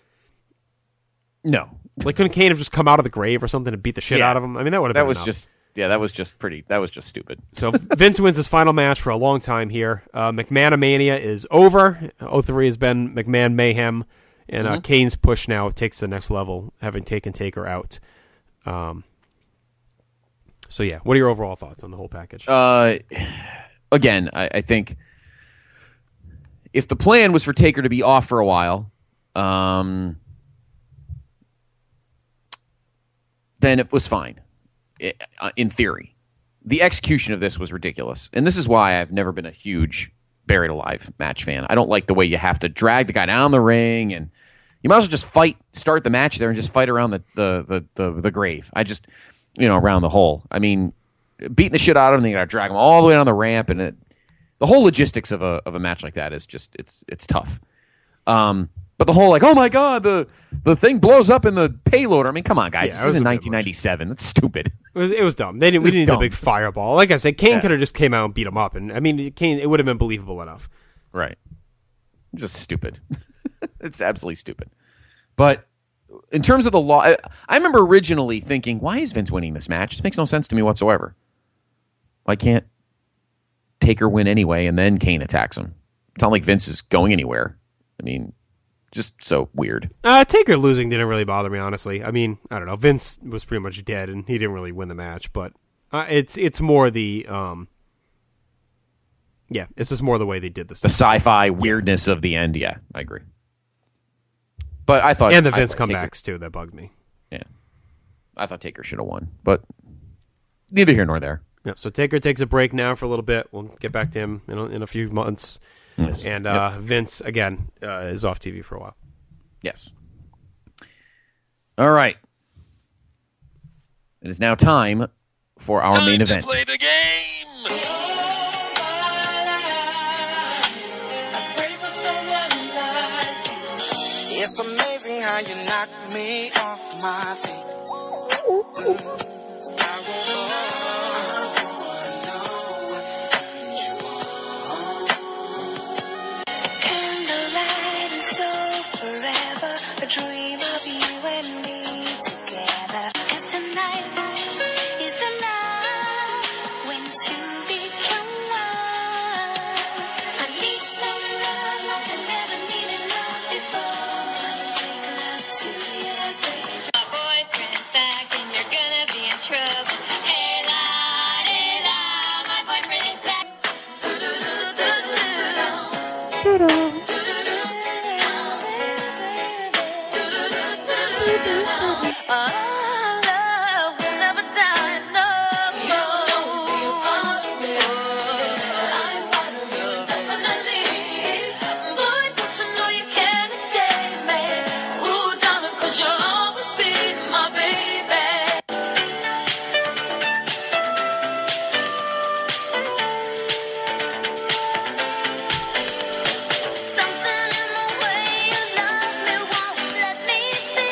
No. Like, couldn't Kane have just come out of the grave or something and beat the shit Yeah. out of him? I mean, that would have been That was enough. just yeah, that was just pretty. That was just stupid. So Vince wins his final match for a long time here. Uh, McMahon-mania is over. oh three has been McMahon Mayhem, and uh, Mhm. Kane's push now takes the next level, having taken Taker out. Um. So yeah, what are your overall thoughts on the whole package? Uh, again, I, I think if the plan was for Taker to be off for a while, um, then it was fine. It, uh, in theory, the execution of this was ridiculous, and this is why I've never been a huge Buried Alive match fan. I don't like the way you have to drag the guy down the ring, and you might as well just fight, start the match there, and just fight around the the the the, the grave. I just, you know, around the hole. I mean, beating the shit out of him, then you got to drag him all the way down the ramp, and it, the whole logistics of a of a match like that is just it's it's tough. Um, but the whole like, oh my god, the the thing blows up in the payloader. I mean, come on, guys, Yeah, it this was is in a bit nineteen ninety-seven. That's stupid. It was, it was dumb. They didn't. We It was didn't need a dumb. big fireball. Like I said, Kane Yeah. could have just came out and beat him up, and I mean, Kane. It would have been believable enough. Right. Just stupid. It's absolutely stupid. But in terms of the law, I, I remember originally thinking, why is Vince winning this match? This makes no sense to me whatsoever. Why can't Taker win anyway, and then Kane attacks him? It's not like Vince is going anywhere. I mean, just so weird. Uh, Taker losing didn't really bother me, honestly. I mean, I don't know. Vince was pretty much dead, and he didn't really win the match. But uh, it's it's more the um, yeah, it's just more the way they did this. The sci-fi weirdness of the end. Yeah, I agree. But I thought, and the I Vince thought Taker- comebacks too, that bugged me. Yeah, I thought Taker should have won, but neither here nor there. Yeah, so Taker takes a break now for a little bit. We'll get back to him in a, in a few months. Yes. And uh, Vince again uh, is off T V for a while. Yes. All right. It is now time for our main event. Play the game. It's amazing how you knock me off my feet. Mm. I wanna know what turned you on. Candlelight and slow forever, a dream of you and me together. 'Cause tonight is the night when two become one. I need some love like I never needed love before. Make love to you, baby. My boyfriend's back and you're gonna be in trouble. Hey la, hey la, my boyfriend is back. Our love will never die, no. Definitely. Boy, don't you know you can't escape me? Ooh, darling, 'cause you'll always be my baby. Something in the way you love me won't let me be.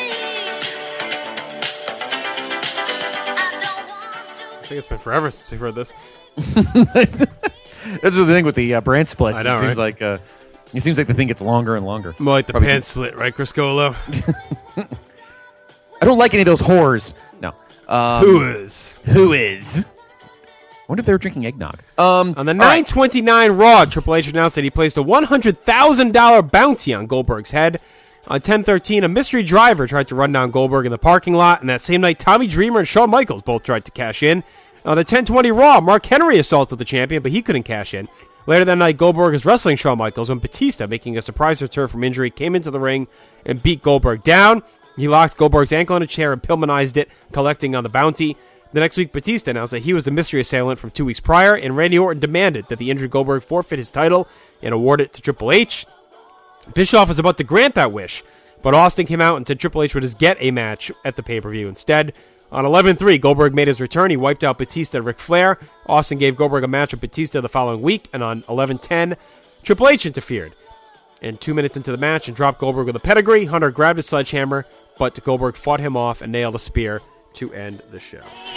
I think it's been forever since we've heard this. That's the thing with the uh, brand splits. I know, it seems right? like uh, it seems like the thing gets longer and longer. More like the Probably- pants slit, right, Criscolo? I don't like any of those whores. No. Um, Who is? Who is? I wonder if they were drinking eggnog. Um, On the nine twenty-nine Raw, Triple H announced that he placed a one hundred thousand dollars bounty on Goldberg's head. On ten thirteen, a mystery driver tried to run down Goldberg in the parking lot, and that same night, Tommy Dreamer and Shawn Michaels both tried to cash in. On the ten twenty Raw, Mark Henry assaulted the champion, but he couldn't cash in. Later that night, Goldberg was wrestling Shawn Michaels when Batista, making a surprise return from injury, came into the ring and beat Goldberg down. He locked Goldberg's ankle in a chair and Pillmanized it, collecting on the bounty. The next week, Batista announced that he was the mystery assailant from two weeks prior, and Randy Orton demanded that the injured Goldberg forfeit his title and award it to Triple H. Bischoff was about to grant that wish, but Austin came out and said Triple H would just get a match at the pay-per-view instead. On eleven three, Goldberg made his return. He wiped out Batista and Ric Flair. Austin gave Goldberg a match with Batista the following week, and on eleven ten, Triple H interfered. and two minutes into the match and dropped Goldberg with a pedigree. Hunter grabbed his sledgehammer, but Goldberg fought him off and nailed a spear to end the show.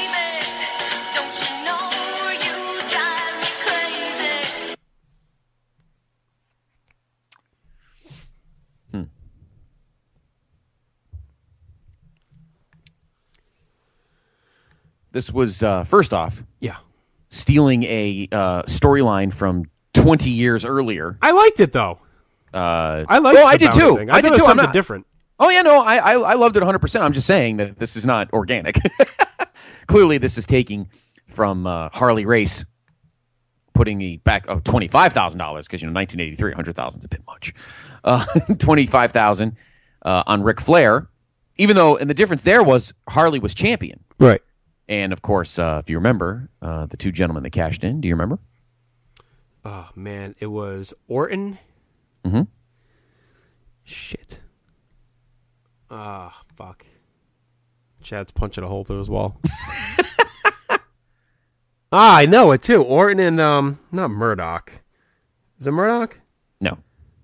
Hmm. This was, uh, first off, yeah, stealing a uh, storyline from twenty years earlier. I liked it, though. Uh, I liked well, the I did bounty too. thing. I, I thought did it was too. I'm something not- different. Oh, yeah, no, I, I, I loved it one hundred percent. I'm just saying that this is not organic. Clearly, this is taking from uh, Harley Race, putting the back oh, twenty-five thousand dollars, because, you know, nineteen eighty-three, one hundred thousand dollars is a bit much. Uh, twenty-five thousand dollars uh, on Ric Flair, even though, and the difference there was Harley was champion. Right. And, of course, uh, if you remember, uh, the two gentlemen that cashed in, do you remember? Oh, man, it was Orton. Mm-hmm. Shit. Ah, fuck. Chad's punching a hole through his wall. ah, I know it too. Orton and, um, not Murdoch. Is it Murdoch? No.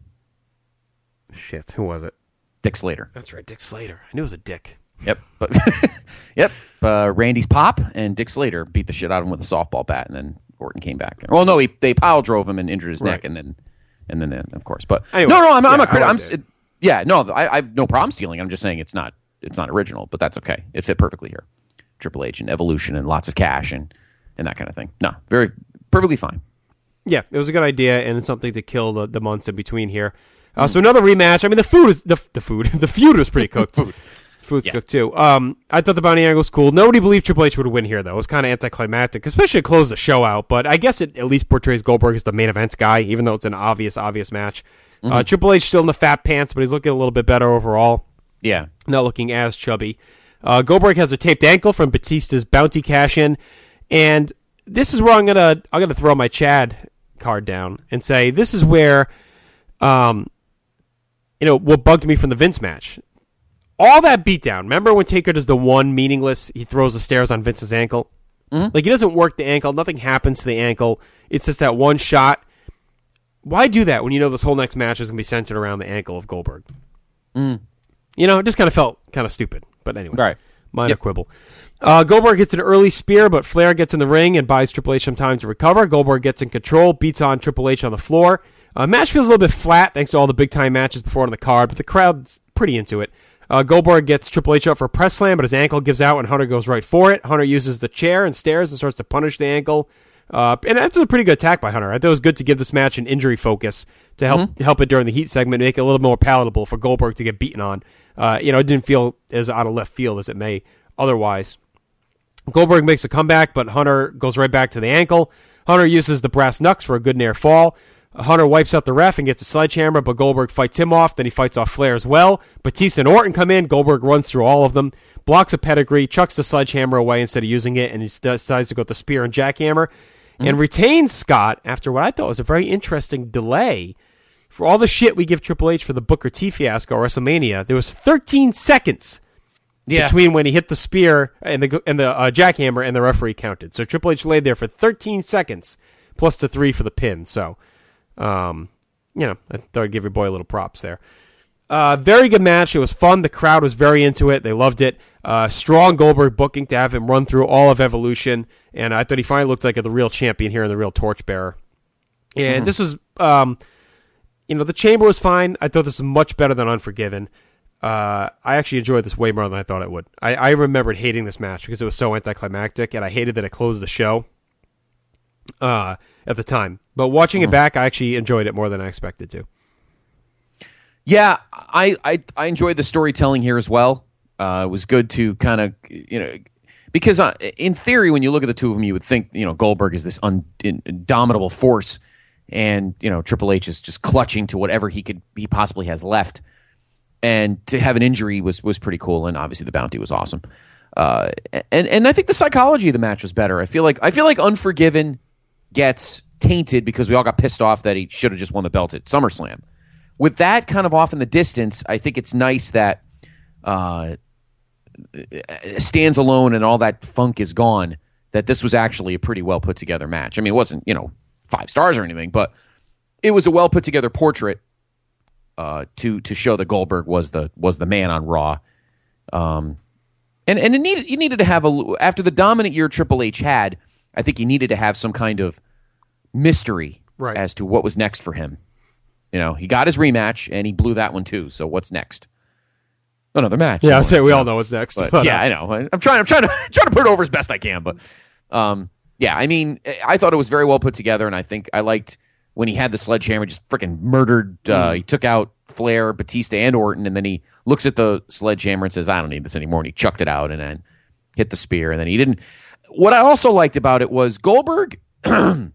Shit, who was it? Dick Slater. That's right, Dick Slater. I knew it was a dick. Yep. But yep. Uh, Randy's pop and Dick Slater beat the shit out of him with a softball bat, and then Orton came back. Well, no, he they pile drove him and injured his Right. neck, and then, and then, then of course. But Anyway, no, no, I'm, I'm yeah, a critic. I I'm, liked s- it. it, yeah, no, I, I have no problem stealing. I'm just saying it's not, it's not original, but that's okay. It fit perfectly here. Triple H and Evolution and lots of cash and and that kind of thing. No, very perfectly fine. Yeah, it was a good idea, and it's something to kill the, the months in between here. Uh, so another rematch. I mean, the food, is, the the food, the feud was pretty cooked. Food. Food's Yeah. cooked too. Um, I thought the bounty angle was cool. Nobody believed Triple H would win here, though. It was kind of anticlimactic, especially to close the show out. But I guess it at least portrays Goldberg as the main events guy, even though it's an obvious, obvious match. Mm-hmm. Uh, Triple H still in the fat pants, but he's looking a little bit better overall. Yeah. Not looking as chubby. Uh, Goldberg has a taped ankle from Batista's bounty cash in, and this is where I'm gonna I'm gonna throw my Chad card down and say this is where, um, you know, what bugged me from the Vince match. All that beatdown. Remember when Taker does the one meaningless? He throws the stairs on Vince's ankle. Mm-hmm. Like he doesn't work the ankle. Nothing happens to the ankle. It's just that one shot. Why do that when you know this whole next match is going to be centered around the ankle of Goldberg? Mm. You know, it just kind of felt kind of stupid. But anyway, Right. minor Yep. quibble. Uh, Goldberg gets an early spear, but Flair gets in the ring and buys Triple H some time to recover. Goldberg gets in control, beats on Triple H on the floor. Uh, match feels a little bit flat thanks to all the big-time matches before on the card, but the crowd's pretty into it. Uh, Goldberg gets Triple H up for a press slam, but his ankle gives out and Hunter goes right for it. Hunter uses the chair and stairs and starts to punish the ankle. Uh, and that's a pretty good attack by Hunter. I thought it was good to give this match an injury focus to help Mm-hmm. help it during the heat segment, make it a little more palatable for Goldberg to get beaten on. Uh, you know, it didn't feel as out of left field as it may otherwise. Goldberg makes a comeback, but Hunter goes right back to the ankle. Hunter uses the brass knucks for a good near fall. Hunter wipes out the ref and gets a sledgehammer, but Goldberg fights him off. Then he fights off Flair as well. Batista and Orton come in. Goldberg runs through all of them, blocks a pedigree, chucks the sledgehammer away instead of using it, and he decides to go with the spear and jackhammer, Mm-hmm. and retains Scott after what I thought was a very interesting delay. For all the shit we give Triple H for the Booker T fiasco at WrestleMania, there was thirteen seconds Yeah. between when he hit the spear and the and the uh, jackhammer and the referee counted. So Triple H laid there for thirteen seconds, plus the three for the pin. So, um, you know, I thought I'd give your boy a little props there. Uh, very good match. It was fun. The crowd was very into it. They loved it. Uh, strong Goldberg booking to have him run through all of Evolution. And I thought he finally looked like a, the real champion here and the real torchbearer. And Mm-hmm. this was, um, you know, the Chamber was fine. I thought this was much better than Unforgiven. Uh, I actually enjoyed this way more than I thought it would. I, I remembered hating this match because it was so anticlimactic, and I hated that it closed the show uh, at the time. But watching Mm-hmm. it back, I actually enjoyed it more than I expected to. Yeah, I, I I enjoyed the storytelling here as well. Uh, it was good to kind of, you know, because uh, in theory, when you look at the two of them, you would think, you know, Goldberg is this un, indomitable force, and you know Triple H is just clutching to whatever he could he possibly has left. And to have an injury was was pretty cool, and obviously the bounty was awesome. Uh, and and I think the psychology of the match was better. I feel like I feel like Unforgiven gets tainted because we all got pissed off that he should have just won the belt at SummerSlam. With that kind of off in the distance, I think it's nice that uh, stands alone and all that funk is gone, that this was actually a pretty well put together match. I mean, it wasn't, you know, five stars or anything, but it was a well put together portrait uh, to to show that Goldberg was the was the man on Raw. Um, and and it needed you needed to have a after the dominant year Triple H had. I think he needed to have some kind of mystery right. as to what was next for him. You know, he got his rematch and he blew that one too. So what's next? Another match. Yeah, I say we all know what's next. But, but, yeah, uh, I know. I'm trying. I'm trying to trying to put it over as best I can. But um, yeah, I mean, I thought it was very well put together, and I think I liked when he had the sledgehammer, just freaking murdered. Uh, Mm. He took out Flair, Batista, and Orton, and then he looks at the sledgehammer and says, "I don't need this anymore," and he chucked it out and then hit the spear, and then he didn't. What I also liked about it was Goldberg, to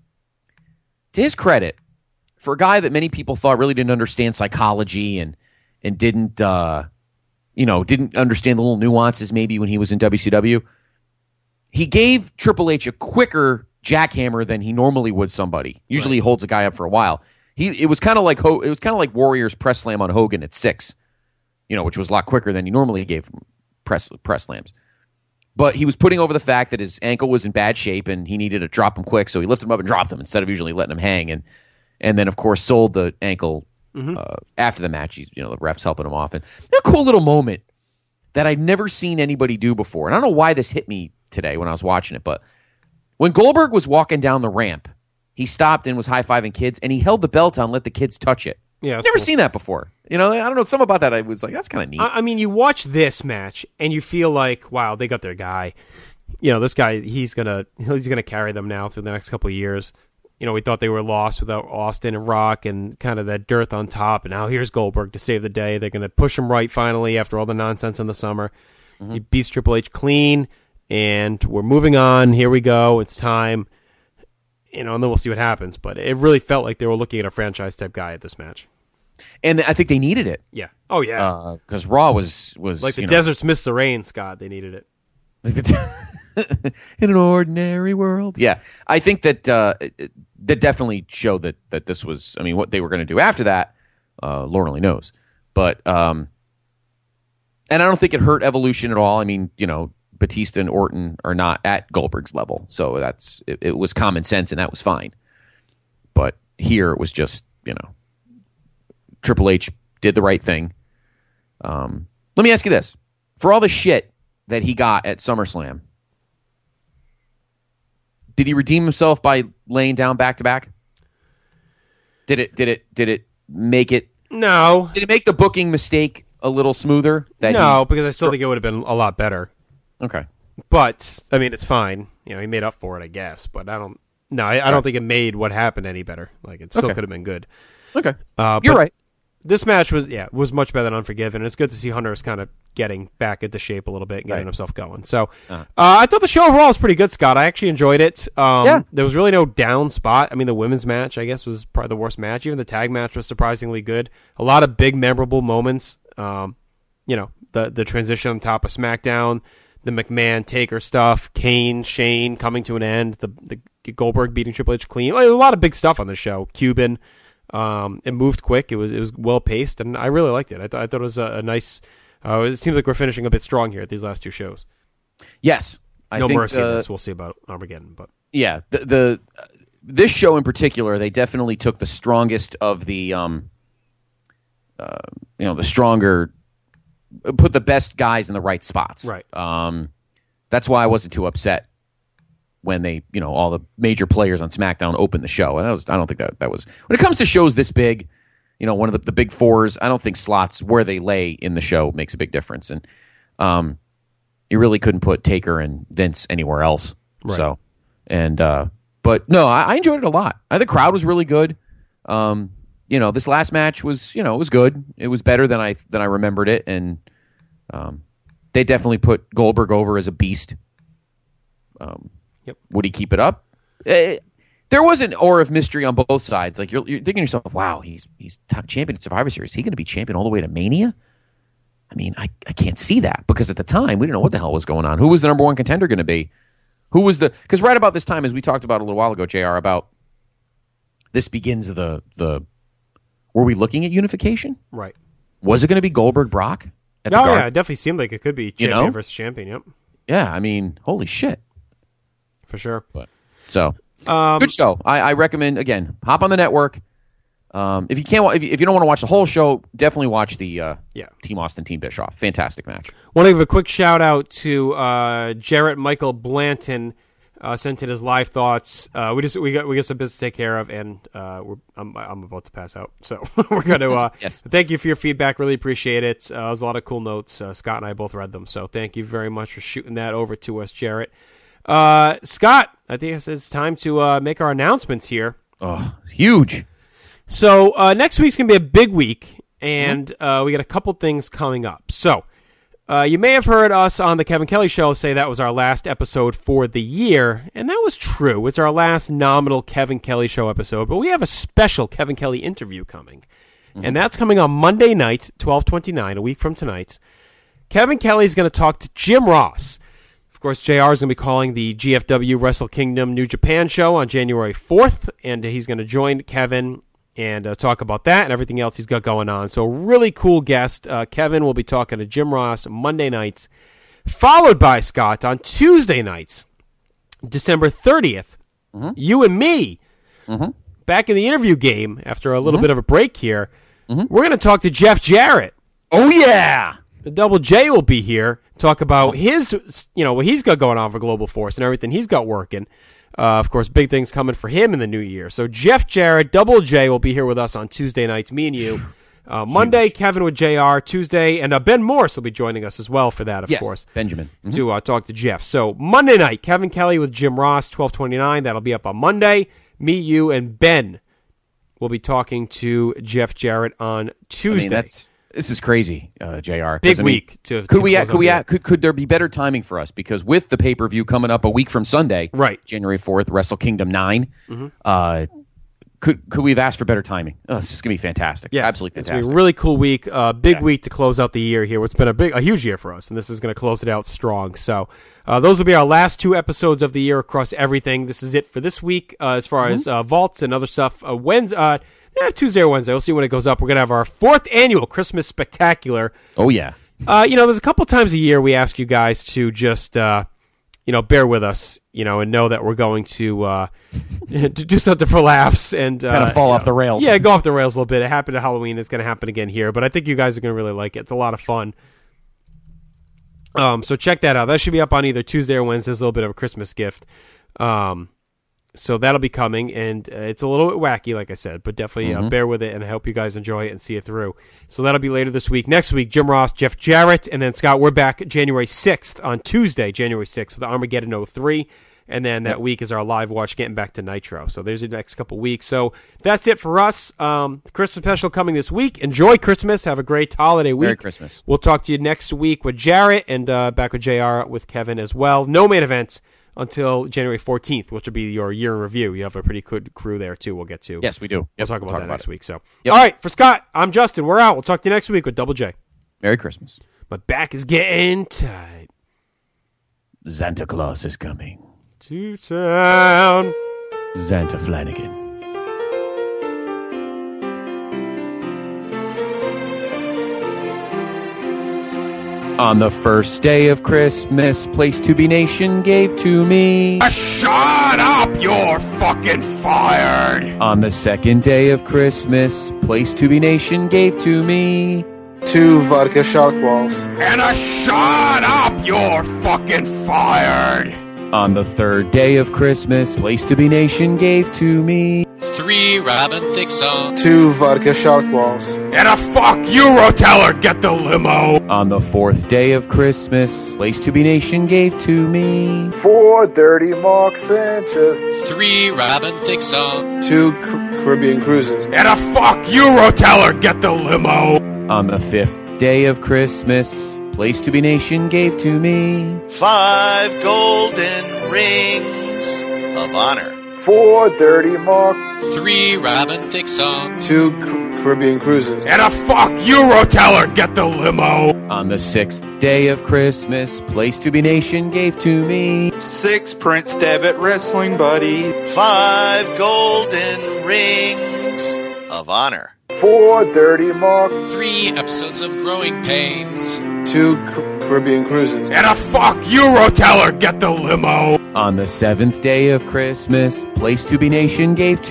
his credit, for a guy that many people thought really didn't understand psychology and and didn't. Uh, you know, didn't understand the little nuances maybe when he was in W C W. He gave Triple H a quicker jackhammer than he normally would somebody. Usually he holds a guy up for a while. He it was kind of like Ho- it was kind of like Warrior's press slam on Hogan at six, you know, which was a lot quicker than he normally gave press press slams. But he was putting over the fact that his ankle was in bad shape and he needed to drop him quick, so he lifted him up and dropped him instead of usually letting him hang. And and then of course sold the ankle. Mm-hmm. Uh, after the match, he's, you know, the ref's helping him off. And a cool little moment that I'd never seen anybody do before. And I don't know why this hit me today when I was watching it, but when Goldberg was walking down the ramp, he stopped and was high-fiving kids, and he held the belt on and let the kids touch it. Yeah, I've never cool. seen that before. You know, I don't know, something about that I was like, that's kind of neat. I, I mean, you watch this match, and you feel like, wow, they got their guy. You know, this guy, he's gonna he's gonna carry them now through the next couple of years. You know, we thought they were lost without Austin and Rock and kind of that dearth on top. And now here's Goldberg to save the day. They're going to push him right finally after all the nonsense in the summer. Mm-hmm. He beats Triple H clean, and we're moving on. Here we go. It's time. You know, and then we'll see what happens. But it really felt like they were looking at a franchise-type guy at this match. And I think they needed it. Yeah. Oh, yeah. Because uh, Raw was... was like the you know, deserts missed the rain, Scott. They needed it. In an ordinary world. Yeah. I think that... Uh, that definitely showed that that this was, I mean, what they were going to do after that, uh, Lord only knows. But, um, and I don't think it hurt Evolution at all. I mean, you know, Batista and Orton are not at Goldberg's level. So that's, it, it was common sense and that was fine. But here it was just, you know, Triple H did the right thing. Um, let me ask you this. For all the shit that he got at SummerSlam, did he redeem himself by laying down back to back? Did it? Did it? Did it make it? No. Did it make the booking mistake a little smoother? That no, he, because I still think it would have been a lot better. Okay. But I mean, it's fine. You know, he made up for it, I guess. But I don't. No, I, I don't think it made what happened any better. Like it still Okay. could have been good. Okay. Uh, You're but right. This match was yeah was much better than Unforgiven. It's good to see Hunter is kind of getting back into shape a little bit and getting Right. himself going. So Uh. uh, I thought the show overall was pretty good, Scott. I actually enjoyed it. Um, Yeah. There was really no down spot. I mean, the women's match, I guess, was probably the worst match. Even the tag match was surprisingly good. A lot of big, memorable moments. Um, you know, the the transition on top of SmackDown, the McMahon Taker stuff, Kane, Shane coming to an end, the the Goldberg beating Triple H clean. Like, a lot of big stuff on the show. Cuban. Um, it moved quick. It was it was well paced, and I really liked it. I, th- I thought it was a, a nice. Uh, it seems like we're finishing a bit strong here at these last two shows. Yes. I no think, mercy in uh, this. We'll see about Armageddon, but Yeah. The, the uh, this show in particular, they definitely took the strongest of the, um, uh, you know, the stronger, put the best guys in the right spots. Right. Um, that's why I wasn't too upset when they, you know, all the major players on SmackDown opened the show. And that was, I don't think that that was, when it comes to shows this big, you know, one of the, the big fours, I don't think slots where they lay in the show makes a big difference. And um, you really couldn't put Taker and Vince anywhere else. Right. So, and, uh, but no, I, I enjoyed it a lot. I, the crowd was really good. Um, you know, this last match was, you know, it was good. It was better than I, than I remembered it. And um, they definitely put Goldberg over as a beast. Um, Yep. Would he keep it up? Eh, there was an aura of mystery on both sides. Like you're, you're thinking to yourself, "Wow, he's he's top champion at Survivor Series. Is he going to be champion all the way to Mania?" I mean, I, I can't see that because at the time we didn't know what the hell was going on. Who was the number one contender going to be? Who was the? Because right about this time, as we talked about a little while ago, J R, about this begins the the. Were we looking at unification? right. Was it going to be Goldberg Brock? At No, the yeah, it definitely seemed like it could be champion know? versus champion. Yep, Yeah, I mean, holy shit. for sure. But so Um, good show. I, I recommend again. Hop on the network. Um, if you can't, wa- if you, if you don't want to watch the whole show, definitely watch the uh, yeah. Team Austin, Team Bischoff. Fantastic match. Want to give a quick shout out to uh, Jarrett Michael Blanton. Uh, sent in his live thoughts. Uh, we just we got we got some business to take care of, and uh, we're, I'm I'm about to pass out. So we're gonna uh, yes. Thank you for your feedback. Really appreciate it. Uh, there's a lot of cool notes. Uh, Scott and I both read them, so thank you very much for shooting that over to us, Jarrett. Uh, Scott, I think it's time to uh, make our announcements here. Oh, huge! So uh, next week's gonna be a big week, and mm-hmm. uh, we got a couple things coming up. So. Uh, you may have heard us on the Kevin Kelly Show say that was our last episode for the year, and that was true. It's our last nominal Kevin Kelly Show episode, but we have a special Kevin Kelly interview coming, mm-hmm. and that's coming on Monday night, twelve twenty-nine, a week from tonight. Kevin Kelly is going to talk to Jim Ross. Of course, J R is going to be calling the G F W Wrestle Kingdom New Japan show on January fourth, and he's going to join Kevin and uh, talk about that and everything else he's got going on. So really cool guest. Uh, Kevin will be talking to Jim Ross Monday nights, followed by Scott on Tuesday nights, December thirtieth. Mm-hmm. You and me, mm-hmm. back in the interview game after a little mm-hmm. bit of a break here. Mm-hmm. We're going to talk to Jeff Jarrett. Oh, yeah! The Double J will be here, talk about his, you know, what he's got going on for Global Force and everything he's got working. Uh, of course, big things coming for him in the new year. So Jeff Jarrett, Double J will be here with us on Tuesday nights, me and you. Uh, Monday, Huge. Kevin with J R. Tuesday, and uh, Ben Morse will be joining us as well for that, of yes, course. Benjamin. Mm-hmm. To uh, talk to Jeff. So Monday night, Kevin Kelly with Jim Ross, twelve twenty-nine. That'll be up on Monday. Me, you, and Ben will be talking to Jeff Jarrett on Tuesday. I mean, that's... This is crazy, uh, J R. Big I mean, week. To, could to we? Could we? Could, could there be better timing for us? Because with the pay per view coming up a week from Sunday, right, January fourth, Wrestle Kingdom nine. Mm-hmm. Uh, could could we have asked for better timing? Oh, this is gonna be fantastic. Yeah, absolutely fantastic. It's gonna be a really cool week. Uh, big yeah. week to close out the year here. It's been a big, a huge year for us, and this is gonna close it out strong. So uh, those will be our last two episodes of the year across everything. This is it for this week uh, as far mm-hmm. as uh, vaults and other stuff. Uh, Wednesday. Uh, Yeah, Tuesday or Wednesday. We'll see when it goes up. We're going to have our fourth annual Christmas Spectacular. Oh, yeah. Uh, you know, there's a couple times a year we ask you guys to just, uh, you know, bear with us, you know, and know that we're going to, uh, to do something for laughs and uh, kind of fall off know, the rails. Yeah, go off the rails a little bit. It happened at Halloween. It's going to happen again here. But I think you guys are going to really like it. It's a lot of fun. Um, so check that out. That should be up on either Tuesday or Wednesday. It's a little bit of a Christmas gift. Um So that'll be coming, and uh, it's a little bit wacky, like I said, but definitely mm-hmm. uh, bear with it, and I hope you guys enjoy it and see it through. So that'll be later this week. Next week, Jim Ross, Jeff Jarrett, and then Scott, we're back January sixth on Tuesday, January sixth, with Armageddon oh three, and then that yep. week is our live watch getting back to Nitro. So there's the next couple weeks. So that's it for us. Um, Christmas special coming this week. Enjoy Christmas. Have a great holiday week. Merry Christmas. We'll talk to you next week with Jarrett, and uh, back with J R with Kevin as well. No main events until January fourteenth, which will be your year in review. You have a pretty good crew there, too, we'll get to. Yes, we do. We'll yep, talk about we'll talk that about next it. week. So, yep. All right, for Scott, I'm Justin. We're out. We'll talk to you next week with Double J. Merry Christmas. My back is getting tight. Santa Claus is coming to town. Santa Flanagan. On the first day of Christmas, Place to Be Nation gave to me. Uh, shut up, you're fucking fired. On the second day of Christmas, Place to Be Nation gave to me. Two vodka shark balls. And a shut up, you're fucking fired. On the third day of Christmas, Place to Be Nation gave to me. Three Robin Thicke songs. Two vodka shark balls. And a fuck you, Roteller, get the limo. On the fourth day of Christmas, Place to Be Nation gave to me. Four dirty Mark Sanchez. Three Robin Thicke songs. Two Car- Caribbean cruises. And a fuck you, Roteller, get the limo. On the fifth day of Christmas, Place to Be Nation gave to me. Five golden rings of honor. Four dirty Mark. Three Robin Thicke songs. Two Car- Caribbean cruises. And a fuck you, Roteller, get the limo. On the sixth day of Christmas, Place to Be Nation gave to me. Six Prince Devitt wrestling buddy. Five golden rings of honor. Four dirty Mark. Three episodes of Growing Pains. Two Car- Caribbean cruises. And a fuck you, Roteller, get the limo. On the seventh day of Christmas, Place to Be Nation gave to me.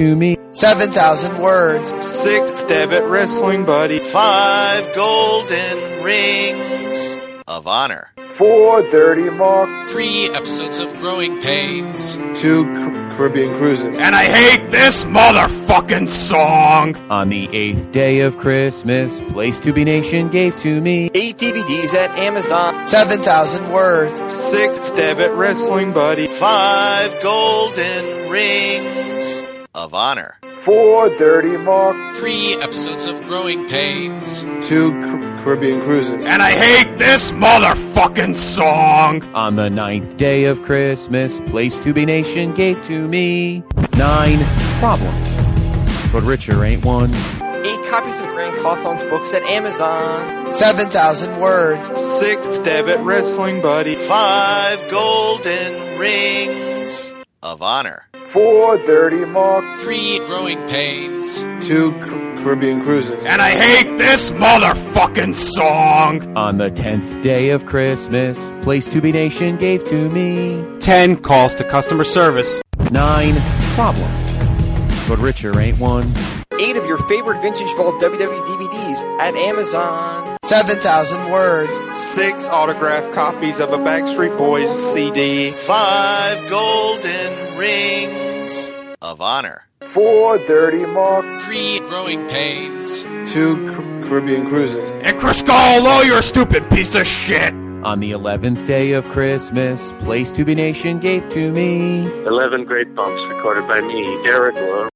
seven thousand words. Six Devitt Wrestling Buddy. Five golden rings of honor. Four Dirty Mark. Three episodes of Growing Pains. Two Car- Caribbean Cruises. And I hate this motherfucking song. On the eighth day of Christmas, Place to Be Nation gave to me eight D V Ds at Amazon. seven thousand words. Six Devitt Wrestling Buddy. Five golden rings of honor. Four Dirty Mark. Three episodes of Growing Pains. Two Car- Caribbean Cruises. And I hate this motherfucking song. On the ninth day of Christmas, Place to Be Nation gave to me nine problems, but richer ain't one. Eight copies of Grant Cawthorne's books at Amazon. seven thousand words. Six Devitt Wrestling Buddy. Five golden rings of honor. Four Dirty Mark. Three Growing Pains. Two Car- Caribbean Cruises. And I hate this motherfucking song. On the tenth day of Christmas, Place to Be Nation gave to me ten calls to customer service. nine problems, but richer ain't one. Eight of your favorite Vintage Vault W W E D V Ds at Amazon. seven thousand words. Six autographed copies of a Backstreet Boys C D. Five golden rings of honor. Four Dirty Mark. Three Growing Pains. Two Car- Caribbean Cruises. And Chris Gallo, you're a stupid piece of shit. On the eleventh day of Christmas, Place to Be Nation gave to me eleven great bumps recorded by me, Eric Lowe.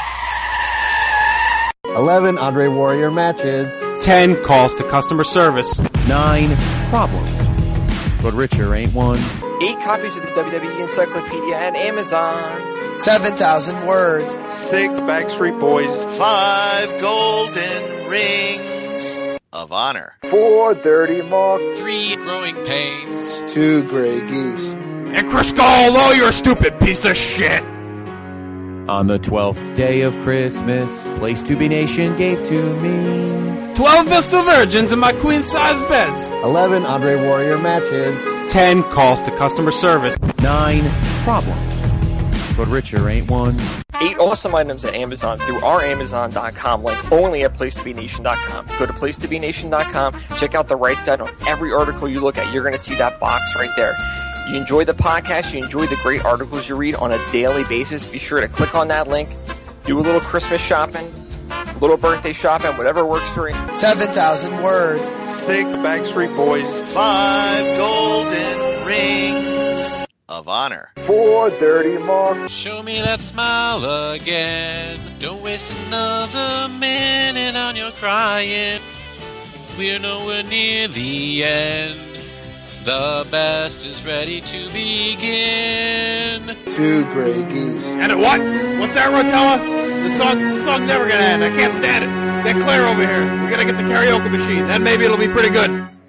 eleven Andre Warrior matches. ten calls to customer service. nine problems, but richer ain't one. Eight copies of the W W E Encyclopedia at Amazon. seven thousand words. Six Backstreet Boys. Five golden rings of honor. Four Dirty Mark. Three Growing Pains. Two Gray Geese. And Chris Gallo, you're a stupid piece of shit. On the twelfth day of Christmas, Place to Be Nation gave to me twelve Vestal Virgins in my queen-size beds. eleven Andre Warrior matches. ten calls to customer service. nine problems, but richer ain't one. Eight awesome items at Amazon through our Amazon dot com link, only at Place to Be Nation dot com. Go to Place to Be Nation dot com, check out the right side. On every article you look at, you're going to see that box right there. You enjoy the podcast, you enjoy the great articles you read on a daily basis, be sure to click on that link, do a little Christmas shopping, a little birthday shopping, whatever works for you. seven thousand words. Six Backstreet Boys. Five golden rings of honor. Four Dirty Mark. Show me that smile again. Don't waste another minute on your crying. We're nowhere near the end. The best is ready to begin. Two Gray Geese. And a what? What's that, Rotella? The song, the song's never gonna end. I can't stand it. Get Claire over here. We gotta get the karaoke machine. Then maybe it'll be pretty good.